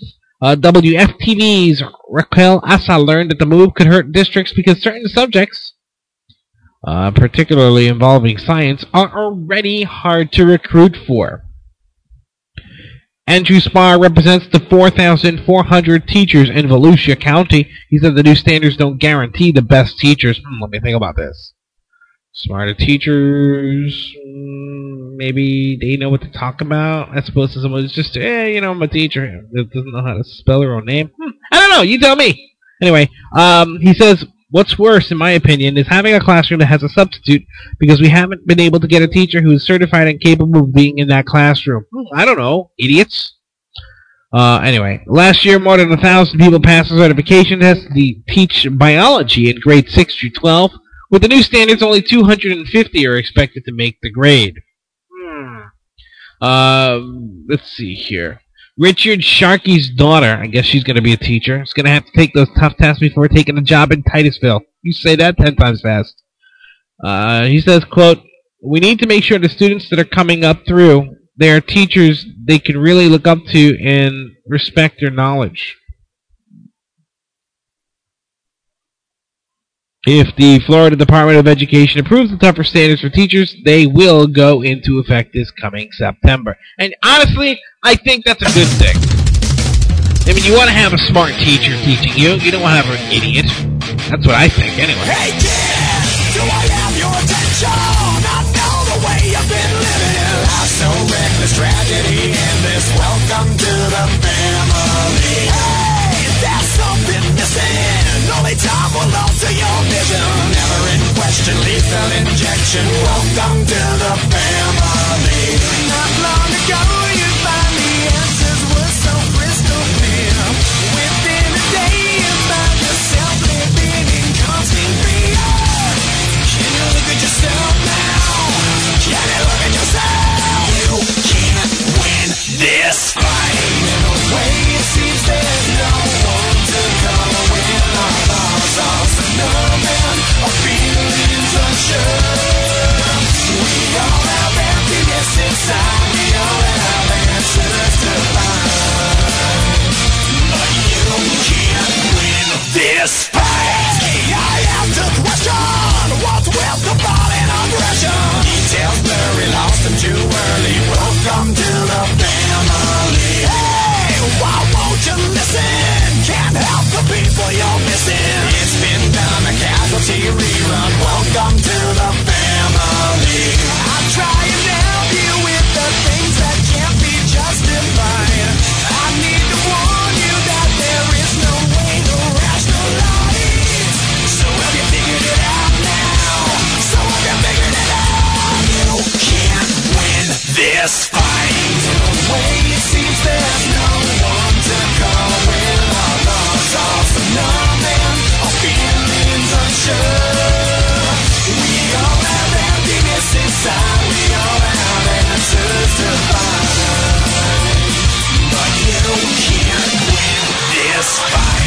WFTV's Raquel Asa learned that the move could hurt districts because certain subjects, particularly involving science, are already hard to recruit for. Andrew Spar represents the 4,400 teachers in Volusia County. He said the new standards don't guarantee the best teachers. Let me think about this. Smarter teachers, maybe they know what to talk about, as opposed to someone who's just, I'm a teacher that doesn't know how to spell their own name. I don't know, you tell me. Anyway, he says, what's worse, in my opinion, is having a classroom that has a substitute because we haven't been able to get a teacher who is certified and capable of being in that classroom. I don't know, idiots. Anyway, last year more than 1,000 people passed the certification test to teach biology in grades 6 through 12. With the new standards, only 250 are expected to make the grade. Let's see here. Richard Sharkey's daughter, I guess she's going to be a teacher, is going to have to take those tough tests before taking a job in Titusville. You say that 10 times fast. He says, quote, we need to make sure the students that are coming up through, they are teachers they can really look up to and respect their knowledge. If the Florida Department of Education approves the tougher standards for teachers, they will go into effect this coming September. And honestly, I think that's a good thing. I mean, you want to have a smart teacher teaching you. You don't want to have an idiot. That's what I think, anyway. Hey kid, do I have your attention? I know the way you've been living. Life's so reckless, tragedy in this. Welcome to the family. Hey, there's something missing. Only time will alter your vision. Never in question, lethal injection. Welcome to the family. Not long ago, you find the answers were so crystal clear. Within a day, you find yourself living in constant fear. Can you look at yourself now? Can you look at yourself? You can't win this fight. In a way, it seems there's no one to come with. Our feelings unsure. We all have emptiness inside. We all have answers to find. But you can't win this fight. I have to question what's with the falling aggression. Details blurry, lost and too early. Welcome to the family. Hey, why won't you listen? Can't help the people you're missing. It's been done, a casualty rerun. Welcome to the family. I'm trying to help you with the things that can't be justified. I need to warn you that there is no way to rationalize. So have you figured it out now? So have you figured it out? You can't win this fight. In a way it seems there's no one to call when our loves are phenomenon. Our feelings unsure. We all have emptiness inside. We all have answers to find. But you can't win this fight.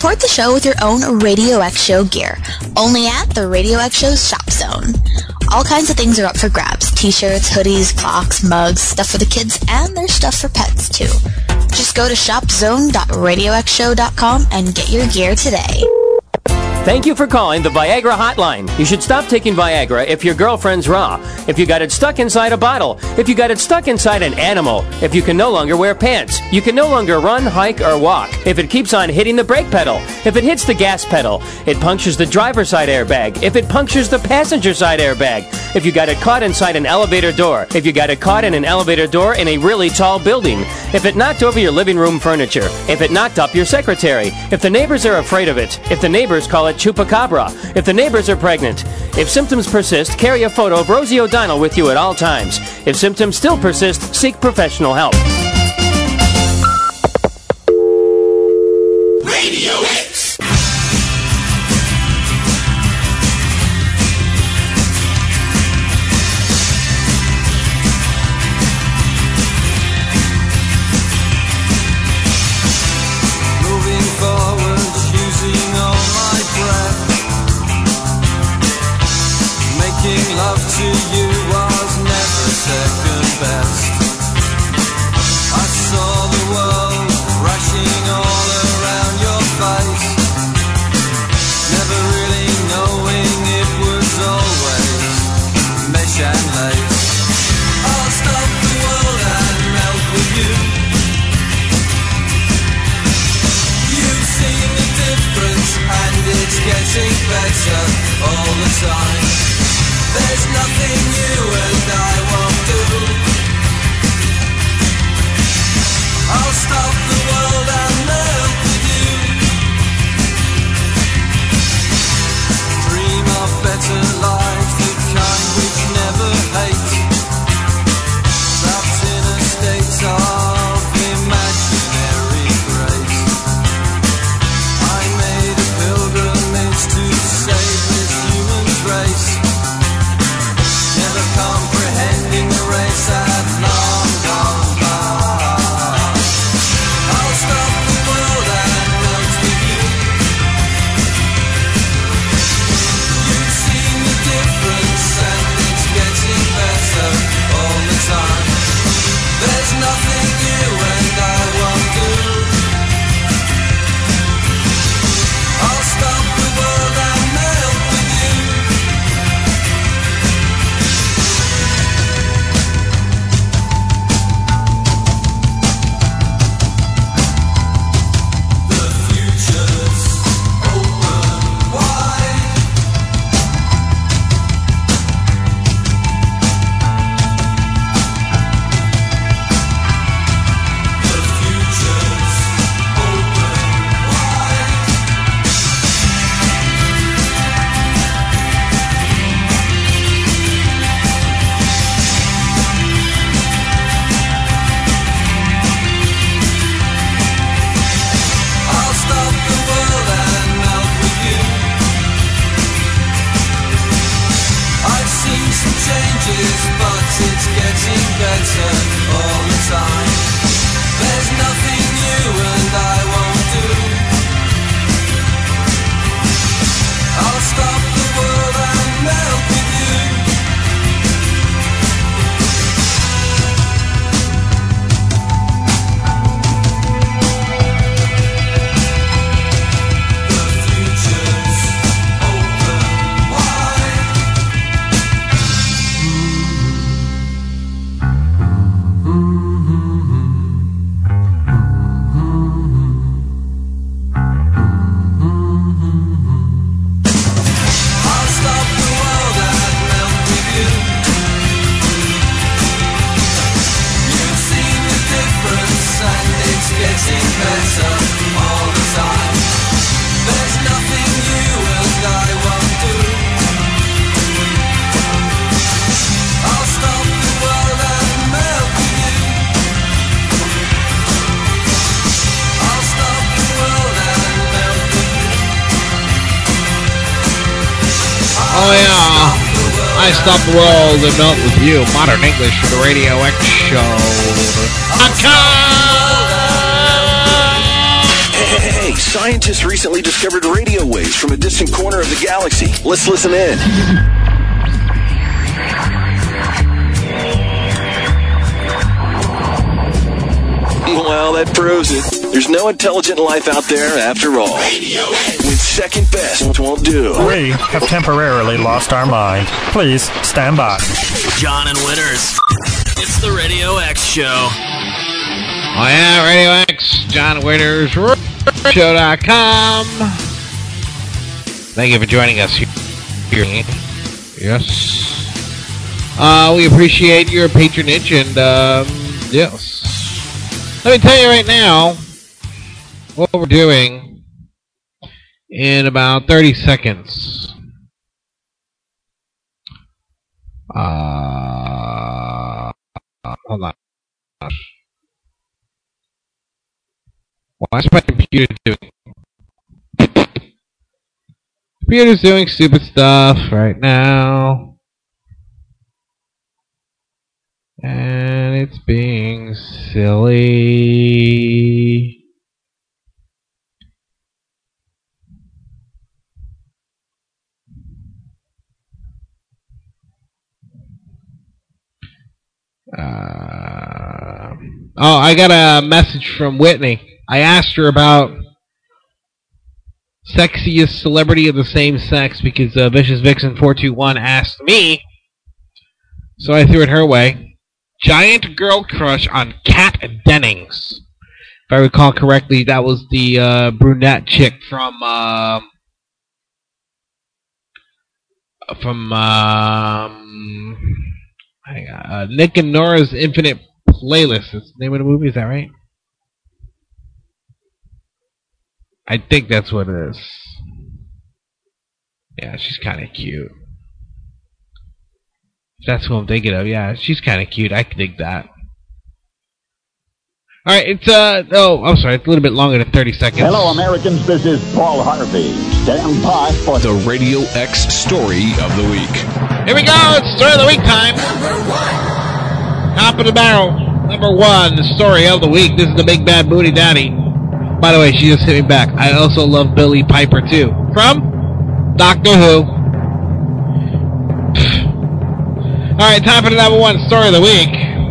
Support the show with your own Radio X Show gear, only at the Radio X Show's Shop Zone. All kinds of things are up for grabs. T-shirts, hoodies, clocks, mugs, stuff for the kids, and there's stuff for pets, too. Just go to shopzone.radioxshow.com and get your gear today. Thank you for calling the Viagra hotline. You should stop taking Viagra if your girlfriend's raw, if you got it stuck inside a bottle, if you got it stuck inside an animal, if you can no longer wear pants, you can no longer run, hike, or walk, if it keeps on hitting the brake pedal, if it hits the gas pedal, it punctures the driver's side airbag, if it punctures the passenger side airbag, if you got it caught inside an elevator door, if you got it caught in an elevator door in a really tall building, if it knocked over your living room furniture, if it knocked up your secretary, if the neighbors are afraid of it, if the neighbors call it chupacabra, if the neighbors are pregnant. If symptoms persist, carry a photo of Rosie O'Donnell with you at all times. If symptoms still persist, seek professional help. Radio X. Moving forward, using all my breath. Making love to you was never second best. I saw the world rushing all around your face, never really knowing it was always mesh and lace. I'll stop the world and melt with you. You've seen the difference and it's getting better all the time. There's nothing you and I won't do. I'll stop the world and melt with you. Dream of better lives, the kind which never hate. Trapped in a state of imaginary grace. I made a pilgrimage to save this human race. Never comprehending the race I've long gone by. I'll stop the world and melt with you. You've seen the difference and it's getting better all the time. There's nothing you and I won't do. I'll stop the world and melt with you. The future's open wide. The future's open wide. I'll stop the world and melt with you. I've seen some changes, but it's getting better all the time. There's nothing you and I won't do. I'll stop the world and melt with you. The future's open wide. I'll stop the world and melt with you. You've seen the difference and it's getting better all the time. There's nothing you and I won't do. I'll stop the world and melt with you. I'll stop the world and melt with you. Oh yeah, I Stop the World and Melt with You. Modern English for the Radio X Show. Hey, scientists recently discovered radio waves from a distant corner of the galaxy. Let's listen in. Well, that proves it. There's no intelligent life out there after all. When second best won't do. We have temporarily lost our mind. Please stand by. John and Winners. It's the Radio X Show. Oh yeah, Radio X, John Winners, Show.com. Thank you for joining us here. Yes. We appreciate your patronage and, yes. Let me tell you right now what we're doing in about 30 seconds. Hold on. Why is my computer doing? Computer's doing stupid stuff right now. And it's being silly. I got a message from Whitney. I asked her about sexiest celebrity of the same sex because Vicious Vixen 421 asked me. So I threw it her way. Giant girl crush on Kat Dennings. If I recall correctly, that was the brunette chick from Nick and Nora's Infinite Playlist. That's the name of the movie, is that right? I think that's what it is. Yeah, she's kind of cute. That's who I'm thinking of. Yeah, she's kind of cute. I can dig that. All right, it's I'm sorry, it's a little bit longer than 30 seconds. Hello, Americans. This is Paul Harvey. Stand by for the Radio X Story of the Week. Here we go. It's Story of the Week time. Top of the barrel. Number one, the Story of the Week. This is the Big Bad Booty Daddy. By the way, she just hit me back. I also love Billy Piper too. From Doctor Who. Alright, time for the number one story of the week.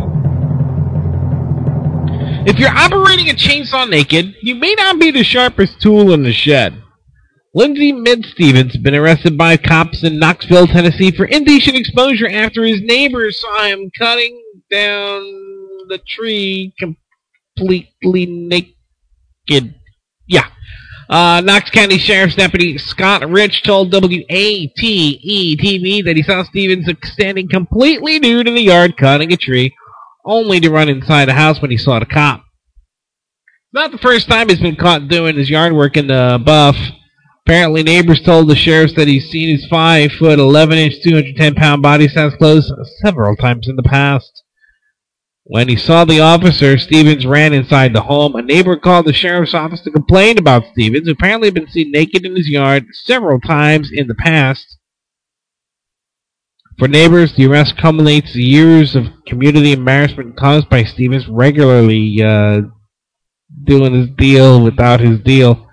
If you're operating a chainsaw naked, you may not be the sharpest tool in the shed. Lindsay Mid-Stevens has been arrested by cops in Knoxville, Tennessee for indecent exposure after his neighbors saw him cutting down the tree completely naked. Yeah. Knox County Sheriff's Deputy Scott Rich told WATE-TV that he saw Stevens standing completely nude in the yard cutting a tree, only to run inside the house when he saw the cop. Not the first time he's been caught doing his yard work in the buff. Apparently, neighbors told the sheriffs that he's seen his 5'11", 210-pound body size clothes several times in the past. When he saw the officer, Stevens ran inside the home. A neighbor called the sheriff's office to complain about Stevens, who apparently had been seen naked in his yard several times in the past. For neighbors, the arrest culminates years of community embarrassment caused by Stevens regularly doing his deal without his deal.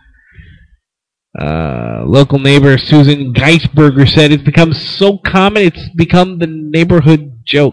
Local neighbor Susan Geisberger said it's become so common it's become the neighborhood joke.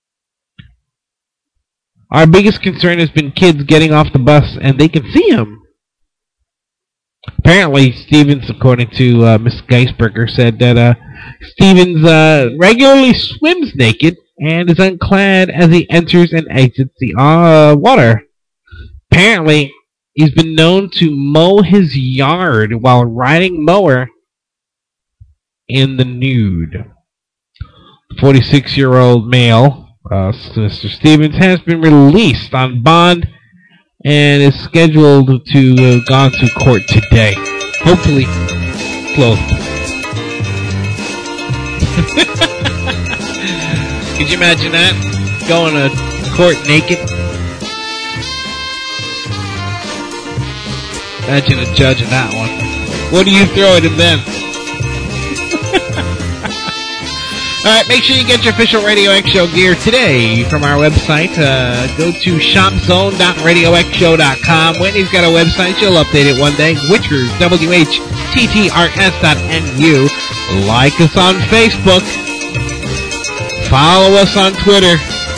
Our biggest concern has been kids getting off the bus and they can see him. Apparently, Stevens, according to Miss Geisberger, said that Stevens regularly swims naked and is unclad as he enters and exits the water. Apparently, he's been known to mow his yard while riding mower in the nude. 46-year-old male, Mr. Stevens, has been released on bond and is scheduled to go to court today. Hopefully, clothed. Could you imagine that? Going to court naked? Imagine a judge in that one. What do you throw at him then? Alright, make sure you get your official Radio X Show gear today from our website. Go to shopzone.radioxshow.com. Whitney's got a website. She'll update it one day. Witchers, WHTTRS.NU. Like us on Facebook. Follow us on Twitter.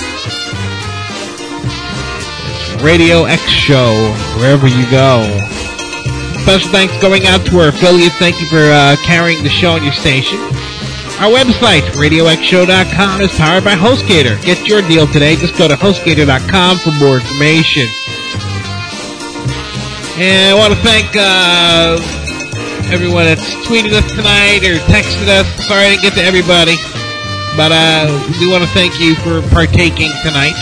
It's Radio X Show, wherever you go. Special thanks going out to our affiliates. Thank you for carrying the show on your station. Our website, RadioXShow.com, is powered by HostGator. Get your deal today. Just go to HostGator.com for more information. And I want to thank everyone that's tweeted us tonight or texted us. Sorry I didn't get to everybody. But we do want to thank you for partaking tonight.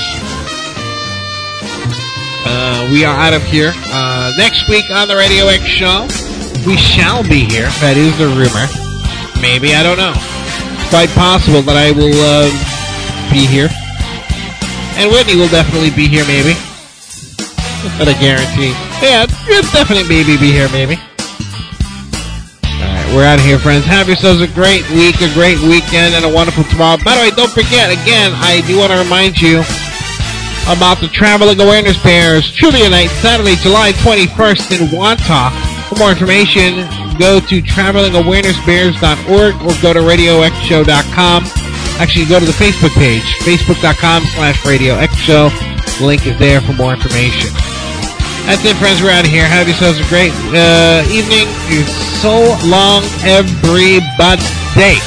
We are out of here. Next week on the Radio X Show, we shall be here. That is the rumor. Maybe, I don't know. Quite possible that I will be here. And Whitney will definitely be here, maybe. Not a guarantee. Yeah, definitely maybe be here, maybe. Alright, we're out of here, friends. Have yourselves a great week, a great weekend, and a wonderful tomorrow. By the way, don't forget, again, I do want to remind you about the Traveling Awareness Bears Trivia Night, Saturday, July 21st in Wantagh. For more information, go to travelingawarenessbears.org or go to radioxshow.com. Actually, go to the Facebook page, facebook.com/radioxshow. The link is there for more information. That's it, friends. We're out of here. Have yourselves a great evening. So long, everybody.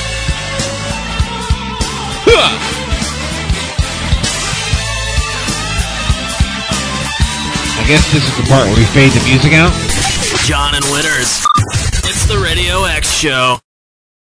I guess this is the part where we fade the music out. John and Winners. It's the Radio X Show.